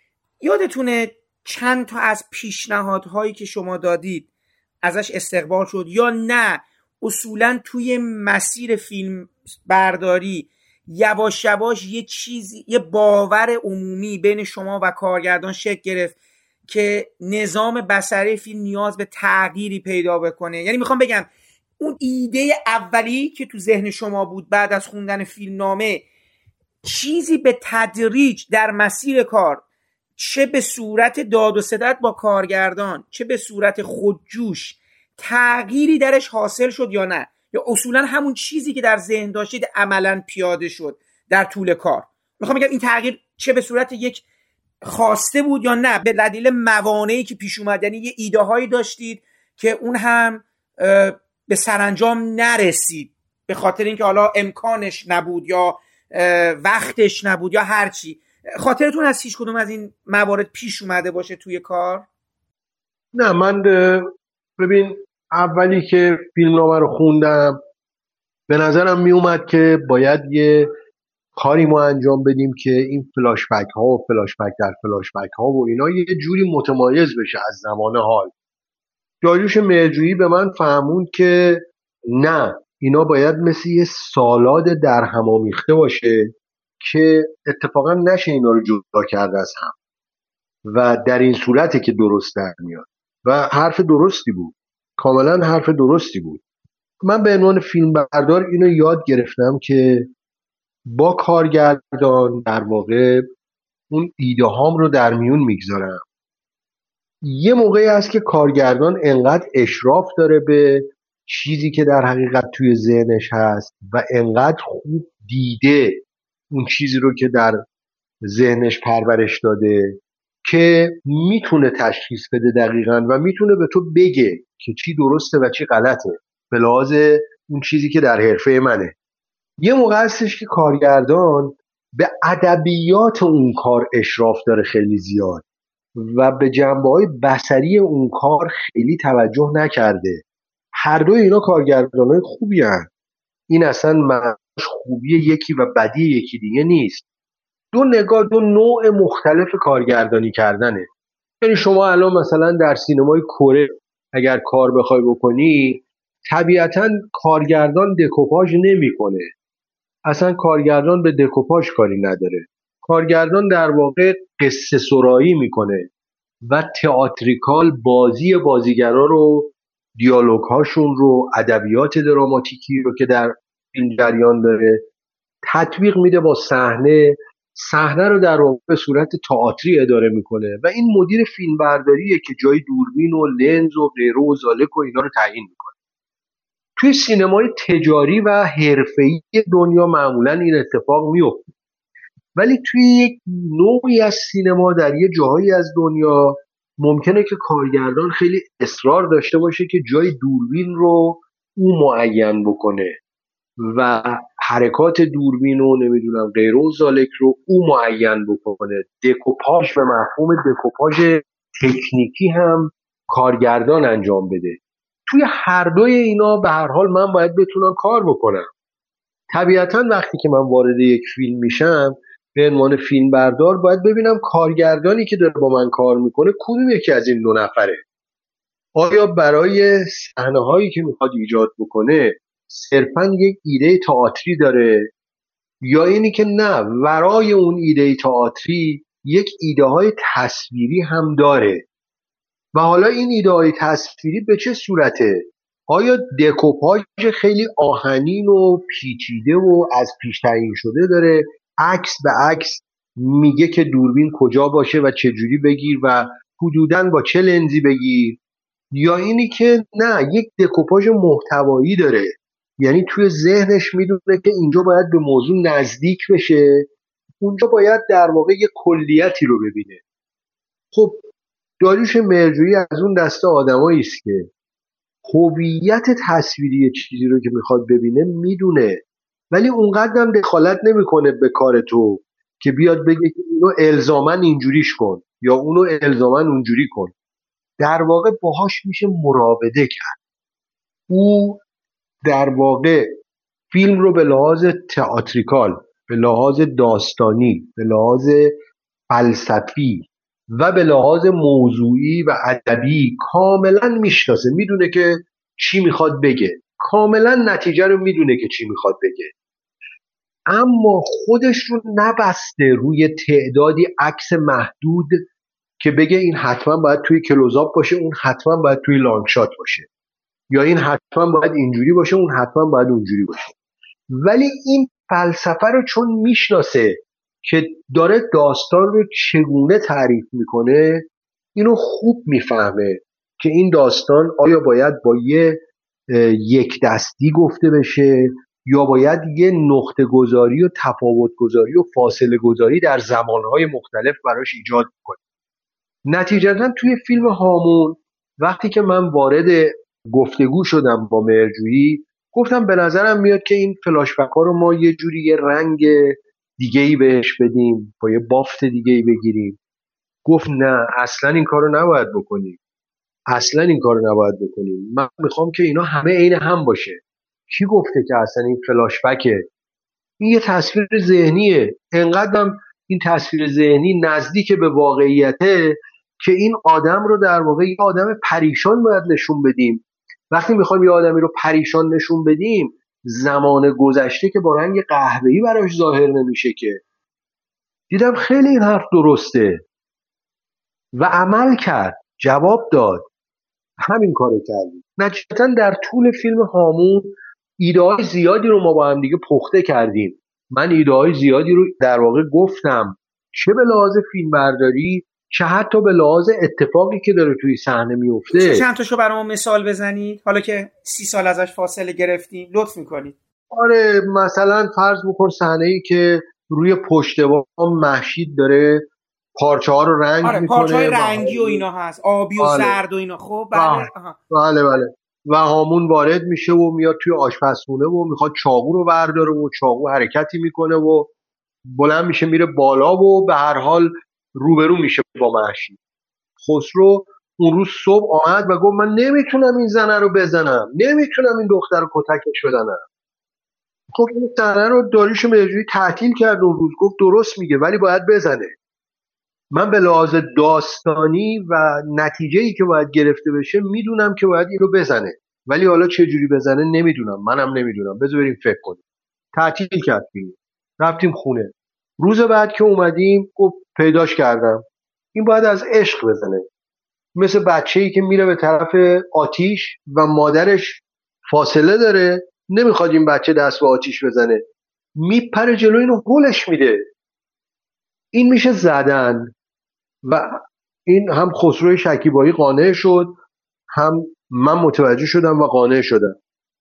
یادتونه چند تا از پیشنهادهایی که شما دادید ازش استقبال شد یا نه؟ اصولا توی مسیر فیلم برداری یواش یواش یه چیزی، یه باور عمومی بین شما و کارگردان شکل گرفت که نظام بصری فیلم نیاز به تغییری پیدا بکنه. یعنی میخوام بگم اون ایده اولی که تو ذهن شما بود بعد از خوندن فیلمنامه، چیزی به تدریج در مسیر کار، چه به صورت داد و ستد با کارگردان چه به صورت خودجوش، تغییری درش حاصل شد یا نه؟ یا اصولا همون چیزی که در ذهن داشتید عملا پیاده شد در طول کار؟ میخوام بگم این تغییر چه به صورت یک خواسته بود یا نه به دلیل موانعی که پیش اومد، یعنی یه ایده هایی داشتید که اون هم به سرانجام نرسید به خاطر اینکه حالا امکانش نبود یا وقتش نبود یا هر چی. خاطرتون از هیچ کدوم از این موارد پیش اومده باشه توی کار؟ نه، من ببین اولی که فیلمنامه رو خوندم به نظرم می اومد که باید یه کاری ما انجام بدیم که این فلاشبک ها و فلاشبک در فلاشبک ها و اینا یه جوری متمایز بشه از زمان حال. داریوش مهرجویی به من فهموند که نه، اینا باید مثل یه سالاد در هم آمیخته باشه که اتفاقا نشه اینا رو جدا کرد از هم و در این صورته که درست در میاد. و حرف درستی بود، کاملا حرف درستی بود. من به عنوان فیلم بردار اینو یاد گرفتم که با کارگردان در واقع اون ایده هام رو در میون میگذارم. یه موقعی هست که کارگردان انقدر اشراف داره به چیزی که در حقیقت توی ذهنش هست و انقدر خوب دیده اون چیزی رو که در ذهنش پرورش داده که میتونه تشخیص بده دقیقاً و میتونه به تو بگه که چی درسته و چی غلطه به لحاظ اون چیزی که در حرفه منه. یه موقع هستش که کارگردان به ادبیات اون کار اشراف داره خیلی زیاد و به جنبه‌های بصری اون کار خیلی توجه نکرده. هر دوی اینا کارگردانای خوبی هستند. این اصلا معناش خوبی یکی و بدی یکی دیگه نیست. دو نوع مختلف کارگردانی کردنه. یعنی شما الان مثلا در سینمای کره اگر کار بخوای بکنی، طبیعتاً کارگردان دکوپاژ نمیکنه. اصلا کارگردان به دکوپاژ کاری نداره. کارگردان در واقع قصه سرایی میکنه و تئاتریکال بازی بازیگرا رو، دیالوگ هاشون رو، ادبیات دراماتیکی رو که در این جریان داره تطبیق میده با صحنه رو در واقع به صورت تئاتری اداره میکنه و این مدیر فیلمبرداریه که جای دوربین و لنز و غیره و زالک و اینا رو تعیین میکنه. توی سینمای تجاری و حرفه‌ای دنیا معمولا این اتفاق میفته، ولی توی یک نوعی از سینما در یه جاهایی از دنیا ممکنه که کارگردان خیلی اصرار داشته باشه که جای دوربین رو او معین بکنه و حرکات دوربین و نمیدونم غیره و زالک رو او معین بکنه. دکوپاژ به مفهوم دکوپاژ تکنیکی هم کارگردان انجام بده. توی هر دوی اینا به هر حال من باید بتونم کار بکنم. طبیعتاً وقتی که من وارد یک فیلم میشم به عنوان فیلم بردار باید ببینم کارگردانی که داره با من کار میکنه کدوم یکی از این دو نفره. آیا برای صحنه‌هایی که میخواد ایجاد بکنه صرفاً یک ایده تئاتری داره یا اینی که نه، ورای اون ایده تئاتری یک ایده های تصویری هم داره و حالا این ایده های تصویری به چه صورته؟ آیا دکوپاژ خیلی آهنین و پیچیده و از پیش تعیین شده داره، عکس به عکس میگه که دوربین کجا باشه و چه جوری بگیر و حدوداً با چه لنزی بگیر، یا اینی که نه، یک دکوپاژ محتوایی داره، یعنی توی ذهنش میدونه که اینجا باید به موضوع نزدیک بشه، اونجا باید در واقع یک کلیتی رو ببینه. خب داریوش مهرجویی از اون دسته آدمایی است که هویت تصویری چیزی رو که میخواد ببینه میدونه، ولی اونقدر هم دخالت نمیکنه به کار تو که بیاد بگه که اینو الزاما اینجوریش کن یا اونو الزاما اونجوری کن. در واقع باهاش میشه مراوده کرد. او در واقع فیلم رو به لحاظ تئاتریکال، به لحاظ داستانی، به لحاظ فلسفی و به لحاظ موضوعی و ادبی کاملا میشناسه، میدونه که چی میخواد بگه، کاملا نتیجه رو میدونه که چی میخواد بگه، اما خودش رو نبسته روی تعدادی عکس محدود که بگه این حتما باید توی کلوزآپ باشه، اون حتما باید توی لانگ شات باشه، یا این حتما باید اینجوری باشه، اون حتما باید اونجوری باشه. ولی این فلسفه رو چون میشناسه که داره داستان رو چگونه تعریف میکنه، اینو خوب میفهمه که این داستان آیا باید با یک دستی گفته بشه یا باید یه نقطه گذاری و تفاوت گذاری و فاصله گذاری در زمانهای مختلف براش ایجاد کنه. نتیجتاً توی فیلم هامون وقتی که من وارد گفتگو شدم با مهرجویی، گفتم به نظرم میاد که این فلاشبک ها رو ما یه جوری یه رنگ دیگه‌ای بهش بدیم، با یه بافت دیگه‌ای بگیریم. گفت نه، اصلا این کارو نباید بکنیم، اصلا این کارو نباید بکنیم، من میخوام که اینا همه عین هم باشه. کی گفته که اصلا این فلاشبکه؟ این یه تصویر ذهنیه، انقدرم این تصویر ذهنی نزدیک به واقعیته که این آدم رو در واقع یه آدم پریشان باید نشون بدیم. وقتی میخوایم یه آدمی رو پریشان نشون بدیم، زمان گذشته که با رنگ قهوه‌ای براش ظاهر نمیشه که. دیدم خیلی این حرف درسته و عمل کرد، جواب داد، همین کارو کردیم. نتیجتاً در طول فیلم هامون ایده‌های زیادی رو ما با هم دیگه پخته کردیم. من ایده‌های زیادی رو در واقع گفتم، چه به لحاظ فیلمبرداری چه حتی به لحاظ اتفاقی که داره توی صحنه میفته. چند تاشو برامون مثال بزنید حالا که 30 سال ازش فاصله گرفتیم، لطف میکنید. آره، مثلا فرض بکن صحنه‌ای که روی پشت بام مهشید داره پارچه ها رو رنگ میکنه، پارچه‌های رنگی و اینا هست، آبی و زرد و اینا. خب بله و هامون وارد میشه و میاد توی آشپزخونه و میخواد چاقو رو برداره و چاقو حرکتی میکنه و بلند میشه میره بالا و به هر حال روبرو میشه با مهشید. خسرو اون روز صبح آمد و گفت من نمیتونم این زنه رو بزنم، نمیتونم این دختر رو کتکش بدنم. خب این زنه رو داریوش مهرجویی تعطیل کرد اون روز، گفت درست میگه ولی باید بزنه. من به لحاظ داستانی و نتیجه‌ای که باید گرفته بشه میدونم که باید اینو بزنه، ولی حالا چه جوری بزنه نمیدونم، منم نمیدونم، بذار بریم فکر کنیم. تعطیل کرد فیلم، رفتیم خونه. روز بعد که اومدیم گفت پیداش کردم، این باید از عشق بزنه، مثل بچه‌ای که میره به طرف آتیش و مادرش فاصله داره، نمیخواد این بچه دست به آتیش بزنه، میپره جلو اینو هولش میده. این میشه زدن. و این هم خسرو شکیبایی قانع شد، هم من متوجه شدم و قانع شدم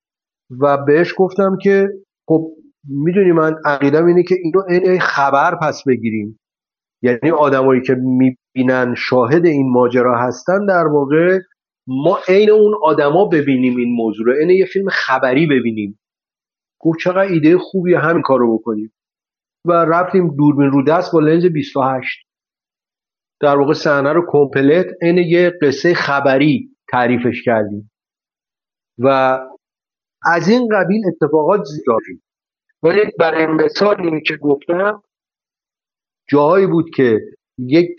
و بهش گفتم که خب میدونی من عقیدم اینه که اینو این خبر پس بگیریم، یعنی آدمایی که میبینن شاهد این ماجرا هستن در واقع ما عین اون آدما ببینیم این موضوع رو، این یه فیلم خبری ببینیم. گفت چقدر ایده خوبیه، همین کارو بکنیم. و رفتیم دوربین رو دست با لنز 28 در واقع صحنه رو کامپلت این یه قصه خبری تعریفش کردیم و از این قبیل اتفاقات زیادی. ولی برای مثالی که گفتم جاهایی بود که یک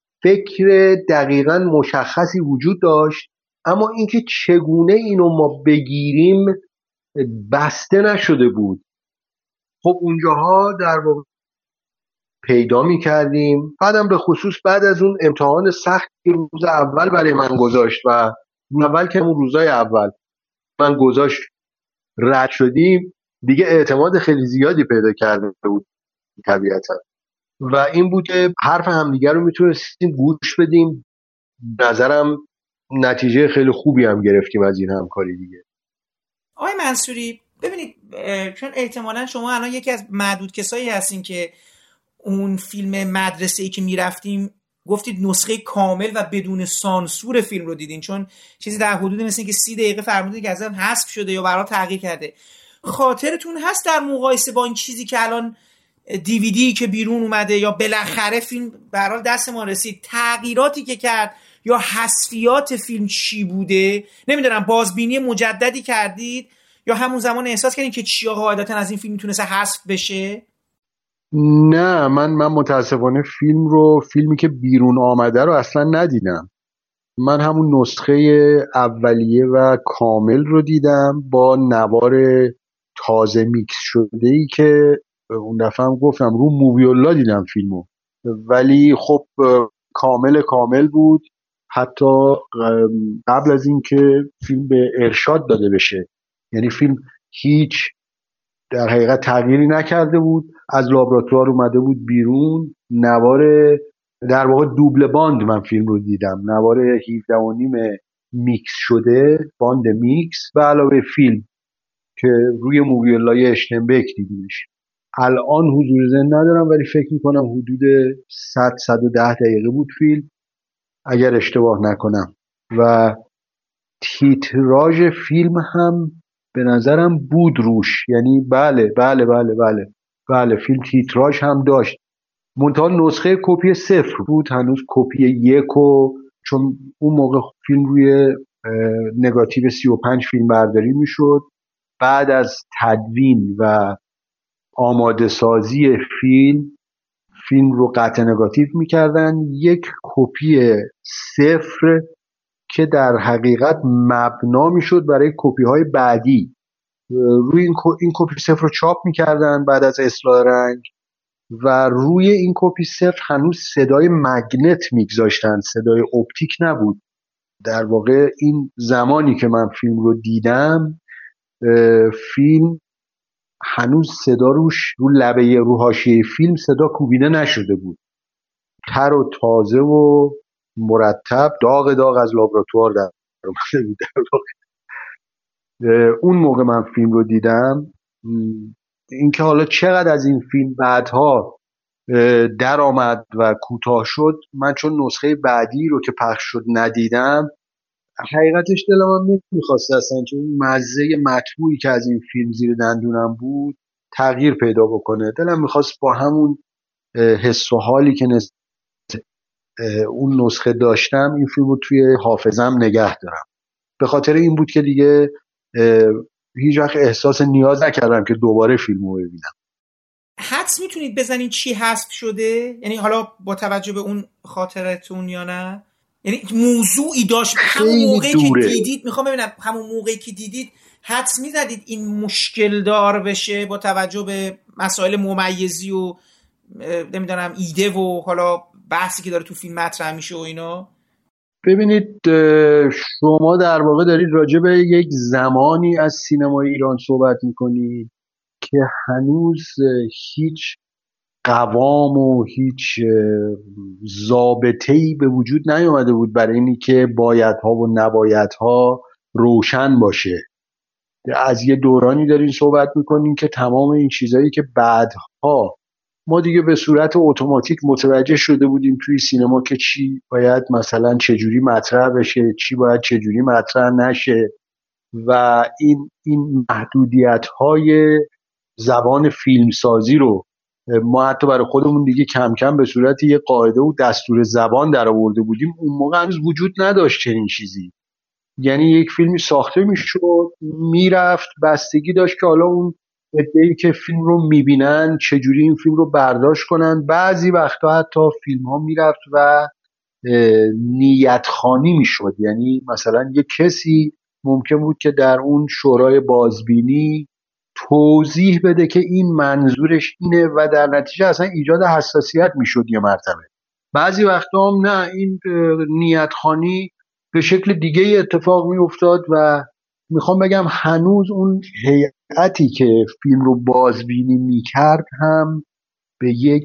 فکر دقیقاً مشخصی وجود داشت، اما اینکه چگونه اینو ما بگیریم بسته نشده بود. خب اونجاها در واقع پیدا می‌کردیم. بعدم به خصوص بعد از اون امتحان سخت روز اول برای من گذاشت و اول که اون روزای اول من گذاشت رد شدیم، دیگه اعتماد خیلی زیادی پیدا کرده بود طبیعتا و این بود که حرف همدیگر رو میتونستیم گوش بدیم. نظرم نتیجه خیلی خوبی هم گرفتیم از این همکاری دیگه. آقای منصوری ببینید، چون احتمالاً شما الان یکی از معدود کسایی هستین که اون فیلم مدرسه‌ای که میرفتیم گفتید نسخه کامل و بدون سانسور فیلم رو دیدین، چون چیزی در حدود مثل که 30 دقیقه فرمودید که اصلا حذف شده یا برای تغییر کرده. خاطرتون هست در مقایسه با این چیزی که الان دیویدی که بیرون اومده یا بالاخره فیلم به هر حال دست ما رسید، تغییراتی که کرد یا حذفیات فیلم چی بوده؟ نمیدونم بازبینی مجددی کردید یا همون زمان احساس کردین که چیا قاعدتا از این فیلم میتونسته حذف بشه؟ نه، من متاسفانه فیلمی که بیرون آمده رو اصلا ندیدم. من همون نسخه اولیه و کامل رو دیدم با نوار تازه میکس شده ای که اون دفعه هم گفتم رو موویولا دیدم فیلمو، ولی خب کامل بود، حتی قبل از اینکه فیلم به ارشاد داده بشه. یعنی فیلم هیچ در حقیقت تغییری نکرده بود، از لابراتوار اومده بود بیرون، نوار در واقع دوبل باند من فیلم رو دیدم، نوار 17.5 میکس شده، باند میکس و علاوه فیلم که روی موویولای اشتنبک دیدیمش. الان حضور ذهن ندارم ولی فکر میکنم حدود 100-110 دقیقه بود فیلم اگر اشتباه نکنم، و تیتراژ فیلم هم به نظرم بود روش. یعنی بله فیلم تیتراژ هم داشت، منتها نسخه کپی 0 بود، هنوز کپی 1 و چون اون موقع فیلم روی نگاتیو 35 فیلم برداری میشد، بعد از تدوین و آماده سازی فیلم رو قطع نگاتیو میکردن، یک کپی 0 که در حقیقت مبنا میشد برای کپی های بعدی. روی این کپی 0 رو چاپ میکردن بعد از اصلاح رنگ و روی این کپی 0 هنوز صدای مگنت میگذاشتن، صدای اپتیک نبود. در واقع این زمانی که من فیلم رو دیدم، فیلم هنوز صدا روش رو لبه رو حاشیه فیلم صدا کوبیده نشده بود، تر و تازه و مرتب، داغ از لابراتوار در اومده بود. در واقع اون موقع من فیلم رو دیدم. اینکه حالا چقدر از این فیلم بعدها در آمد و کوتاه شد، من چون نسخه بعدی رو که پخش شد ندیدم، حقیقتش دلم هم نمیخواست اصلا که اون مزه مطبوعی که از این فیلم زیر دندونم بود تغییر پیدا بکنه. دلم میخواست با همون حس و حالی که اون نسخه داشتم این فیلم رو توی حافظم نگه دارم. به خاطر این بود که دیگه هیچ وقت احساس نیاز نکردم که دوباره فیلم رو ببینم. حدس میتونید بزنید چی حذف شده؟ یعنی حالا با توجه به اون خاطرتون یا نه؟ یعنی موضوعی داشت همون موقعی که دیدید، میخوام ببینم همون موقعی که دیدید حدس میزدید این مشکل دار بشه با توجه به مسائل ممیزی و نمیدونم ایده و حالا بحثی که داره تو فیلم مطرح میشه و اینا؟ ببینید، شما در واقع دارید راجع به یک زمانی از سینمای ایران صحبت میکنید که هنوز هیچ قوام و هیچ ضابطه‌ای به وجود نیامده بود برای اینی که بایدها و نبایدها روشن باشه. از یه دورانی دارین صحبت میکنین که تمام این چیزایی که بعدها ما دیگه به صورت اتوماتیک متوجه شده بودیم توی سینما که چی باید مثلا چجوری مطرح بشه، چی باید چجوری مطرح نشه، و این محدودیت‌های زبان فیلمسازی رو ما حتی برای خودمون دیگه کم کم به صورت یه قاعده و دستور زبان در آورده بودیم. اون موقع هنوز وجود نداشت چنین چیزی. یعنی یک فیلمی ساخته میشد میرفت، بستگی داشت که حالا اون عده‌ای که فیلم رو میبینن چجوری این فیلم رو برداشت کنن. بعضی وقتا حتی فیلم ها میرفت و نیتخوانی میشد، یعنی مثلا یک کسی ممکن بود که در اون شورای بازبینی توضیح بده که این منظورش اینه و در نتیجه اصلا ایجاد حساسیت میشد یه مرتبه. بعضی وقتا هم نه، این نیتخوانی به شکل دیگه اتفاق می افتاد و میخوام بگم هنوز اون هیئتی که فیلم رو بازبینی میکرد هم به یک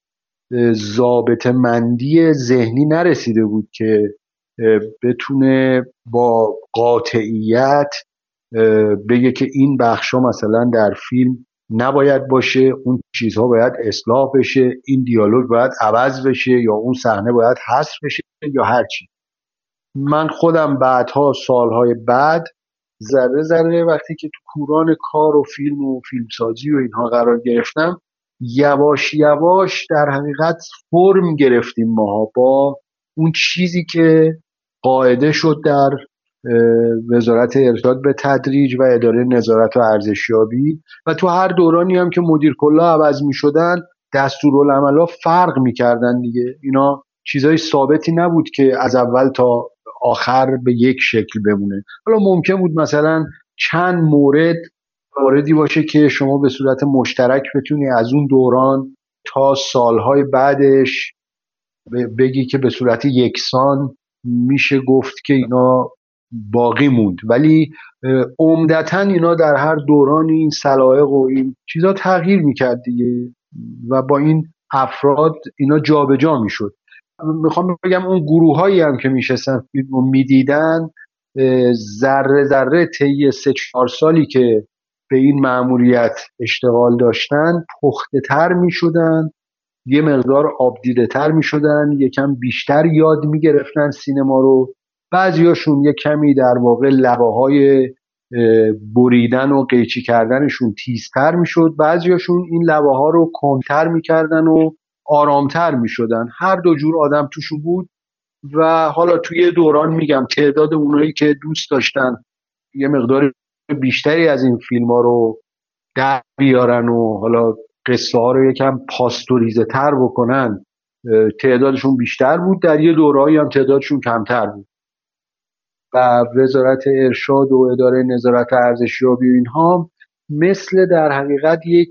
ضابطه‌مندی ذهنی نرسیده بود که بتونه با قاطعیت بگه که این بخشا مثلا در فیلم نباید باشه، اون چیزها باید اصلاح بشه، این دیالوگ باید عوض بشه یا اون صحنه باید حذف بشه یا هر چی. من خودم بعدها سالهای بعد ذره ذره وقتی که تو کوران کار و فیلم و فیلمسازی و اینها قرار گرفتم، یواش یواش در حقیقت فرم گرفتیم ماها با اون چیزی که قاعده شد در وزارت ارشاد به تدریج و اداره نظارت و ارزشیابی و تو هر دورانی هم که مدیر کلا عوض می شدن دستورالعمل‌ها فرق می کردن دیگه. اینا چیزای ثابتی نبود که از اول تا آخر به یک شکل بمونه. حالا ممکن بود مثلا چند موردی باشه که شما به صورت مشترک بتونی از اون دوران تا سالهای بعدش بگی که به صورت یکسان میشه گفت که اینا باقی موند، ولی عمدتاً اینا در هر دورانی این سلایق و این چیزا تغییر میکرد دیگه و با این افراد اینا جابجا میشد. میخوام بگم اون گروه هایی هم که میشستن فیلمو میدیدن ذره ذره طی 3-4 سالی که به این مأموریت اشتغال داشتن پخته تر میشدن، یه مقدار آبدیده تر میشدن، یکم بیشتر یاد میگرفتن سینما رو. بعضیاشون یه کمی در واقع لبه‌های بریدن و قیچی کردنشون تیزتر میشد، بعضیاشون این لبه‌ها رو کندتر میکردن و آرامتر میشدن. هر دو جور آدم توشون بود و حالا توی دوران میگم تعداد اونایی که دوست داشتن یه مقدار بیشتری از این فیلم ها رو در بیارن و حالا قصه ها رو یکم پاستوریزه تر بکنن تعدادشون بیشتر بود، در یه دورهایی هم تعدادشون کمتر بود و وزارت ارشاد و اداره نظارت ارزشیابی و اینها مثل در حقیقت یک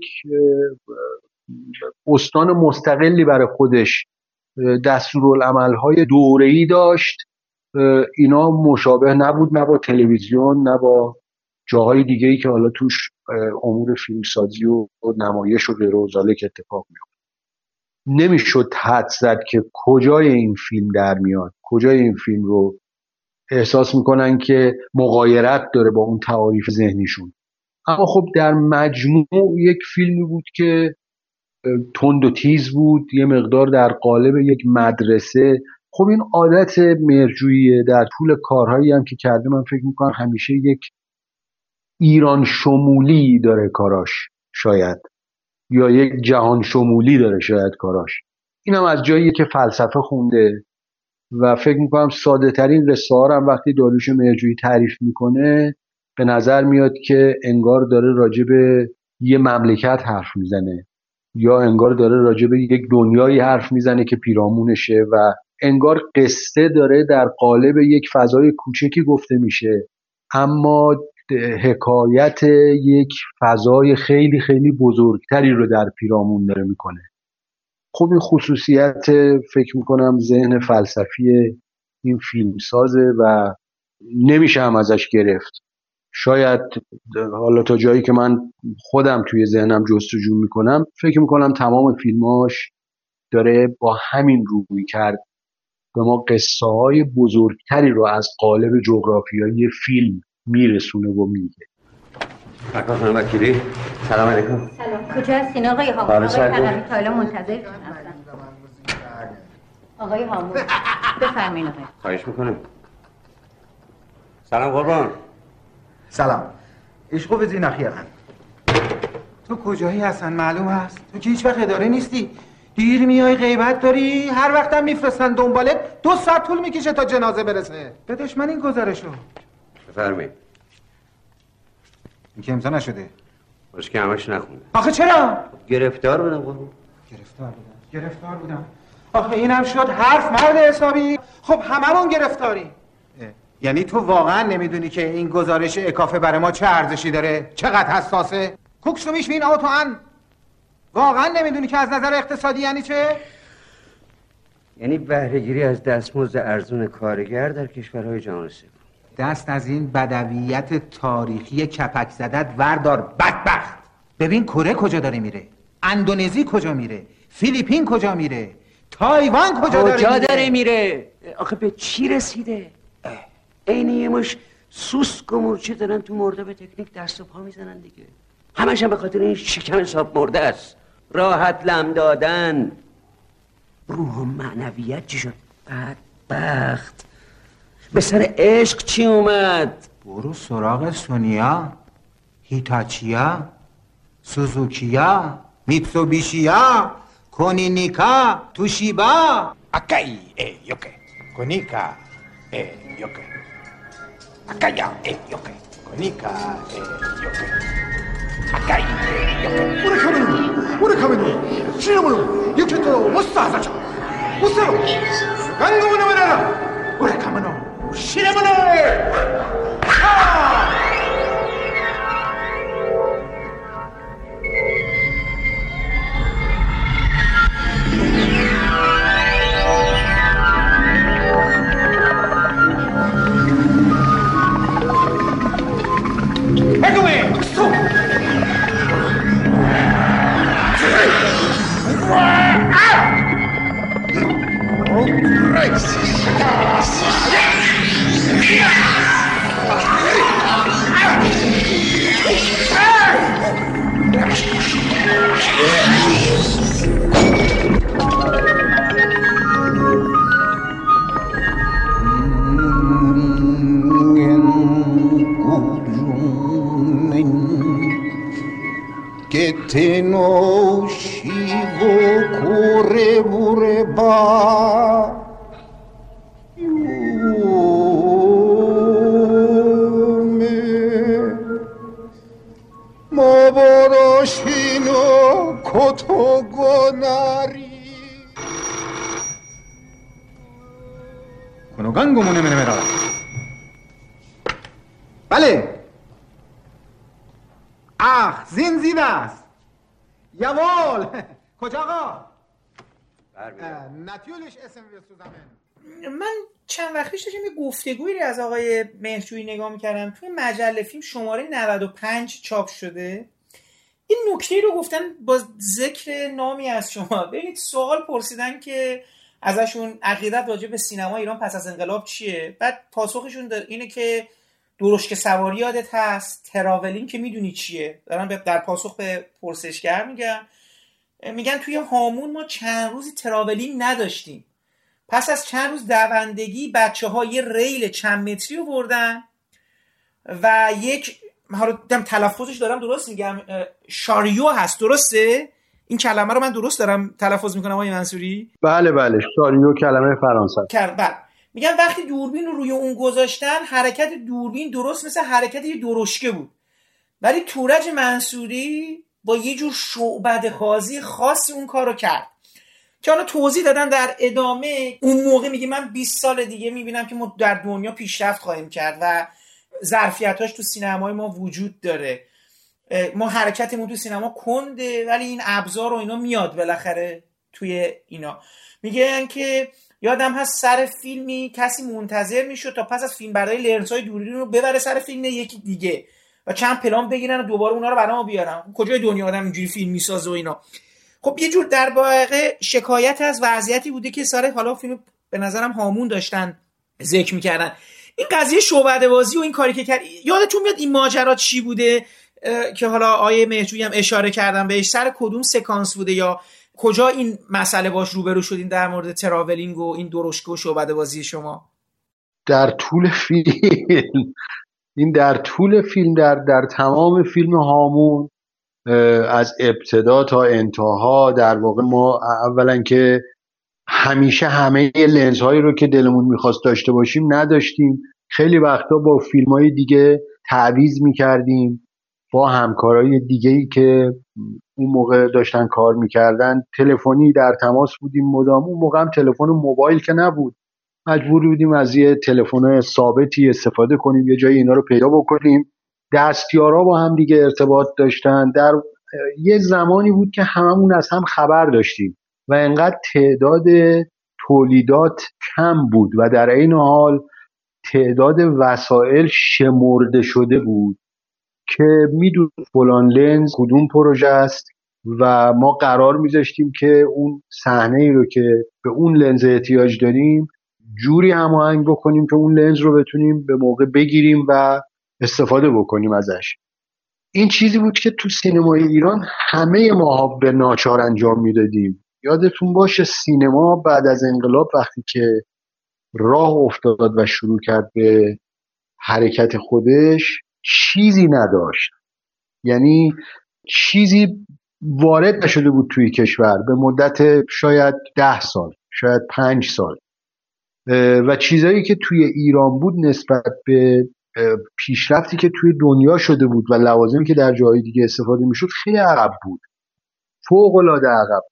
استان مستقلی برای خودش دستورالعمل‌های دوره‌ای داشت. اینا مشابه نبود نه با تلویزیون نه با جاهای دیگه‌ای که حالا توش امور فیلمسازی و نمایش و غیره و ذالک اتفاق میفته. نمیشد حدس زد که کجای این فیلم در میاد، کجای این فیلم رو احساس میکنن که مغایرت داره با اون تعاریف ذهنیشون. اما خب در مجموع یک فیلمی بود که تند و تیز بود، یه مقدار در قالب یک مدرسه. خب این عادت مرجویی در طول کارهایی هم که کرده، من فکر میکنم همیشه یک ایران شمولی داره کاراش شاید، یا یک جهان شمولی داره شاید کاراش. اینم از جایی که فلسفه خونده و فکر میکنم ساده ترین قصه ها هم وقتی داریوش مرجویی تعریف میکنه به نظر میاد که انگار داره راجع به یه مملکت حرف میزنه یا انگار داره راجع به یک دنیایی حرف میزنه که پیرامونشه و انگار قصه داره در قالب یک فضای کوچکی گفته میشه اما حکایت یک فضای خیلی خیلی بزرگتری رو در پیرامون داره میکنه. خب این خصوصیت فکر میکنم ذهن فلسفی این فیلمسازه و نمیشه هم ازش گرفت. شاید حالا تا جایی که من خودم توی ذهنم جستجو میکنم فکر میکنم تمام فیلماش داره با همین روی کرد به ما قصه های بزرگتری رو از قالب جغرافیایی فیلم میرسونه و میگه. مکان خانم وکیلی سلام علیکم. سلام. کجا هستین آقای هامون؟ آقای پرمی تا الان منتظرتون هستن. آقای هامون بفرمایید آقای. خواهش میکنم. سلام قربان. سلام. عشقو به زینخیرم. تو کجایی هستن معلوم هست؟ تو که هیچ وقت اداره نیستی. دیر میای غیبت داری، هر وقتم میفرستن دنبالت، 2 ساعت طول میکشه تا جنازه برسه. بدش من این گزارشو. بفرمایید. این که امضا نشده. باشه که همش نخونده. آخه چرا؟ گرفتار بودم قربان. گرفتار بودم. آخه اینم شد حرف مرد حسابی. خب هممون گرفتاری. یعنی تو واقعا نمیدونی که این گزارش اکافه برای ما چه ارزشی داره؟ چقدر حساسه؟ کوکسو میشوین آتوان. واقعا نمیدونی که از نظر اقتصادی یعنی چه؟ یعنی بهره‌گیری از دستمزد ارزون کارگر در کشورهای جهان سوم. دست از این بدویت تاریخی کپک زدت وردار بدبخت. ببین کره کجا داره میره، اندونزی کجا میره، فیلیپین کجا میره، تایوان کجا داره میره. آخه به چی رسیده؟ عین یه مش سوسک و مورچه دارن تو مرده به تکنیک دست و پا میزنن دیگه. همش هم به خاطر این شکم حساب مرده است. راحت لم دادن. روح و معنویت چی شد؟ بدبخت. به سر عشق چی اومد؟ برو سراغ سونیا، هیتاچیا، سوزوکیا، میتسوبیشیا، کونینیکا، توشیبا. اکای یوکه کونیکا یوکه اکایا یوکه کونیکا یوکه اکای یوکه.俺亀の死ぬ者ユキとモスターたちモスターのガンゴムの村だ。俺亀の死ぬ者بله. زنزیده است. یوال کجا آقا؟ نتیولش اسم بسوزمن. من چند وقت پیش داشتم یه گفتگویی از آقای مهرجویی نگاه میکردم توی مجله فیلم شماره 95 چاپ شده. این نکته رو گفتن با ذکر نامی از شما. ببینید سوال پرسیدن که ازشون عقیدت راجع به سینما ایران پس از انقلاب چیه؟ بعد پاسخشون اینه که درشک سواری یادت هست، تراولینگ که میدونی چیه. دارن در پاسخ به پرسشگر میگن توی هامون ما چند روزی تراولینگ نداشتیم. پس از چند روز دوندگی بچه‌ها یه ریل چند متری رو بردن و یک تلفظش دارم درست میگم شاریو هست، درسته؟ این کلمه رو من درست دارم تلفظ میکنم آقای منصوری؟ بله شاریو کلمه فرانسه. بله. میگن وقتی دوربین رو روی اون گذاشتن حرکت دوربین درست مثل حرکت یه درشکه بود، ولی تورج منصوری با یه جور شعبده‌بازی خاصی اون کارو کرد که حالا توضیح دادن در ادامه. اون موقع میگه من 20 سال دیگه میبینم که ما در دنیا پیشرفت خواهیم کرد و ظرفیتاش تو سینمای ما وجود داره، ما حرکتمون تو سینما کنده ولی این ابزار و اینا میاد بالاخره توی اینا. میگن که یادم هست سر فیلمی کسی منتظر میشد تا پس از فیلم برداری لنزهای دوربین رو ببره سر فیلم یکی دیگه و چند پلان بگیرن و دوباره اونا رو برام بیارن. کجای دنیا آدم اینجوری فیلم میسازه و اینا؟ خب یه جور در واقع شکایت از وضعیتی بوده که سر حالا فیلم به نظرم هامون داشتن ذکر میکردن. این قضیه شعبده‌بازی و این کاری که کرد یادتون میاد این ماجرا چی بوده که حالا آیه مهرجویی هم اشاره کردن بهش؟ سر کدوم سکانس بوده یا کجا این مسئله باش روبرو شدین در مورد تراولینگ و این درشکه و شعبده‌بازی شما؟ در طول فیلم در تمام فیلم هامون از ابتدا تا انتها در واقع ما اولا که همیشه همه لنزهایی رو که دلمون میخواست داشته باشیم نداشتیم. خیلی وقتا با فیلم‌های دیگه تعویض میکردیم، با همکارای دیگه‌ای که اون موقع داشتن کار میکردن تلفنی در تماس بودیم مدام. اون موقع هم تلفن موبایل که نبود، مجبور بودیم از یه تلفن ثابتی استفاده کنیم، یه جایی اینا رو پیدا بکنیم. دستیارا با هم دیگه ارتباط داشتن. در یه زمانی بود که هممون از هم خبر داشتیم و انقدر تعداد تولیدات کم بود و در این حال تعداد وسایل شمرده شده بود که میدون فلان لنز کدوم پروژه است و ما قرار میذاشتیم که اون صحنه ای رو که به اون لنز احتیاج داریم جوری هماهنگ بکنیم که اون لنز رو بتونیم به موقع بگیریم و استفاده بکنیم ازش. این چیزی بود که تو سینمای ایران همه ما به ناچار انجام میدادیم. یادتون باشه سینما بعد از انقلاب وقتی که راه افتاد و شروع کرد به حرکت خودش چیزی نداشت، یعنی چیزی وارد نشده بود توی کشور به مدت شاید 10 سال، شاید 5 سال، و چیزایی که توی ایران بود نسبت به پیشرفتی که توی دنیا شده بود و لوازمی که در جای دیگه استفاده میشد خیلی عقب بود، فوق العاده عقب.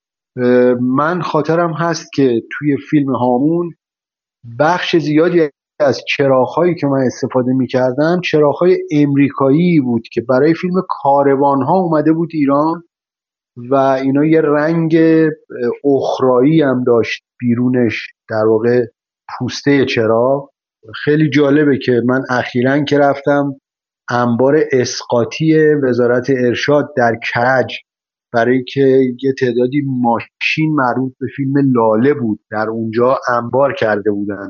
من خاطرم هست که توی فیلم هامون بخش زیادی از چراغ‌هایی که من استفاده می‌کردم چراغ‌های امریکایی بود که برای فیلم کاروان‌ها اومده بود ایران و اینا یه رنگ اخرایی هم داشت بیرونش، در واقع پوسته چراغ. خیلی جالبه که من اخیراً که رفتم انبار اسقاطی وزارت ارشاد در کرج برای که یه تعدادی ماشین مربوط به فیلم لاله بود در اونجا انبار کرده بودن،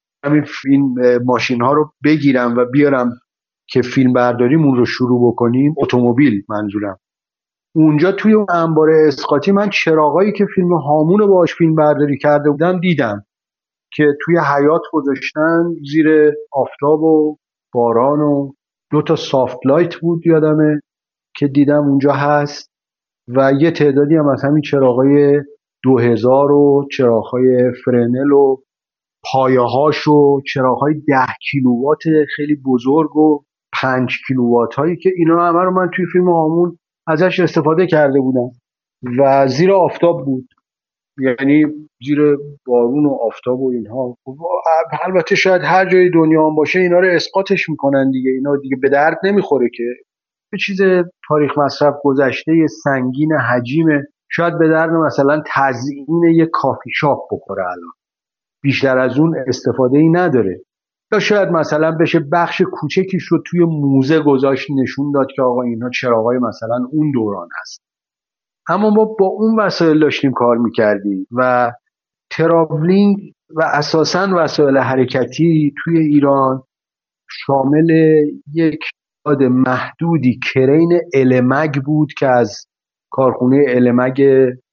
این ماشین ها رو بگیرم و بیارم که فیلم برداریمون رو شروع بکنیم، اتومبیل منظورم. اونجا توی اون انبار اسقاطی من چراغایی که فیلم هامون رو باهاش فیلم برداری کرده بودم دیدم که توی حیاط گذاشتن زیر آفتاب و باران و 2 سافت لایت بود یادمه که دیدم اونجا هست و یه تعدادی هم از همین چراغای 2000 و چراغای فرنل و پایه‌هاش و چراغ‌های 10 کیلووات خیلی بزرگ و 5 کیلووات هایی که اینا همه رو من توی فیلم هامون ازش استفاده کرده بودم و زیر آفتاب بود، یعنی زیر بارون و آفتاب و اینها. البته شاید هر جای دنیا هم باشه اینا رو اسقاطش میکنن دیگه، اینا دیگه به درد نمیخوره که به چیز تاریخ مصرف گذشته سنگین حجیمه، شاید به درد مثلا تزیین یک کافی شاپ بخوره، الان بیشتر از اون استفاده ای نداره. یا شاید مثلا بشه بخش کوچکیش رو توی موزه گذاشت نشون داد که آقا اینها چراغای مثلا اون دوران هست. اما ما با اون وسایل داشتیم کار میکردیم و تراولینگ و اساساً وسایل حرکتی توی ایران شامل یک تعداد محدودی کرین المگ بود که از کارخونه المگ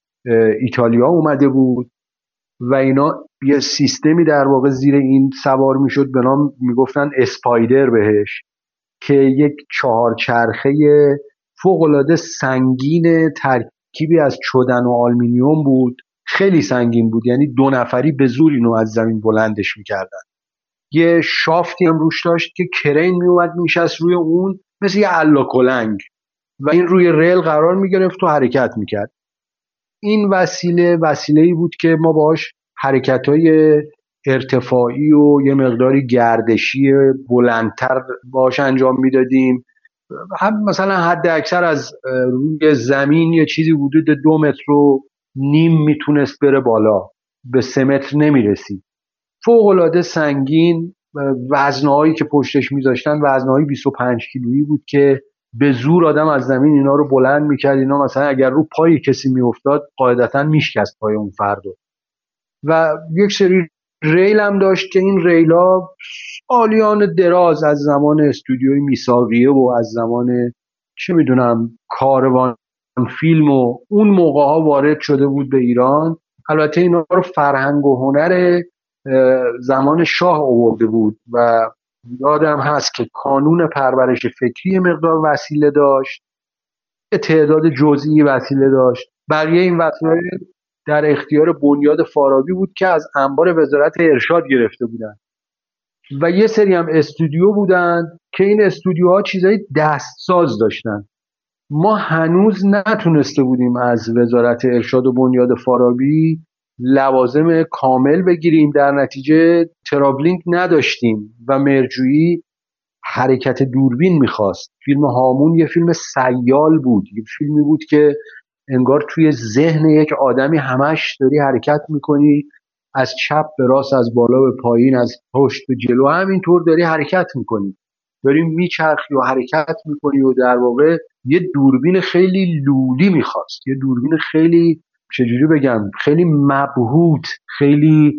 ایتالیا اومده بود و اینا یه سیستمی در واقع زیر این سوار میشد به نام میگفتن اسپایدر بهش، که یک 4 چرخه فوق‌العاده سنگین ترکیبی از چدن و آلومینیوم بود، خیلی سنگین بود، یعنی 2 نفری به زور اینو از زمین بلندش میکردن. یه شافتی هم روش داشت که کرین میومد میشست روی اون مثل یه الاکلنگ و این روی ریل قرار میگرفت و حرکت میکرد. این وسیله‌ای بود که ما باهاش حرکت‌های ارتفاعی و یه مقداری گردشی بلندتر باهاش انجام میدادیم. هم مثلا حد اکثر از روی زمین یه چیزی حدود 2.5 متر میتونست بره بالا، به 3 متر نمیرسید. فوق‌العاده سنگین، وزنهایی که پشتش میذاشتن وزنهای 25 کیلویی بود که به زور آدم از زمین اینا رو بلند میکرد. اینا مثلا اگر رو پای کسی میافتاد قاعدتا میشکست پای اون فردو. و یک سری ریل هم داشت که این ریلا سالیان دراز از زمان استودیوی میساقیه و از زمان چه میدونم کاروان فیلم و اون موقع ها وارد شده بود به ایران. البته اینا رو فرهنگ و هنر زمان شاه آورده بود و یادم هست که کانون پرورش فکری مقدار وسیله داشت، تعداد جزئی وسیله داشت. بقیه این وسایل در اختیار بنیاد فارابی بود که از انبار وزارت ارشاد گرفته بودن و یه سری هم استودیو بودن که این استودیوها چیزای دستساز داشتن. ما هنوز نتونسته بودیم از وزارت ارشاد و بنیاد فارابی لوازم کامل بگیریم، در نتیجه تراولینگ نداشتیم و مرجویی حرکت دوربین میخواست. فیلم هامون یه فیلم سیال بود، یه فیلمی بود که انگار توی ذهن یک آدمی همش داری حرکت میکنی، از چپ به راست، از بالا به پایین، از پشت به جلو، همینطور داری حرکت میکنی، داری میچرخی و حرکت میکنی و در واقع یه دوربین خیلی لولی میخواست، یه دوربین خیلی چجوری بگم، خیلی مبهوت، خیلی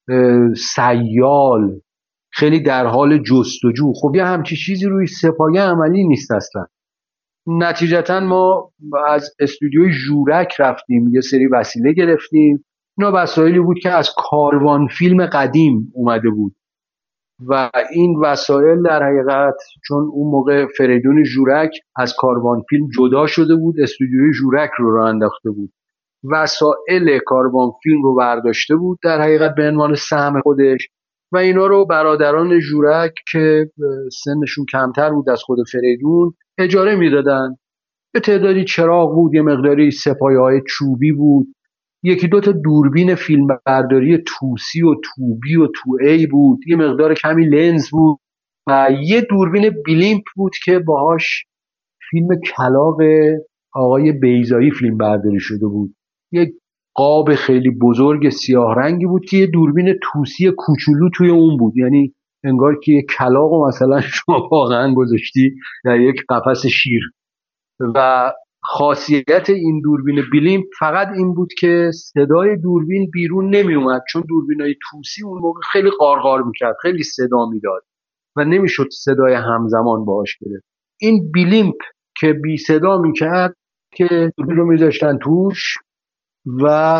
سیال، خیلی در حال جستجو. خب یه همچی چیزی روی سپایه عملی نیست اصلا. نتیجتا ما از استودیوی ژورک رفتیم، یه سری وسیله گرفتیم. اینا وسایلی بود که از کاروان فیلم قدیم اومده بود و این وسایل در حقیقت چون اون موقع فریدون ژورک از کاروان فیلم جدا شده بود، استودیوی ژورک رو راه انداخته بود، وسایل کاروان فیلم رو برداشته بود در حقیقت به عنوان سهم خودش و اینا رو برادران ژورک که سنشون کمتر بود از خود فریدون اجاره میدادن. یه تعدادی چراغ بود، یه مقداری سپایه‌های چوبی بود، یکی دو تا دوربین فیلم برداری توسی و توبی و تو ای بود، یه مقدار کمی لنز بود و یه دوربین بلیمپ بود که باهاش فیلم کلاغ آقای بیضایی فیلم برداری شده بود. یه قاب خیلی بزرگ سیاه رنگی بود که یه دوربین توسی کوچولو توی اون بود، یعنی انگار که یه کلاغو مثلا شما واقعا گذاشتی در یک قفس شیر. و خاصیت این دوربین بلیمپ فقط این بود که صدای دوربین بیرون نمی اومد، چون دوربینای توسی اون موقع خیلی قارقار میکرد، خیلی صدا میداد و نمیشد صدای همزمان باهاش گرفت. این بلیمپ که بی صدا میکرد که دوربین رو میذاشتن توش و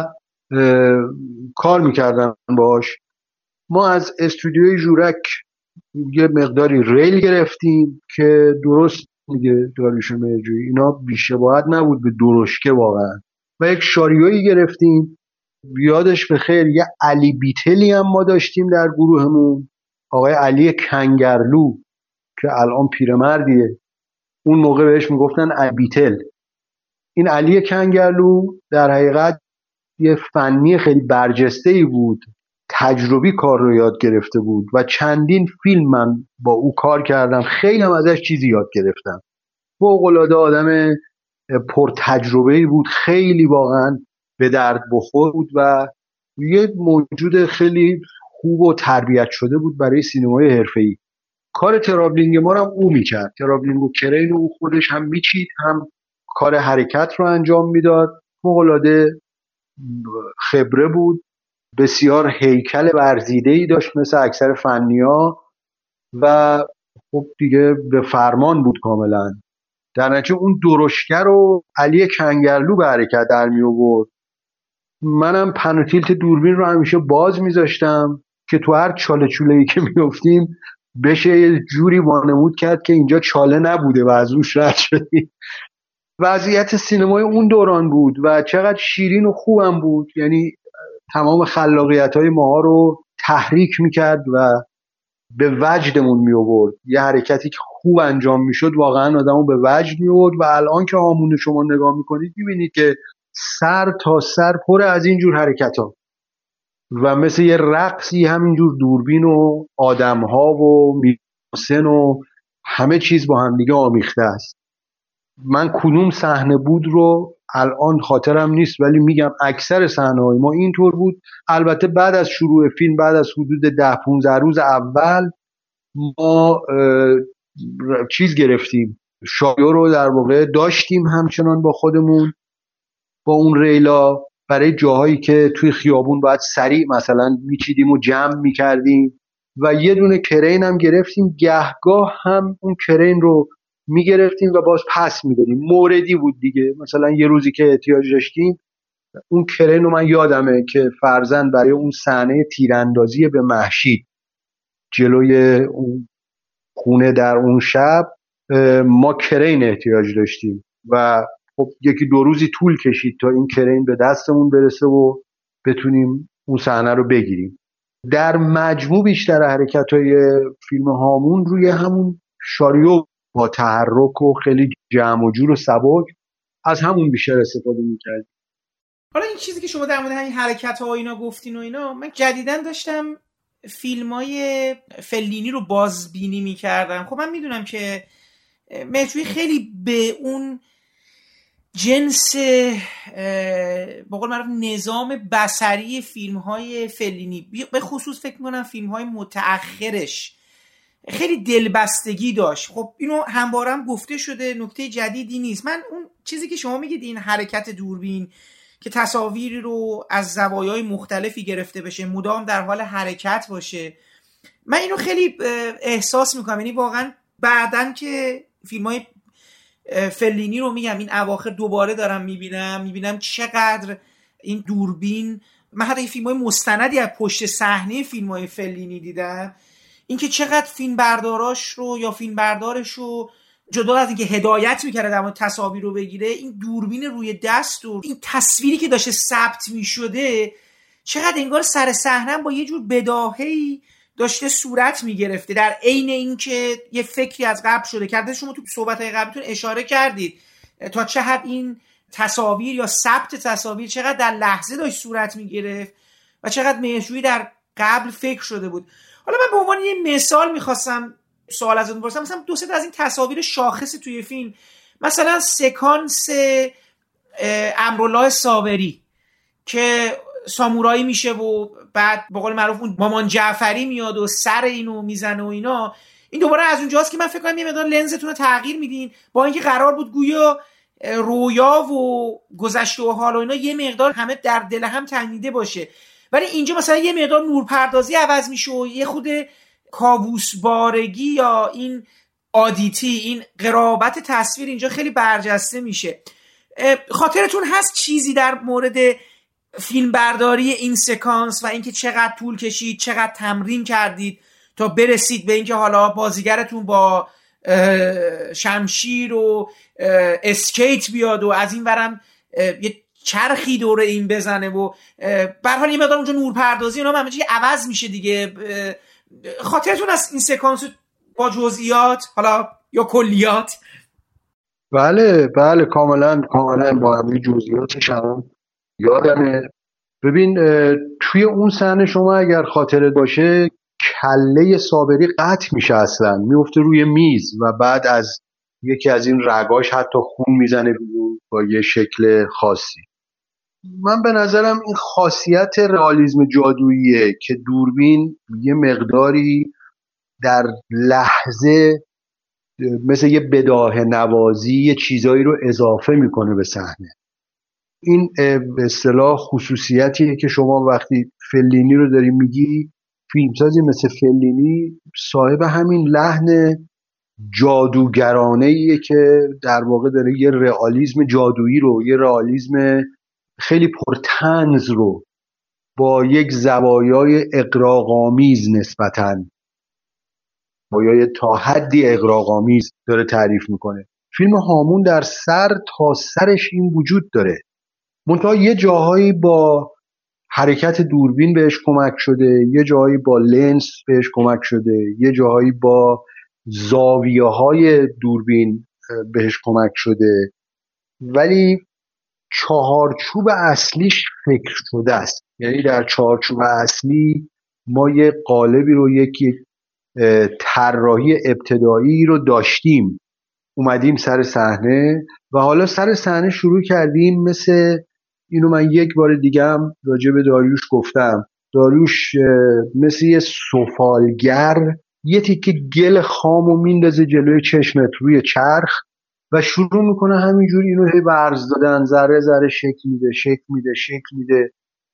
کار میکردن باش. ما از استودیوی ژورک یه مقداری ریل گرفتیم که درست میگه داریوش مهرجویی، اینا بی‌شباهت نبود به درشکه واقعا، و یک شاریویی گرفتیم. یادش بخیر یه علی بیتلی هم ما داشتیم در گروهمون، آقای علی کنگرلو که الان پیرمردیه، اون موقع بهش میگفتن علی بیتل. این علی کنگرلو در حقیقت یه فنی خیلی برجسته‌ای بود، تجربی کار رو یاد گرفته بود و چندین فیلم من با او کار کردم، خیلی هم ازش چیزی یاد گرفتم. فوق‌العاده آدم پر تجربه‌ای بود، خیلی واقعا به درد بخور بود و یه موجود خیلی خوب و تربیت شده بود برای سینمای حرفه‌ای. کار ترابلینگ ما رو هم او میکرد، ترابلینگ و کرین رو او خودش هم میچید، هم کار حرکت رو انجام میداد. فوق‌العاده خبره بود، بسیار هیکل ورزیده‌ای داشت مثل اکثر فنی‌ها و خب دیگه به فرمان بود کاملا. در نتیجه اون درشکه رو علی کنگرلو به حرکت در می آورد. منم پنوتیلت دوربین رو همیشه باز میذاشتم که تو هر چاله چوله‌ای که میافتیم بشه یه جوری وانمود کرد که اینجا چاله نبوده و از روش رد شدیم. وضعیت سینمای اون دوران بود و چقدر شیرین و خوبم بود، یعنی تمام خلاقیت‌های ماها رو تحریک میکرد و به وجدمون می آورد. یه حرکتی که خوب انجام میشد واقعا آدمو به وجد می آورد و الان که هامون شما نگاه میکنید میبینید که سر تا سر پر از اینجور حرکت‌ها و مثل یه رقصی همینجور دوربین و آدم‌ها و میسن و همه چیز با هم دیگه آمیخته است. من کدوم صحنه بود رو الان خاطرم نیست، ولی میگم اکثر صحنه‌های ما اینطور بود. البته بعد از شروع فیلم، بعد از حدود 10-15 روز اول ما چیز گرفتیم، شایو رو در واقع داشتیم همچنان با خودمون با اون ریلا برای جاهایی که توی خیابون باید سریع مثلا میچیدیم و جمع میکردیم و یه دونه کرین هم گرفتیم، گهگاه هم اون کرین رو میگرفتیم و باز پس میدادیم. موردی بود دیگه، مثلا یه روزی که احتیاج داشتیم اون کرین رو من یادمه که فرضاً برای اون صحنه تیراندازی به مهشید جلوی اون خونه در اون شب ما کرین احتیاج داشتیم و خب 1-2 روزی طول کشید تا این کرین به دستمون برسه و بتونیم اون صحنه رو بگیریم. در مجموع بیشتر حرکت‌های فیلم هامون روی همون شاریو با تحرک و خیلی جمع و جور و سبک از همون بیشتر استفاده می‌کردیم. حالا این چیزی که شما در مورد همین حرکت‌ها و اینا گفتین و اینا، من جدیداً داشتم فیلم‌های فلینی رو بازبینی می‌کردم. خب من میدونم که مهرجویی خیلی به اون جنس به قول معروف نظام بصری فیلم‌های فلینی، به خصوص فکر می‌کنم فیلم‌های متأخرش خیلی دلبستگی داشت. خب اینو همواره هم گفته شده، نکته جدیدی نیست. من اون چیزی که شما میگید این حرکت دوربین که تصاویری رو از زوایای مختلفی گرفته بشه، مدام در حال حرکت باشه، من اینو خیلی احساس میکنم. یعنی واقعا بعدن که فیلم‌های فلینی رو میگم این اواخر دوباره دارم میبینم چقدر این دوربین، من حتی این فیلم‌های مستندی از پشت صحنه فیلم‌های فلینی دیدم، اینکه چقدر فیلم بردارش رو جدا از اینکه هدایت میکرده در مورد تصاویر رو بگیره، این دوربین روی دست و این تصویری که داشته ثبت میشده چقدر انگار سر صحنه با یه جور بداهه‌ای داشته صورت میگرفته، در عین اینکه یه فکری از قبل شده کرده. شما تو صحبت‌های قبلتون اشاره کردید تا چه حد این تصاویر یا ثبت تصاویر چقدر در لحظه داشت صورت میگرفت و چقدر مهرجویی در قبل فکر شده بود. حالا من به عنوان یه مثال میخواستم سوال ازتون بپرسم، مثلا دو سه تا از این تصاویر شاخص توی فیلم، مثلا سکانس امرالله صابری که سامورایی میشه و بعد به قول معروف اون مامان جعفری میاد و سر اینو میزنه و اینا، این دوباره از اونجاست که من فکر کنم یه مقدار لنزتون رو تغییر میدین، با اینکه قرار بود گویا رویا و گذشته و حال و اینا یه مقدار همه در دل هم تنیده باشه، ولی اینجا مثلا یه مقدار نورپردازی عوض میشه و یه خود کابوس بارگی یا این آدیتی، این قرابت تصویر اینجا خیلی برجسته میشه. خاطرتون هست چیزی در مورد فیلم برداری این سکانس و اینکه چقدر طول کشید، چقدر تمرین کردید تا برسید به اینکه حالا بازیگرتون با شمشیر و اسکیت بیاد و از این ورم یه چرخی دوره این بزنه و به هر حال یه مقدار اونجا نورپردازی اونا همه چی عوض میشه دیگه. خاطرتون از این سکانس با جزئیات حالا یا کلیات؟ بله کاملا با همه جزئیاتش هم یادمه. ببین توی اون صحنه شما اگر خاطرت باشه کله صابری قطع میشه، اصلا میفته روی میز و بعد از یکی از این رگاش حتی خون میزنه بیرون با یه شکل خاصی. من به نظرم این خاصیت رئالیسم جادوییه که دوربین یه مقداری در لحظه مثل یه بداهه نوازی یه چیزایی رو اضافه میکنه به صحنه. این به اصطلاح خصوصیتیه که شما وقتی فلینی رو داری میگی، فیلمسازی مثل فلینی صاحب همین لحن جادوگرانه‌ایه که در واقع داره یه رئالیسم جادویی رو، یه رئالیسم خیلی پرطنز رو با یک زوایای اغراق‌آمیز نسبتاً یا تا حدی اغراق‌آمیز داره تعریف میکنه. فیلم هامون در سر تا سرش این وجود داره، منتها یه جاهایی با حرکت دوربین بهش کمک شده، یه جاهایی با لنس بهش کمک شده، یه جاهایی با زاویه های دوربین بهش کمک شده، ولی چهارچوب اصلیش فکر شده است. یعنی در چهارچوب اصلی ما یه قالبی رو، یکی طراحی ابتدایی رو داشتیم، اومدیم سر صحنه و حالا سر صحنه شروع کردیم. مثل اینو من یک بار دیگه هم راجع به داریوش گفتم، داریوش مثل یه سفالگر یه تیکه گل خامو میندازه جلوی چشمت روی چرخ و شروع میکنه همینجور اینو هی ورز دادن، ذره ذره شکل میده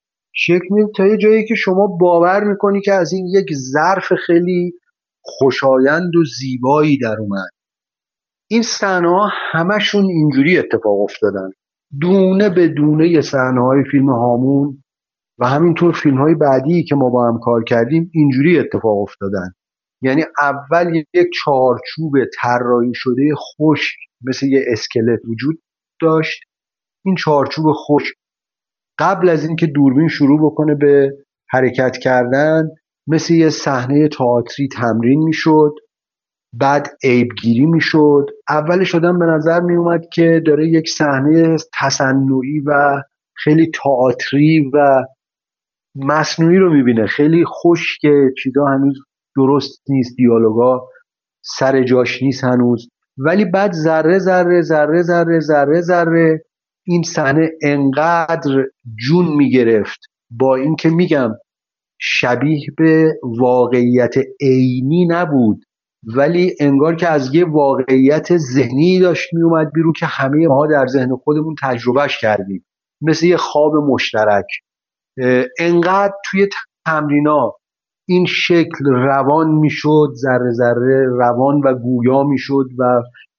تا یه جایی که شما باور میکنی که از این یک ظرف خیلی خوشایند و زیبایی در اومد. این صحنه‌ها همشون اینجوری اتفاق افتادن، دونه به دونه صحنه‌های فیلم هامون و همینطور فیلم‌های بعدی که ما با هم کار کردیم اینجوری اتفاق افتادن. یعنی اول یک چارچوب طراحی شده خشک مثل یه اسکلت وجود داشت. این چارچوب خشک قبل از اینکه دوربین شروع بکنه به حرکت کردن مثل یه صحنه تئاتری تمرین میشد، بعد عیبگیری میشد. اولش آدم به نظر می اومد که داره یک صحنه تصنعی و خیلی تئاتری و مصنوعی رو میبینه، خیلی خشکه، چیزا هنوز درست نیست، دیالوگا سر جاش نیست هنوز، ولی بعد ذره ذره ذره ذره ذره ذره این صحنه انقدر جون میگرفت، با اینکه میگم شبیه به واقعیت عینی نبود، ولی انگار که از یه واقعیت ذهنی داشت میومد بیرون که همه ما در ذهن خودمون تجربهش کردیم، مثل یه خواب مشترک. انقدر توی تمرینا این شکل روان میشد، ذره ذره روان و گویا میشد و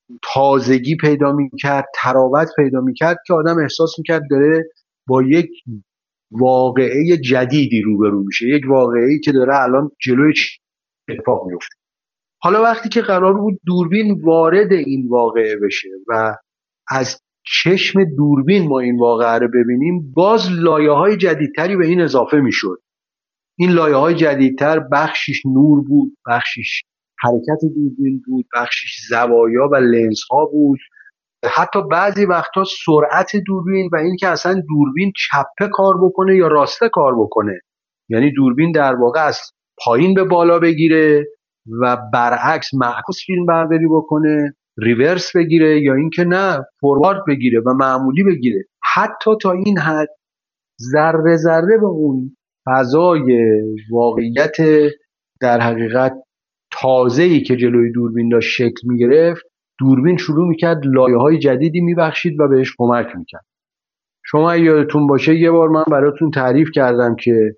تازگی پیدا میکرد، تراوت پیدا میکرد که آدم احساس میکرد داره با یک واقعه جدیدی روبرو میشه، یک واقعه‌ای که داره الان جلوی اتفاق میفته. حالا وقتی که قرار بود دوربین وارد این واقعه بشه و از چشم دوربین ما این واقعه رو ببینیم، باز لایه‌های جدیدتری به این اضافه میشد. این لایه‌های جدیدتر بخشیش نور بود، بخشیش حرکت دوربین بود، بخشیش زوایا و لنزها بود، حتی بعضی وقتا سرعت دوربین و اینکه اصلا دوربین چپه کار بکنه یا راسته کار بکنه، یعنی دوربین در واقع از پایین به بالا بگیره و برعکس معکوس فیلم برداری بکنه، ریورس بگیره، یا اینکه نه فوروارد بگیره و معمولی بگیره. حتی تا این حد ذره ذره به اون فضای واقعیت در حقیقت تازه‌ای که جلوی دوربین داشت شکل می‌گرفت، دوربین شروع می‌کرد لایه‌های جدیدی می‌بخشید و بهش کمک می‌کرد. شما یادتون باشه یه بار من براتون تعریف کردم که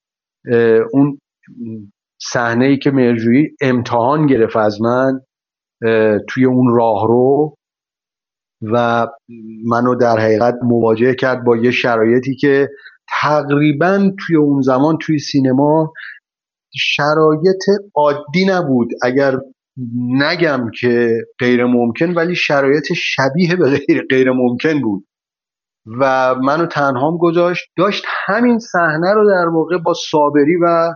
اون صحنه‌ای که مهرجویی امتحان گرفت از من توی اون راهرو و منو در حقیقت مواجه کرد با یه شرایطی که تقریباً توی اون زمان توی سینما شرایط عادی نبود، اگر نگم که غیر ممکن، ولی شرایط شبیه به غیر ممکن بود و منو تنهام گذاشت. داشت همین صحنه رو در واقع با صابری و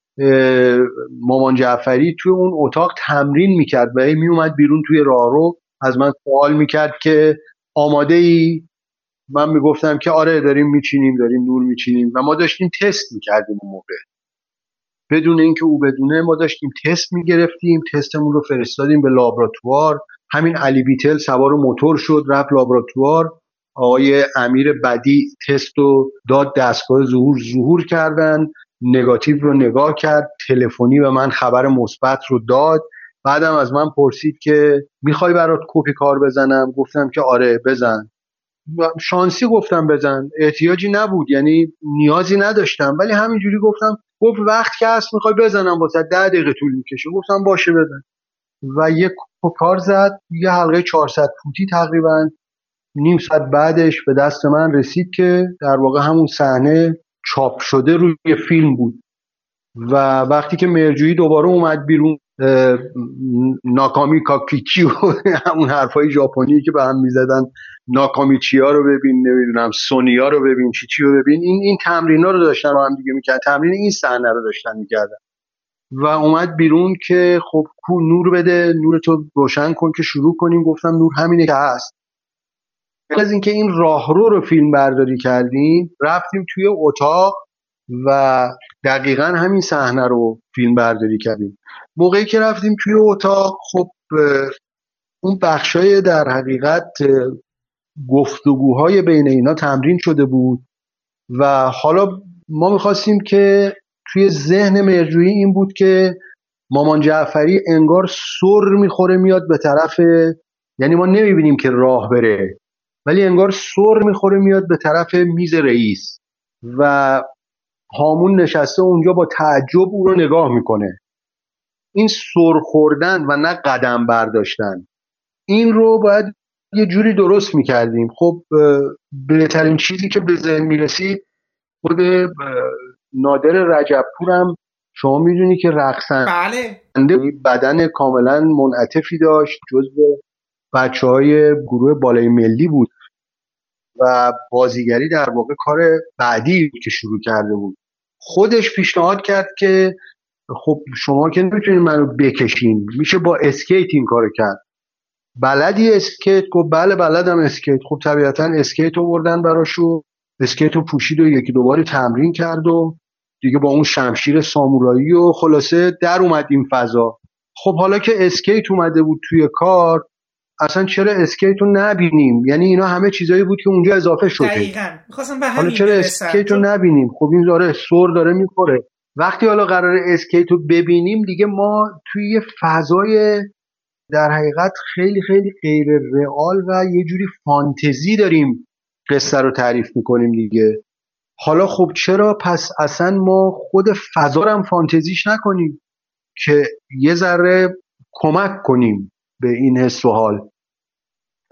مامان جعفری توی اون اتاق تمرین میکرد و می اومد بیرون توی راهرو از من سوال میکرد که آماده ای؟ من میگفتم که آره داریم میچینیم، داریم نور میچینیم و ما داشتیم تست میکردیم. اون موقع بدون اینکه او بدونه ما داشتیم تست میگرفتیم، تستمون رو فرستادیم به لابراتوار. همین علی بیتل سوار موتور شد رفت لابراتوار، آقای امیر بدی تست رو داد دستگاه ظهور کردن، نگاتیو رو نگاه کرد، تلفنی به من خبر مثبت رو داد. بعدم از من پرسید که میخوای برات کپی کار بزنم؟ گفتم که آره بزن. شانسی گفتم بزن، احتیاجی نبود، یعنی نیازی نداشتم، ولی همینجوری گفتم. گفت وقت که هست میخوای بزنم واسه 10 دقیقه طول میکشه. گفتم باشه بزن و یک کار زد. یه حلقه 400 فوتی تقریبا نیم ساعت بعدش به دست من رسید که در واقع همون صحنه چاپ شده روی فیلم بود. و وقتی که مهرجویی دوباره اومد بیرون، ناکامی کاکیچی و همون حرفای ژاپنی که به هم میزدن، ناکامیچیا رو ببین، نمیدونم سونیا رو ببین، چی رو ببین، این تمرینا رو داشتن با هم دیگه میکردن، تمرین این صحنه رو داشتن میکردن. و اومد بیرون که خب نور بده، نورتو روشن کن که شروع کنیم. گفتم نور همینه که هست. از اینکه این راهرو رو فیلم برداری کردیم، رفتیم توی اتاق و دقیقاً همین صحنه رو فیلم برداری کردیم. موقعی که رفتیم توی اتاق، خب اون بخشای در حقیقت گفتگوهای بین اینا تمرین شده بود و حالا ما میخواستیم که توی ذهن مهرجویی این بود که مامان جعفری انگار سر میخوره میاد به طرف، یعنی ما نمیبینیم که راه بره، ولی انگار سر میخوره میاد به طرف میز رئیس و هامون نشسته اونجا با تعجب او رو نگاه میکنه. این سر خوردن و نه قدم برداشتن، این رو باید یه جوری درست میکردیم. خب بهترین چیزی که به ذهن میرسید خود نادر رجبپورم، شما میدونی که رقصنده، بله، بدن کاملا منعطفی داشت، جزو بچه‌های گروه بالای ملی بود و بازیگری در واقع کار بعدی که شروع کرده بود. خودش پیشنهاد کرد که خب شما که نمیتونید منو بکشین، میشه با اسکیت این کارو کرد. بلدی اسکیت؟ گفت بله بلدم اسکیت. خب طبیعتا اسکیت رو بردن براشو، اسکیت رو پوشید و یکی دوباره تمرین کرد و دیگه با اون شمشیر سامورایی و خلاصه در اومد این فضا. خب حالا که اسکیت اومده بود توی کار، اصلا چرا اسکیت رو نبینیم؟ یعنی اینا همه چیزایی بود که اونجا اضافه شده. دقیقاً می‌خواستم به همین حالا چرا اسکیت رو نبینیم؟ خب این داره سر داره می‌خوره. وقتی حالا قراره اسکیت رو ببینیم، دیگه ما توی یه فضای در حقیقت خیلی خیلی غیر رئال و یه جوری فانتزی داریم قصه رو تعریف می‌کنیم دیگه. حالا خب چرا پس اصلا ما خود فضا رو هم فانتزیش نکنیم که یه ذره کمک کنیم به این حس و حال؟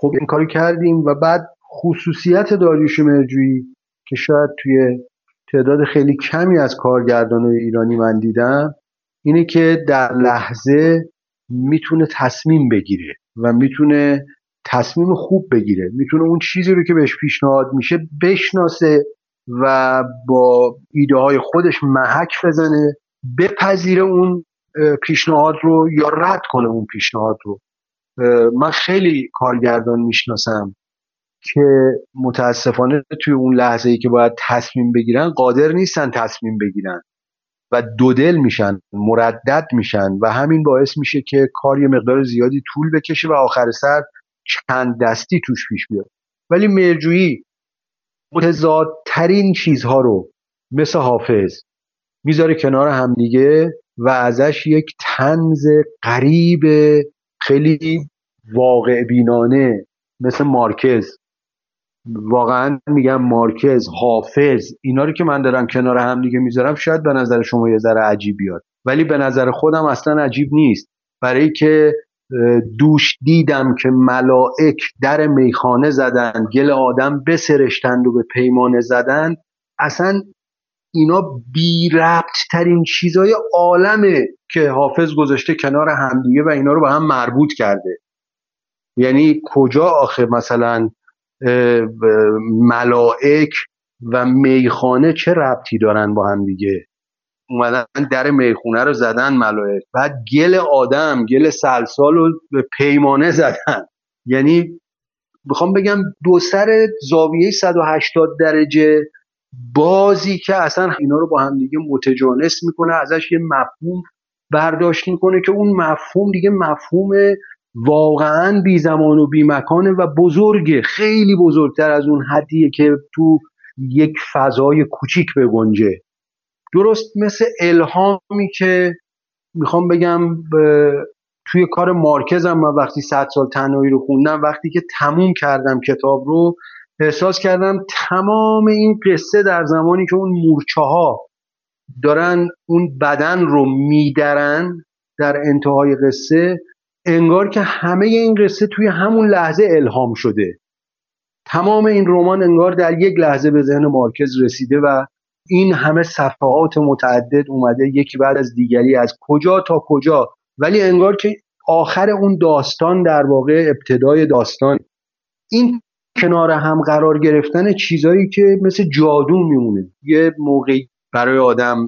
خب این کاری کردیم و بعد خصوصیت داریوش مرجویی که شاید توی تعداد خیلی کمی از کارگردانای ایرانی من دیدم اینه که در لحظه میتونه تصمیم بگیره و میتونه تصمیم خوب بگیره، میتونه اون چیزی رو که بهش پیشنهاد میشه بشناسه و با ایده های خودش محک بزنه، بپذیره اون پیشنهاد رو یا رد کنه اون پیشنهاد رو. من خیلی کارگردان میشناسم که متاسفانه توی اون لحظه‌ای که باید تصمیم بگیرن قادر نیستن تصمیم بگیرن و دودل میشن، مردد میشن و همین باعث میشه که کار یه مقدار زیادی طول بکشه و آخر سر چند دستی توش پیش بیاد. ولی مرجویی متضادترین چیزها رو مثل حافظ میذاره کنار همدیگه و ازش یک طنز غریب خیلی واقع بینانه مثل مارکز، واقعا میگم مارکز، حافظ، اینا رو که من دارم کنار هم دیگه میذارم شاید به نظر شما یه ذره عجیب بیاد ولی به نظر خودم اصلا عجیب نیست، برای که دوش دیدم که ملائک در میخانه زدن، گل آدم بسرشتند و به پیمانه زدن. اصلا اینا بی ربط ترین چیزای عالمه که حافظ گذاشته کنار همدیگه و اینا رو با هم مربوط کرده. یعنی کجا آخه مثلا ملائک و میخانه چه ربطی دارن با هم دیگه؟ اومدن در میخونه رو زدن ملائک، بعد گل آدم، گل سلسال رو به پیمانه زدن. یعنی بخوام بگم دو سر زاویه 180 درجه بازی که اصلا اینا رو با هم دیگه متجانس میکنه، ازش یه مفهوم برداشت میکنه که اون مفهوم دیگه مفهوم واقعا بی زمان و بی مکانه و بزرگه، خیلی بزرگتر از اون حدیه که تو یک فضای کوچیک بگنجه. درست مثل الهامی که میخوام بگم توی کار مارکزم من وقتی 100 سال تنهایی رو خوندم، وقتی که تموم کردم کتاب رو احساس کردم تمام این قصه در زمانی که اون مورچه ها دارن اون بدن رو میدرن در انتهای قصه، انگار که همه این قصه توی همون لحظه الهام شده. تمام این رمان انگار در یک لحظه به ذهن مارکز رسیده و این همه صفحات متعدد اومده یکی بعد از دیگری از کجا تا کجا، ولی انگار که آخر اون داستان در واقع ابتدای داستان. این کنار هم قرار گرفتن چیزایی که مثل جادو میمونه، یه موقعی برای آدم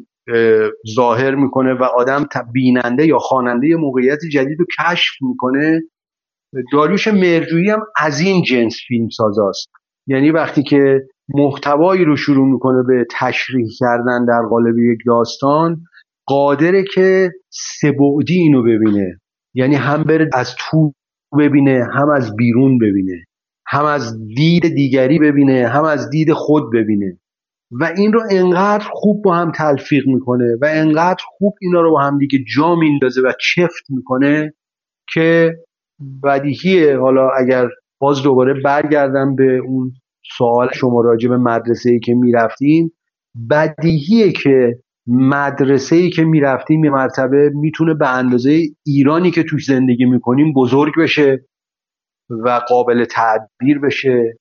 ظاهر میکنه و آدم بیننده یا خواننده یه موقعیت جدید رو کشف میکنه. داریوش مرجویی هم از این جنس فیلم سازاست. یعنی وقتی که محتوایی رو شروع میکنه به تشریح کردن در قالب یک داستان، قادره که سه بعدی اینو ببینه، یعنی هم بره از تو ببینه، هم از بیرون ببینه، هم از دید دیگری ببینه، هم از دید خود ببینه و این رو انقدر خوب با هم تلفیق میکنه و انقدر خوب اینا رو با هم دیگه جا میندازه و چفت میکنه که بدیهیه. حالا اگر باز دوباره برگردم به اون سوال شما راجع به مدرسه‌ای که میرفتیم، بدیهیه که مدرسه‌ای که میرفتیم یه مرتبه میتونه به اندازه ایرانی که توش زندگی میکنیم بزرگ بشه و قابل تعبیر بشه.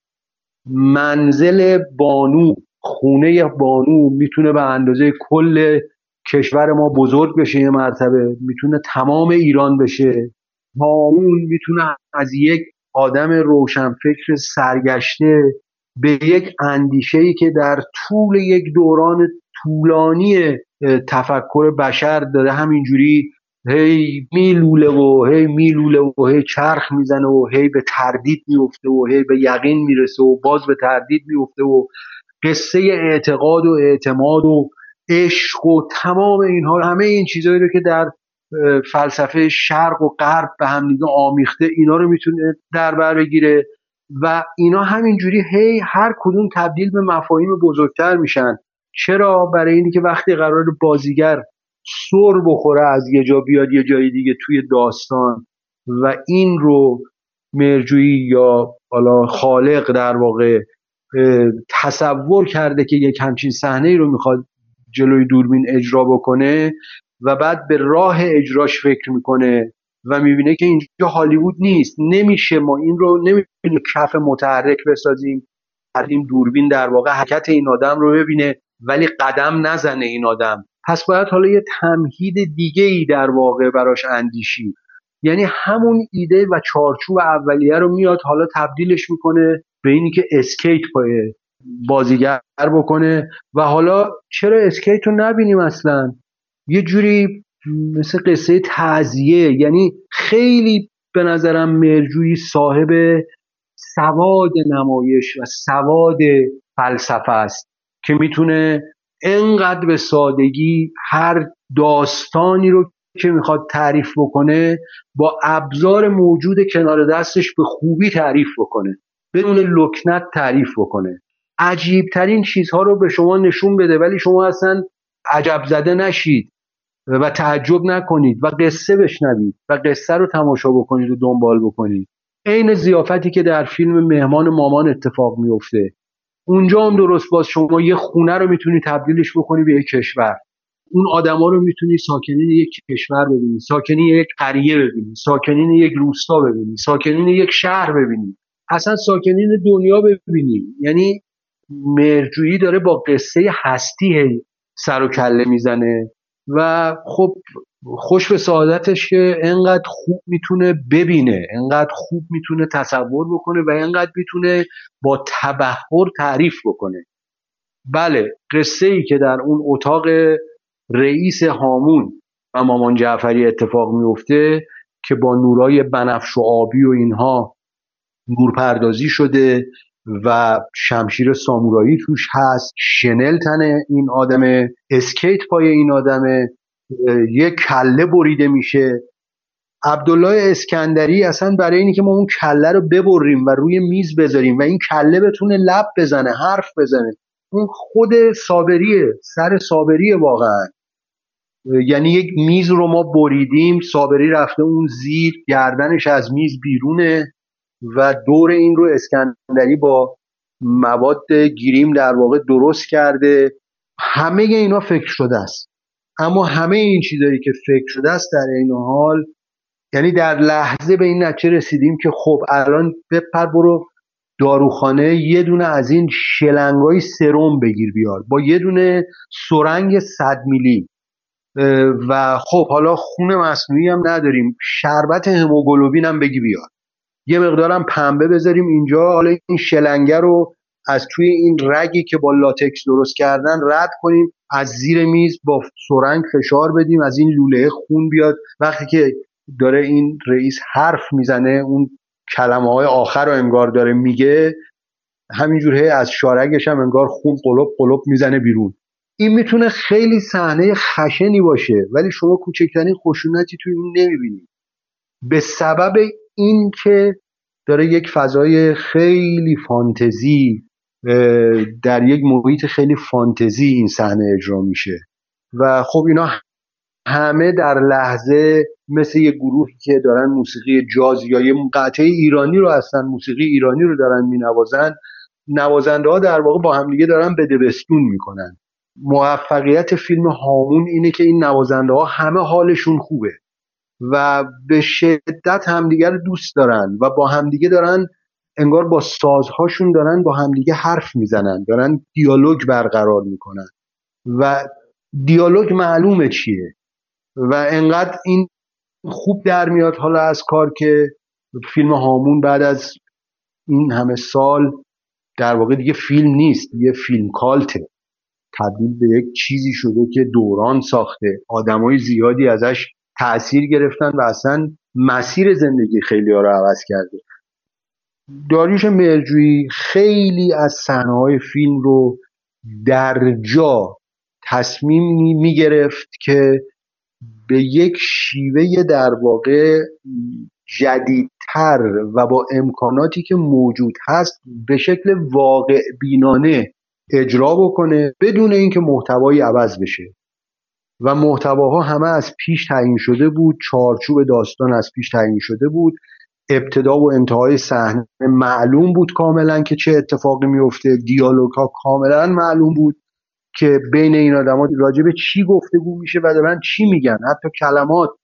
منزل بانو، خونه بانو میتونه به اندازه کل کشور ما بزرگ بشه، یه مرتبه میتونه تمام ایران بشه. هامون میتونه از یک آدم روشنفکر سرگشته به یک اندیشه‌ای که در طول یک دوران طولانی تفکر بشر داره همینجوری هی میلوله و هی چرخ میزنه و هی به تردید میفته و هی به یقین میرسه و باز به تردید میفته و قصه اعتقاد و اعتماد و عشق و تمام اینها، همه این چیزایی رو که در فلسفه شرق و غرب به هم دیگه آمیخته، اینا رو میتونه در بر بگیره و اینا همینجوری هی هر کدوم تبدیل به مفاهیم بزرگتر میشن. چرا؟ برای اینی که وقتی قرار بازیگر سر بخوره از یه جا بیاد یه جای دیگه توی داستان و این رو مرجویی یا حالا خالق در واقع تصور کرده که یک همچین صحنه‌ای رو میخواد جلوی دوربین اجرا بکنه و بعد به راه اجراش فکر میکنه و میبینه که اینجا هالیوود نیست، نمیشه ما این رو نمیبینیم کف متحرک بسازیم، این دوربین در واقع حرکت این آدم رو ببینه ولی قدم نزنه این آدم، پس باید حالا یه تمهید دیگه ای در واقع براش اندیشی. یعنی همون ایده و چارچوب اولیه رو میاد حالا تبدیلش میکنه به اینی که اسکیت پای بازیگر بکنه و حالا چرا اسکیت رو نبینیم اصلا، یه جوری مثل قصه تعزیه. یعنی خیلی به نظرم مرجویی صاحب سواد نمایش و سواد فلسفه است که میتونه انقدر به سادگی هر داستانی رو که میخواد تعریف بکنه با ابزار موجود کنار دستش به خوبی تعریف بکنه، بدون لکنت تعریف بکنه، عجیب ترین چیزها رو به شما نشون بده ولی شما اصلا عجب زده نشید و تعجب نکنید و قصه بشنوید و قصه رو تماشا بکنید و دنبال بکنید. عین ضیافتی که در فیلم مهمان مامان اتفاق میفته، اونجا هم درست باز شما یه خونه رو میتونی تبدیلش بکنی به یک کشور، اون آدما رو میتونی ساکنین یک کشور ببینی، ساکنین یک قریه ببینی، ساکنین یک روستا ببینی، ساکنین یک شهر ببینی، اصلا ساکنین دنیا ببینی. یعنی مرجویی داره با قصه هستی سر و کله میزنه و خب خوش به سعادتش که انقدر خوب میتونه ببینه، انقدر خوب میتونه تصور بکنه و انقدر میتونه با تبحر تعریف بکنه. بله، قصه ای که در اون اتاق رئیس هامون و مامان جعفری اتفاق میفته که با نورای بنفش و آبی و اینها نورپردازی شده و شمشیر سامورایی توش هست، شنل تنه این آدمه، اسکیت پای این آدمه، یک کله بریده میشه. عبدالله اسکندری اصلا برای اینی که ما اون کله رو ببریم و روی میز بذاریم و این کله بتونه لب بزنه، حرف بزنه، اون خود صابریه، سر صابریه واقعا. یعنی یک میز رو ما بریدیم، صابری رفته اون زیر، گردنش از میز بیرونه و دور این رو اسکندری با مواد گریم در واقع درست کرده. همه اینا فکر شده است، اما همه این چیزایی که فکر شده است در این حال، یعنی در لحظه به این نتیجه رسیدیم که خب الان بپر برو داروخانه یه دونه از این شلنگای سرم بگیر بیار با یه دونه سرنگ 100 میلی و خب حالا خون مصنوعی هم نداریم، شربت هموگلوبین هم بگی بیار، یه مقدارم پنبه بذاریم اینجا، حالا این شلنگه رو از توی این رگی که با لاتکس درست کردن رد کنیم، از زیر میز با سرنگ فشار بدیم، از این لوله خون بیاد. وقتی که داره این رئیس حرف میزنه اون کلمه های آخر رو انگار داره میگه، همینجور از شارگش هم انگار خون قلوب قلوب میزنه بیرون. این میتونه خیلی صحنه خشنی باشه ولی شما کوچکترین خشونتی توی این نمیبینید، به سبب این که داره یک فضای خیلی فانتزی در یک محیط خیلی فانتزی این صحنه اجرا میشه و خب اینا همه در لحظه مثل یه گروهی که دارن موسیقی جاز یا یه قطعه ایرانی رو هستن، موسیقی ایرانی رو دارن مینوازن، نوازنده ها در واقع با همدیگه دارن بدبستون میکنن. موفقیت فیلم هامون اینه که این نوازنده ها همه حالشون خوبه و به شدت همدیگه رو دوست دارن و با همدیگه دارن انگار با سازهاشون دارن با همدیگه حرف میزنن، دارن دیالوگ برقرار میکنن و دیالوگ معلومه چیه و انقدر این خوب در میاد حالا از کار که فیلم هامون بعد از این همه سال در واقع دیگه فیلم نیست، یه فیلم کالته، تبدیل به یک چیزی شده که دوران ساخته، آدمای زیادی ازش تأثیر گرفتن و اصلا مسیر زندگی خیلی ها رو عوض کرده. داریوش مرجویی خیلی از صحنه‌های فیلم رو در جا تصمیم میگرفت که به یک شیوه در واقع جدیدتر و با امکاناتی که موجود هست به شکل واقع بینانه اجرا بکنه بدون اینکه محتوایی عوض بشه و محتواها همه از پیش تعیین شده بود، چارچوب داستان از پیش تعیین شده بود، ابتدا و انتهای صحنه معلوم بود کاملا که چه اتفاقی میفته، دیالوگ ها کاملا معلوم بود که بین این آدما راجع به چی گفتگو میشه و دارن چی میگن، حتی کلمات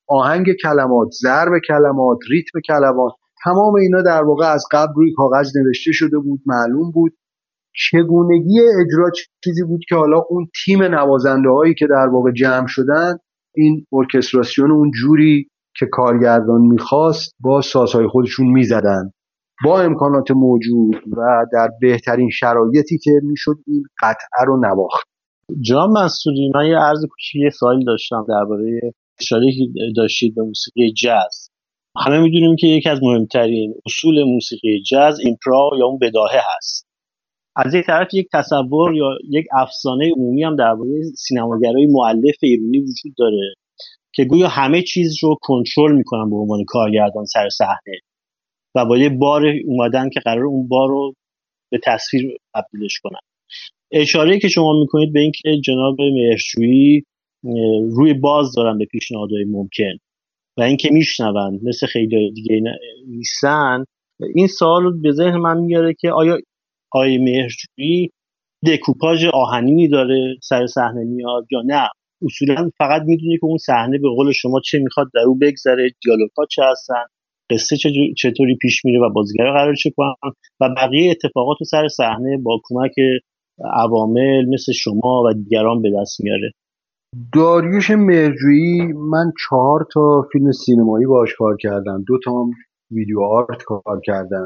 آهنگ کلمات، ضرب کلمات، ریتم کلمات، تمام اینا در واقع از قبل روی کاغذ نوشته شده بود، معلوم بود. چگونگی اجرا چیزی بود که حالا اون تیم نوازنده هایی که در واقع جمع شدن این ارکستراسیون اون جوری که کارگردان میخواست با سازهای خودشون میزدن با امکانات موجود و در بهترین شرایطی که میشد این قطعه رو نواخت. جناب منصوری، من یه عرض کوچیک یه سوال داشتم درباره اشاره که داشتید به موسیقی جاز. همه میدونیم که یکی از مهمترین اصول موسیقی جاز ایمپرو یا اون بداهه هست. از یک طرف یک تصور یا یک افسانه عمومی هم درباره سینماگرای مؤلف ایرانی وجود داره که گویا همه چیز رو کنترل میکنن به عنوان کارگردان سر صحنه و با یه بار اومدن که قرار اون بار رو به تصویر تبدیلش کنن. اشاره‌ای که شما میکنید به این که جناب مهرجویی روی باز دارن به پیشنهادهای ممکن و اینکه میشنون مثل خیلی دیگه نیستن، این سوال رو به ذهن من میاره که آیا آقای مهرجویی دکوپاژ آهنینی داره سر صحنه میاد یا نه اصولا فقط میدونه که اون صحنه به قول شما چه میخواد در اون بگذره، دیالوگ‌ها چه هستن، قصه چطوری پیش میره و بازیگرا قرار چه کنن و بقیه اتفاقات رو سر صحنه با کمک عوامل مثل شما و دیگران به دست میاره. داریوش مهرجویی من 4 تا فیلم سینمایی باهاش کار کردم، 2 تا هم ویدیو آرت کار کردم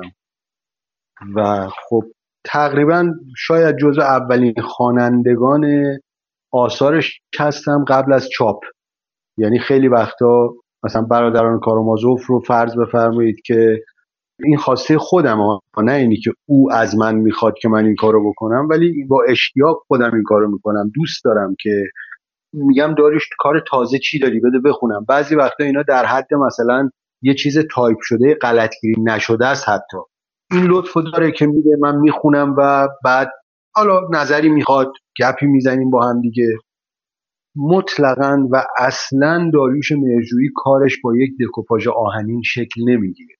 و خب تقریبا شاید جزو اولین خوانندگان آثارش هستم قبل از چاپ. یعنی خیلی وقتا مثلا برادران کارامازوف رو فرض بفرمایید که این خواسته خودم نه اینی که او از من میخواد که من این کارو بکنم، ولی با اشتیاق خودم این کارو میکنم. دوست دارم که میگم داریوش کار تازه چی داری بده بخونم. بعضی وقتا اینا در حد مثلا یه چیز تایپ شده غلطگیری نشده است، حتی این لطفو داره که میگه من میخونم و بعد حالا نظری میخواد گپی میزنیم با هم دیگه. مطلقاً و اصلاً داریوش مهرجویی کارش با یک دکوپاژ آهنین شکل نمیگیره،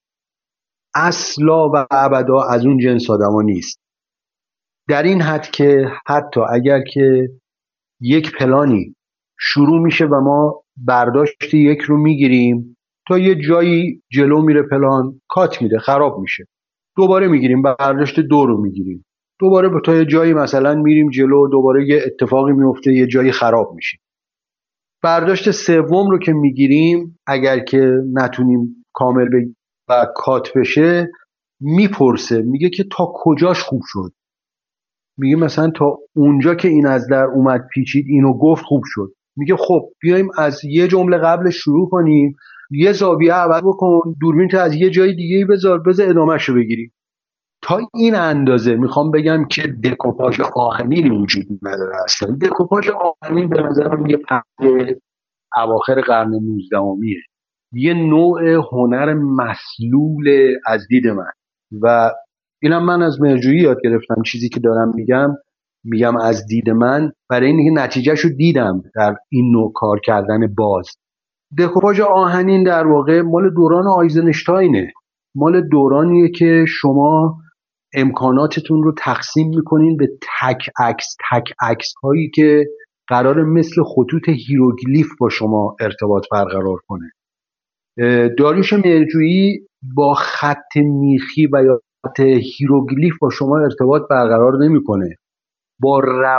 اصلا و ابدا از اون جنس آدما نیست. در این حد که حتی اگر که یک پلانی شروع میشه و ما برداشت یک رو میگیریم تا یه جایی جلو میره پلان کات میده خراب میشه، دوباره میگیریم برداشت 2 رو میگیریم، دوباره تا یه جایی مثلا میریم جلو دوباره یه اتفاقی میفته یه جایی خراب میشه. برداشت 3 رو که میگیریم اگر که نتونیم کامل بگیریم و کات بشه میپرسه میگه که تا کجاش خوب شد، میگه مثلا تا اونجا که این از در اومد پیچید اینو گفت خوب شد. میگه خب بیایم از یه جمله قبلش شروع کنیم، یه زاویه عوض بکن، دوربین تو از یه جای دیگه بذار ادامهشو بگیریم. تا این اندازه میخوام بگم که دکوپاژ آهنین وجود نداره. اصلا دکوپاژ آهنین به نظرم یه پدیده اواخر قرن 19میه، یه نوع هنر مسلول از دید من و اینم من از مهرجویی یاد گرفتم. چیزی که دارم میگم از دید من برای اینکه نتیجهشو دیدم در این نوع کار کردن باز. دکوپاژ آهنین در واقع مال دوران آیزنشتاینه، مال دورانیه که شما امکاناتتون رو تقسیم میکنین به تک عکس هایی که قرار مثل خطوط هیروگلیف با شما ارتباط برقرار کنه. داریوش مهرجویی با خط میخی و یا خط هیروگلیف با شما ارتباط برقرار نمیکنه، با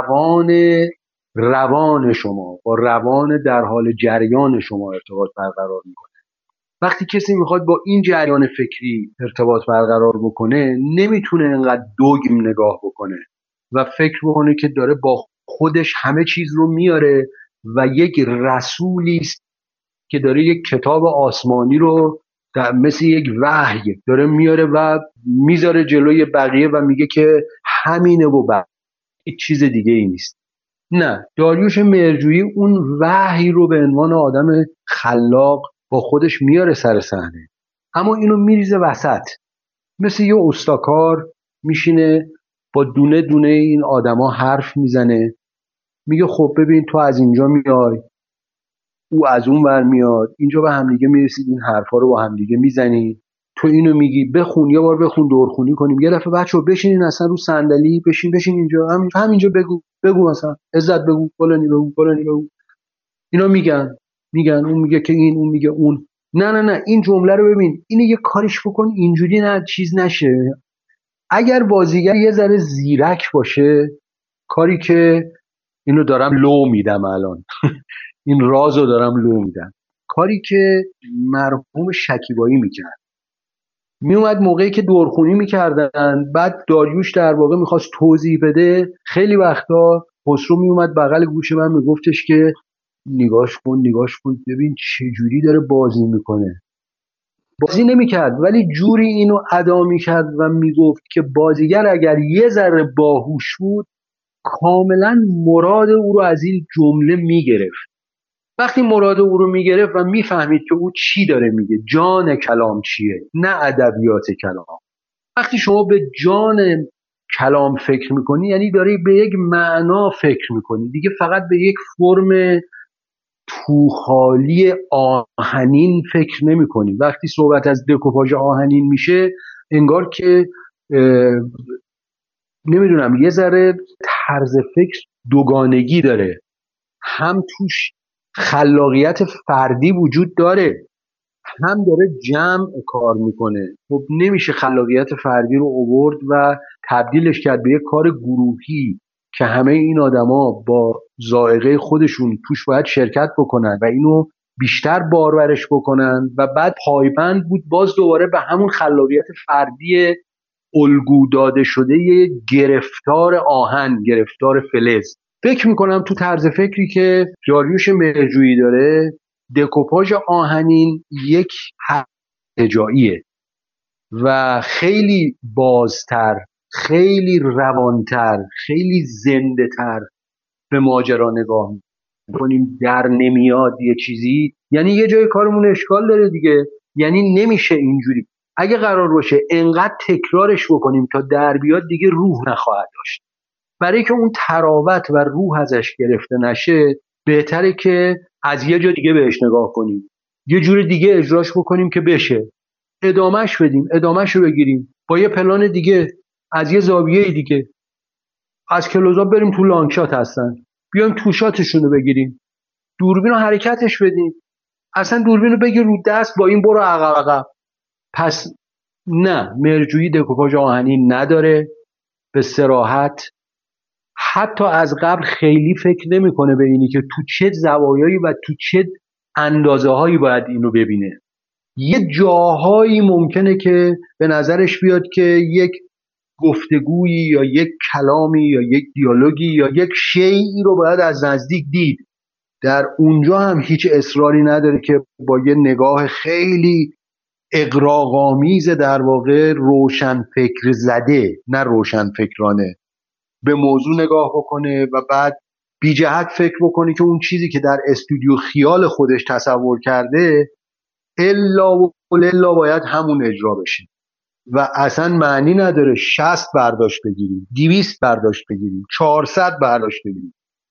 روان شما، با روان در حال جریان شما ارتباط برقرار میکنه. وقتی کسی میخواد با این جریان فکری ارتباط برقرار بکنه نمیتونه انقدر دوگم نگاه بکنه و فکر بکنه که داره با خودش همه چیز رو میاره و یک رسولی است که داره یک کتاب آسمانی رو مثل یک وحی داره میاره و میذاره جلوی بقیه و میگه که همینه و بعد هیچ چیز دیگه ای نیست. نه، داریوش مهرجویی اون وحی رو به عنوان آدم خلاق با خودش میاره سر صحنه، اما اینو میریزه وسط، مثل یه استاکار میشینه با دونه دونه این آدما حرف میزنه، میگه خب ببین تو از اینجا میای، او از اون ور میاد، اینجا به همدیگه میرسید، این حرفا رو با همدیگه میزنید، تو اینو میگی بخون، یه بار بخون دورخونی کنیم، یه دفعه بچه‌ها بشینین اصلا رو صندلی، بشین اینجا همینجا بگو مثلا عزت بگو فلانی بگو. اینا میگن میگن، اون میگه که این، اون میگه اون. نه این جمله رو ببین، اینو یه کاریش بکن اینجوری نه چیز نشه. اگر بازیگر یه ذره زیرک باشه، کاری که اینو دارم لو میدم الان این رازو دارم لو میدم، کاری که مرحوم شکیبایی میکرد، میومد موقعی که دورخونی میکردن، بعد داریوش در واقع میخواست توضیح بده، خیلی وقتا خسرو میومد بغل گوش من میگفتش که نگاش کن ببین چه جوری داره بازی میکنه. بازی نمیکرد ولی جوری اینو ادا میکرد و میگفت که بازیگر اگر یه ذره باهوش بود کاملا مراد او رو از این جمله میگرفت. وقتی مراد او رو میگرفت و میفهمید که او چی داره میگه، جان کلام چیه، نه ادبیات کلام. وقتی شما به جان کلام فکر میکنی یعنی داری به یک معنا فکر میکنی دیگه، فقط به یک فرم توخالی آهنین فکر نمی کنی. وقتی صحبت از دکوپاژ آهنین میشه انگار که نمیدونم یه ذره طرز فکر دوگانگی داره، هم توش خلاقیت فردی وجود داره، هم داره جمع کار میکنه. خب نمیشه خلاقیت فردی رو آورد و تبدیلش کرد به یک کار گروهی که همه این آدما با ذائقه خودشون توش باید شرکت بکنن و اینو بیشتر بارورش بکنن و بعد پایبند بود باز دوباره به همون خلاقیت فردی الگو داده شده گرفتار آهن، گرفتار فلز. فکر میکنم تو طرز فکری که داریوش مهرجویی داره، دکوپاژ آهنین یک هجاییه و خیلی بازتر، خیلی روانتر، خیلی زنده تر به ماجرا نگاه میکنیم. در نمیاد یه چیزی، یعنی یه جای کارمون اشکال داره دیگه، یعنی نمیشه اینجوری. اگه قرار باشه انقدر تکرارش بکنیم تا در بیاد دیگه روح نخواهد داشت. برای که اون تراوت و روح ازش گرفته نشه بهتره که از یه جا دیگه بهش نگاه کنیم، یه جور دیگه اجراش بکنیم که بشه، ادامهش بدیم، ادامهش رو بگیریم با یه پلان دیگه، از یه زاویه دیگه. از کلوزآپ بریم تو لانگشات هستن، بیایم تو شاتشون رو بگیریم، دوربین رو حرکتش بدیم، اصلا دوربین رو بگیر رو دست، با این برو عقب. پس نه، مهرجویی دکوپاژ آهنین نداره به صراحت. حتی از قبل خیلی فکر نمیکنه به اینی که تو چه زوایایی و تو چه اندازه هایی باید اینو ببینه. یه جاهایی ممکنه که به نظرش بیاد که یک گفتگویی یا یک کلامی یا یک دیالوگی یا یک شیئی رو باید از نزدیک دید. در اونجا هم هیچ اصراری نداره که با یه نگاه خیلی اغراق‌آمیز در واقع روشن فکر زده، نه روشن فکرانه، به موضوع نگاه بکنه و بعد بی جهت فکر بکنه که اون چیزی که در استودیو خیال خودش تصور کرده الا و الا باید همون اجرا بشه و اصلا معنی نداره 60 برداشت بگیریم، 200 برداشت بگیریم، 400 برداشت بگیریم،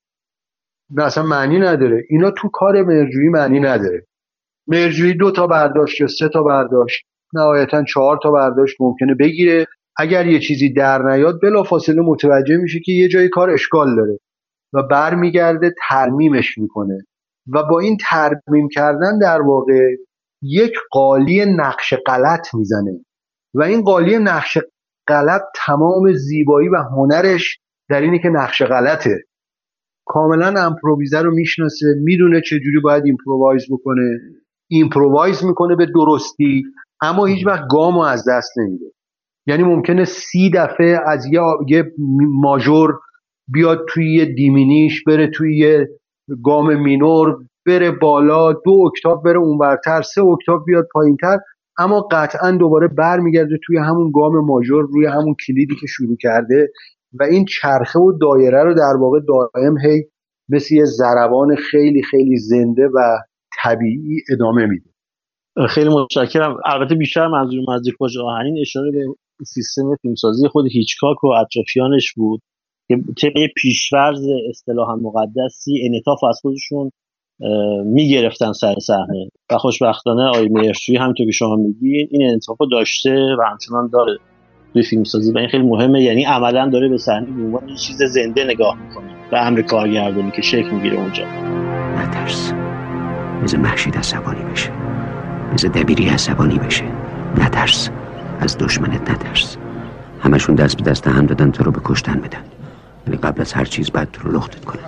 نه اصلا معنی نداره. اینا تو کار مهرجویی معنی نداره. مهرجویی 2 تا برداشت یا 3 تا برداشت، نهایتا 4 تا برداشت ممکنه بگیره. اگر یه چیزی در نیاد بلافاصله متوجه میشه که یه جای کار اشکال داره و برمیگرده ترمیمش میکنه و با این ترمیم کردن در واقع یک قالی نقش غلط میزنه و این قالی نقش غلط تمام زیبایی و هنرش در اینه که نقش غلطه. کاملا امپروویزر رو میشناسه، میدونه چجوری باید ایمپرووایز بکنه، ایمپرووایز میکنه به درستی، اما هیچ وقت گامو از دست نمیده. یعنی ممکنه 30 دفعه از یه ماژور بیاد توی یه دیمینیش، بره توی یه گام مینور، بره بالا 2 اکتاف بره اونورتر، 3 اکتاف بیاد پایینتر، اما قطعا دوباره برمیگرده توی همون گام ماژور، روی همون کلیدی که شروع کرده و این چرخه و دایره رو در واقع دائم هی مثل یه ضربان خیلی خیلی زنده و طبیعی ادامه میده. خیلی متشکرم. البته بیشتر منظورم از دکوپاژ آهنین اشاره به سیستم فیلمسازی خود هیچکاک و اطرافیانش بود که طبق پیشورز اصطلاحاً مقدسی انعطاف از خودشون میگرفتن سر صحنه و خوشبختانه آقای مهرجویی همونطور که شما میگین این انعطاف رو داشته و همچنان داره توی فیلمسازی و این خیلی مهمه. یعنی عملاً داره به صحنه به عنوان یه چیز زنده نگاه میکنه و امر کارگردانی که شکل میگیره اونجا. مثل مهشید عصبانی بشه، مثل دبیری عصبانی بشه. نترس، از دشمنت نترس. همشون دست به دست هم دادن تو رو به کشتن بدن، ولی قبل از هر چیز باید تو رو لختت کنن.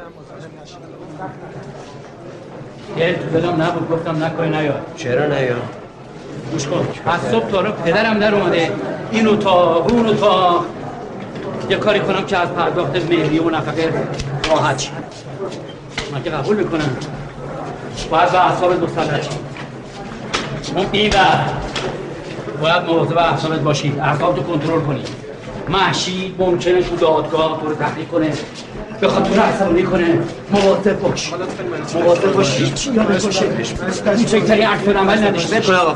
یه تو دلم نبود، گفتم نکنی نیاد. چرا نیاد؟ گوش کن، از صبح تا رو پدرم در اومده این اتاق اون اتاق، یه کاری کنم که از پرداخت مهریه و نفقه راحت شد. من که قبول میکنم باید به اعصابت مسلط شی. اون بی‌بر باید مواظب اعصابت باشی، اعصابتو کنترل کنی. مهشید ممکنه تو دادگاه تو رو تحقیق کنه، بخواد تو رو عصبانی کنه. مواظب باش، مواظب باش هیچی یادت باشه. کوچکترین عکس العمل نداشته باش. آقا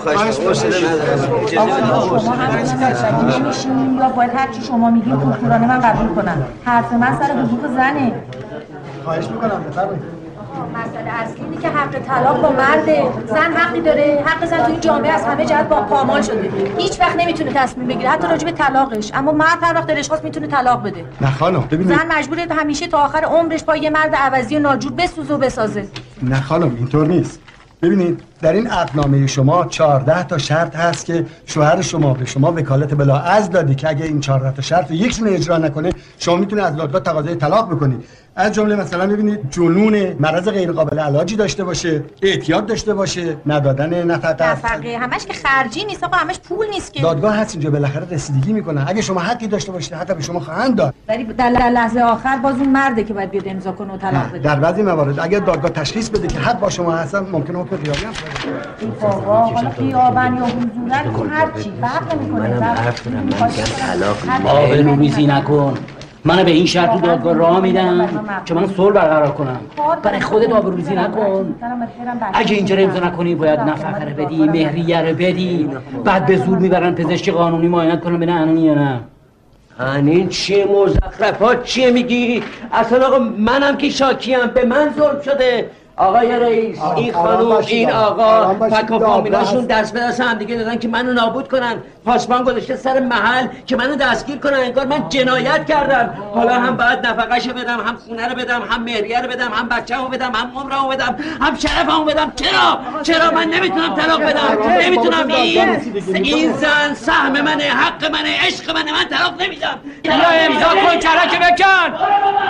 شما هم نمیشین یا باید هر چی شما میگین کورکورانه من قبول کنم؟ حرف من سر حقوق زنه. خواهش میکنم بفرمایید. مسئله اصلی اینه که حق طلاق با مرده. زن حقی داره، حق زن تو این جامعه از همه جهت با پامال شده، هیچ وقت نمیتونه تصمیم بگیره حتی راجع به طلاقش. اما مرد هر وقت دلش خواست میتونه طلاق بده. نه خانم ببینید، زن مجبوره همیشه تا آخر عمرش با یه مرد عوضی و ناجور بسوزه و بسازه. نه خانم اینطور نیست. ببینید در این عقدنامه شما 14 تا شرط هست که شوهر شما به شما وکالت بلاعض دادی که اگه این 14 تا شرط یکشون اجرا نکنه شما میتونه از دادگاه تقاضای طلاق بکنید. از جمله مثلا ببینید جنون، مرض غیر قابل علاجی داشته باشه، اعتیاد داشته باشه، ندادن نفقه، همش که خرجی نیست آقا، همش پول نیست که. دادگاه هست اینجا بالاخره رسیدگی میکنه. اگه شما حقی داشته باشید حتی به شما خواهند داد، ولی در لحظه آخر باز اون مرده که باید بیاد امضا کنه و طلاق بده. در بعضی موارد اگر دادگاه تشخیص بده که حق با شما هستن ممکنه حکم غیابی هم این بابا حالا غیابن یا حضورن هر چی فرق نمیکنه. منم حرف دارم، من میگم طلاق آبروریزی نکن. من به این شرط تو دادگاه راه میدم که من صلح برقرار کنم. برای خودت آبروریزی نکن. اگه اینجا امضا نکنی باید نفقه رو بدی، مهریه رو بدی، بعد به زور میبرن پزشک قانونی معاینت کنن ببینن انونی یا نه. این چیه مزخرفات چیه میگی؟ اصلا آقا منم که شاکیم، به من ظلم شده. آقای رئیس، این خانوم، این آقا فک و فامیلاشون دست به دست هم دیگه دادن که منو نابود کنن. پاسبان گذاشته سر محل که منو دستگیر کنن، انگار من جنایت کردم. حالا هم باید نفقه‌شو بدم، هم خونه رو بدم، هم مهریه رو بدم، هم بچه‌مو بدم، هم عمرمو بدم، هم شرفمو بدم. چرا من نمیتونم طلاق بدم؟ نمیتونم. این زن سهم منه، حق منه، عشق منه، من طلاق نمیدم. یا امضا کن کرک بکن.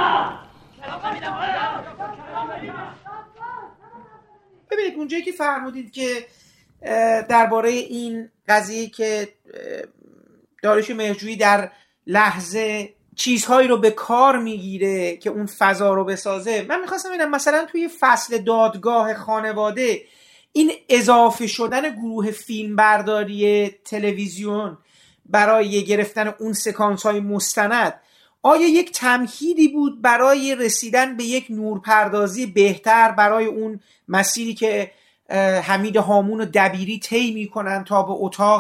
ببینید اونجایی که فرمودید که درباره این قضیه که داریوش مهرجویی در لحظه چیزهایی رو به کار میگیره که اون فضا رو بسازه، من میخواستم ببینم مثلا توی فصل دادگاه خانواده این اضافه شدن گروه فیلمبرداری تلویزیون برای گرفتن اون سکانس های مستند آیا یک تمهیدی بود برای رسیدن به یک نورپردازی بهتر برای اون مسیری که حمید هامون و دبیری طی میکنن تا به اتاق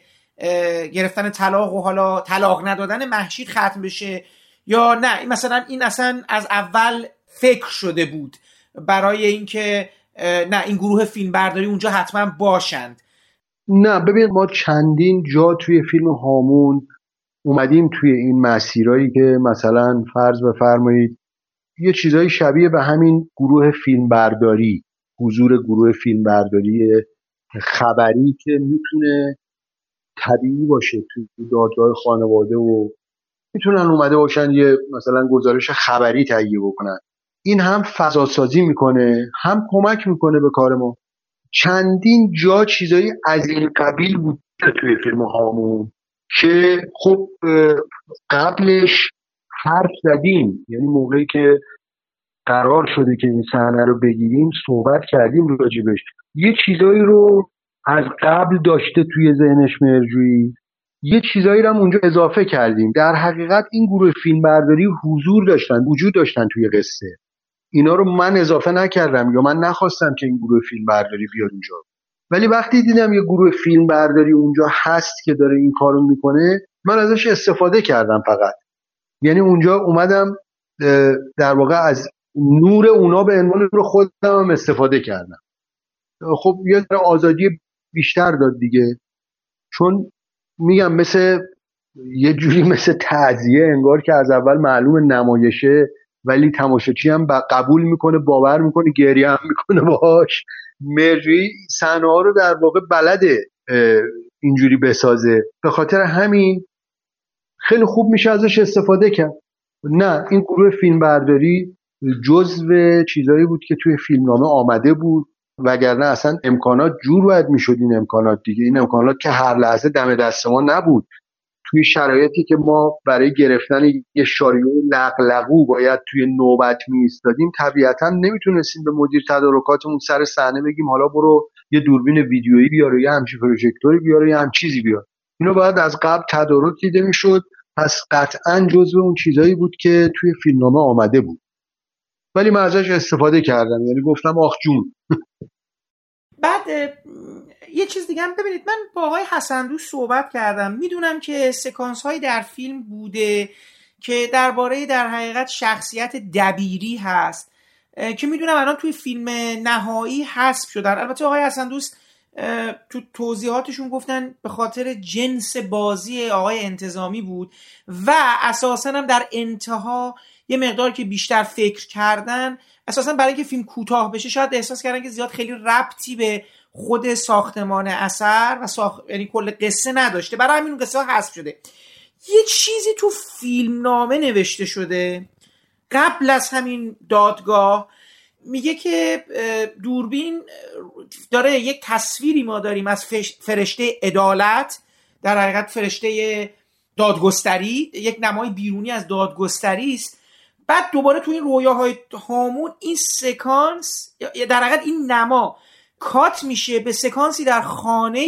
گرفتن طلاق و حالا طلاق ندادن مهشید ختم بشه، یا نه مثلا این اصلا از اول فکر شده بود برای اینکه نه این گروه فیلمبرداری اونجا حتما باشند؟ نه ببین، ما چندین جا توی فیلم هامون اومدیم توی این مسیرایی که مثلا فرض بفرمایید یه چیزای شبیه به همین گروه فیلمبرداری، حضور گروه فیلمبرداری خبری که میتونه طبیعی باشه توی دادگاه خانواده و میتونن اومده باشن یه مثلا گزارش خبری تهیه بکنن. این هم فضاسازی میکنه هم کمک میکنه به کار ما. چندین جا چیزایی از این قبیل بود توی فیلم هامون که خب قبلش حرف زدیم، یعنی موقعی که قرار شده که این صحنه رو بگیریم صحبت کردیم راجبش. یه چیزایی رو از قبل داشته توی ذهنش مهرجویی، یه چیزایی رو هم اونجا اضافه کردیم. در حقیقت این گروه فیلمبرداری حضور داشتن، وجود داشتن توی قصه. اینا رو من اضافه نکردم یا من نخواستم که این گروه فیلمبرداری بیاد اونجا، ولی وقتی دیدم یه گروه فیلمبرداری اونجا هست که داره این کارو میکنه من ازش استفاده کردم فقط. یعنی اونجا اومدم در واقع از نور اونا به عنوان نور خودم هم استفاده کردم. خب یه آزادی بیشتر داد دیگه، چون میگم مثل یه جوری مثل تعزیه، انگار که از اول معلوم نمایشه ولی تماشاچی هم قبول میکنه، باور میکنه، گریه هم میکنه باهاش. مرجویی صحنه ها رو در واقع بلده اینجوری بسازه، به خاطر همین خیلی خوب میشه ازش استفاده کرد. نه، این گروه فیلمبرداری جزو چیزایی بود که توی فیلمنامه آمده بود، وگرنه اصلا امکانات جور باید میشد. این امکانات دیگه، این امکانات که هر لحظه دم دست ما نبود. توی شرایطی که ما برای گرفتن یه شاریو لقلقو باید توی نوبت میایستادیم، طبیعتا نمیتونستیم به مدیر تدارکاتمون سر صحنه بگیم حالا برو یه دوربین ویدیویی بیار، یه همچین پروژکتوری بیار، یه هم چیزی بیار. اینو باید از قبل تدارک دیده میشد. پس قطعا جزو اون چیزایی بود که توی فیلمنامه آمده بود، ولی من ازش استفاده کردم، یعنی گفتم آخ جون. بعد یه چیز دیگه هم ببینید، من با آقای حسن دوست صحبت کردم، میدونم که سکانس هایی در فیلم بوده که درباره در حقیقت شخصیت دبیری هست که میدونم الان توی فیلم نهایی حذف شدن. البته آقای حسن دوست تو توضیحاتشون گفتن به خاطر جنس بازی آقای انتظامی بود و اساساً هم در انتها یه مقدار که بیشتر فکر کردن، اساساً برای اینکه فیلم کوتاه بشه شاید احساس کردن که زیاد خیلی ربطی به خود ساختمان اثر و یعنی کل قصه نداشته، برای همین قصه ها حذف شده. یه چیزی تو فیلم نامه نوشته شده قبل از همین دادگاه، میگه که دوربین داره یک تصویری ما داریم از فرشته عدالت، در حقیقت فرشته دادگستری، یک نمای بیرونی از دادگستری است. بعد دوباره تو این رویاهای هامون این سکانس، در حقیقت این نما کات میشه به سکانسی در خانه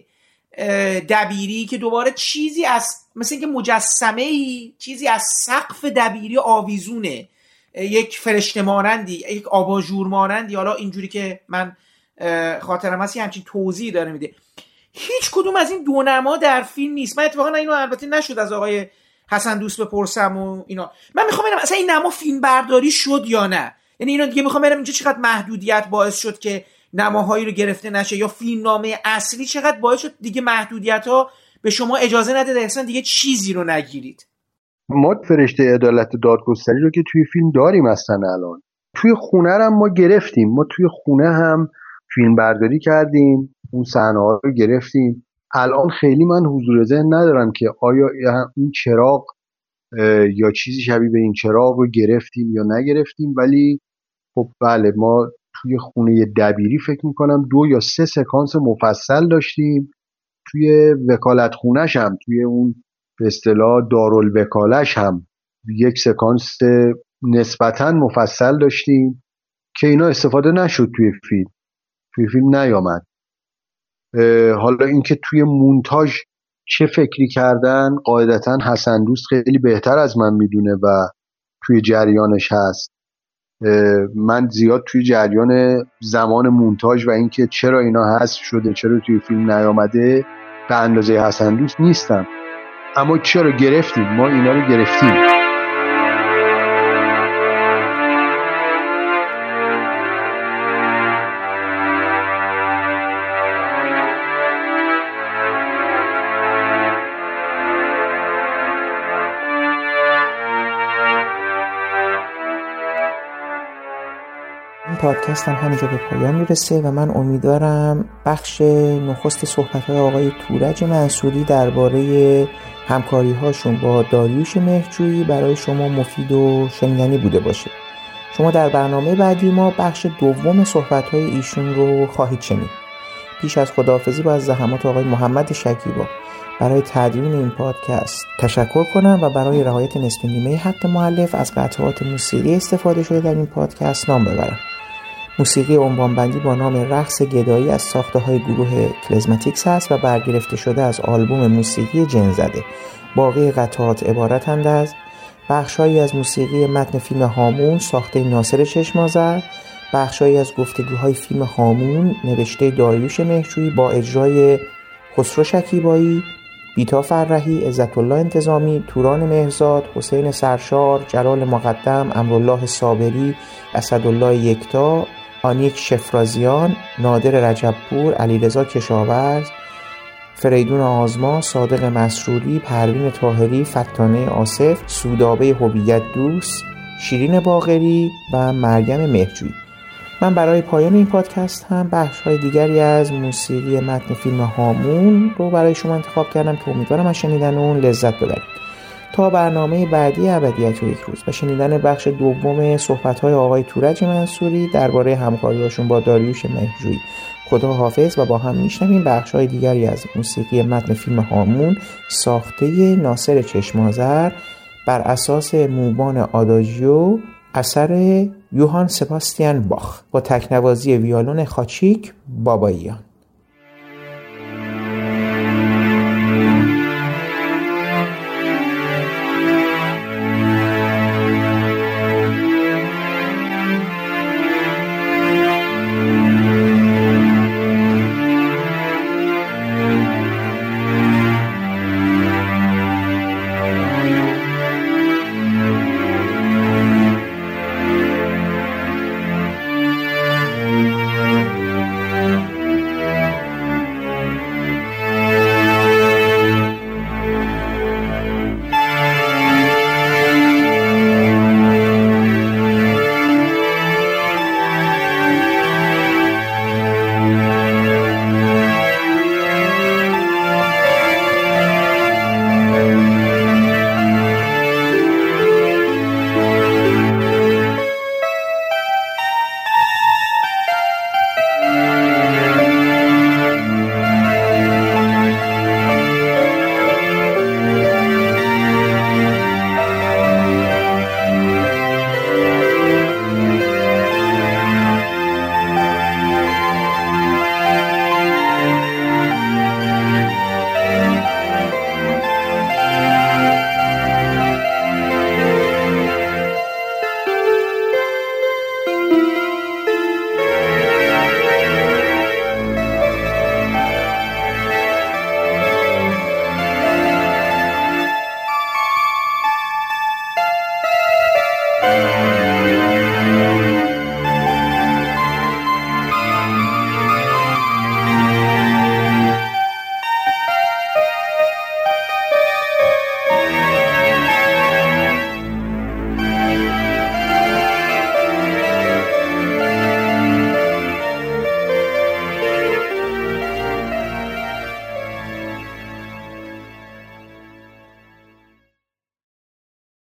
دبیری که دوباره چیزی از مثل اینکه مجسمه‌ای، چیزی از سقف دبیری آویزونه، یک فرشته مانندی، یک آباژور مانندی، حالا اینجوری که من خاطرم هست همچین توضیح داره میده. هیچ کدوم از این دو نما در فیلم نیست. من اتفاقا اینو البته نشد از آقای حسن دوست بپرسم و اینا. من میخوام ببینم اصلا این نما فیلم برداری شد یا نه. یعنی اینا دیگه میخوام ببینم اینجا چقدر محدودیت باعث شد که نماهایی رو گرفته نشه، یا فیلم نامه اصلی چقدر باعث شد دیگه محدودیت‌ها به شما اجازه نده اصلا دیگه چیزی رو نگیرید. ما فرشته عدالت دادگستری رو که توی فیلم داریم اصلا الان توی خونه هم ما گرفتیم. ما توی خونه هم فیلم برداری کردیم، اون صحنه ها رو گرفتیم. الان خیلی من حضور ذهن ندارم که آیا این چراغ یا چیزی شبیه به این چراغ رو گرفتیم یا نگرفتیم، ولی خب بله ما توی خونه دبیری فکر میکنم 2 یا 3 سکانس مفصل داشتیم. توی وکالت خونش هم، توی اون به اصطلاح دارالوکالش هم یک سکانس نسبتاً مفصل داشتیم که اینا استفاده نشد توی فیلم نیامد. حالا اینکه توی مونتاژ چه فکری کردن قاعدتاً حسن دوست خیلی بهتر از من میدونه و توی جریانش هست. من زیاد توی جریان زمان مونتاژ و اینکه چرا اینا حذف شده، چرا توی فیلم نیامده به اندازه حسن دوست نیستم. اما چرا گرفتیم، ما اینا رو گرفتیم. این پادکست هم همینجا به پایان میرسه و من امیدوارم بخش نخست صحبت‌های آقای تورج منصوری درباره همکاری‌هاشون با داریوش مهرجویی برای شما مفید و شنیدنی بوده باشه. شما در برنامه بعدی ما بخش دوم صحبت‌های ایشون رو خواهید شنید. پیش از خداحافظی با از زحمات آقای محمد شکیبا برای تدوین این پادکست تشکر کنم و برای رعایت نصف نیمه حق مؤلف از قطعات موسیقی استفاده شده در این پادکست نام ببرم. موسیقی عنوانبندی با نام رقص گدایی از ساخته‌های گروه کلزماتیکس است و برگرفته شده از آلبوم موسیقی جن‌زده. باقی قطعات عبارتند از بخش‌هایی از موسیقی متن فیلم هامون ساخته ناصر چشم‌آذر، بخش‌هایی از گفتگوهای فیلم هامون نوشته داریوش مهرجویی با اجرای خسرو شکیبایی، بیتا فرحی، عزت‌الله انتظامی، توران مهرزاد، حسین سرشار، جلال مقدم، امرالله صابری، اسدالله یکتا، آنیک شفرازیان، نادر رجبپور، علیرضا کشاورز، فریدون آزما، صادق مسروری، پروین طاهری، فتانه آصف، سودابه هویت دوست، شیرین باقری و مریم مهرجویی. من برای پایان این پادکست هم بخش‌های دیگری از موسیقی متن فیلم هامون رو برای شما انتخاب کردم که امیدوارم از شنیدن اون لذت ببرید. تا برنامه بعدی ابدیت و یک روز و شنیدن بخش دوم صحبت‌های آقای تورج منصوری درباره همکاری‌هاشون با داریوش مهرجویی. خدا حافظ و با هم میشنویم بخش‌های دیگری از موسیقی متن فیلم هامون ساخته ناصر چشم‌آذر بر اساس موبان آداژیو اثر یوهان سباستیان باخ با تکنوازی ویولون خاچیک باباییان.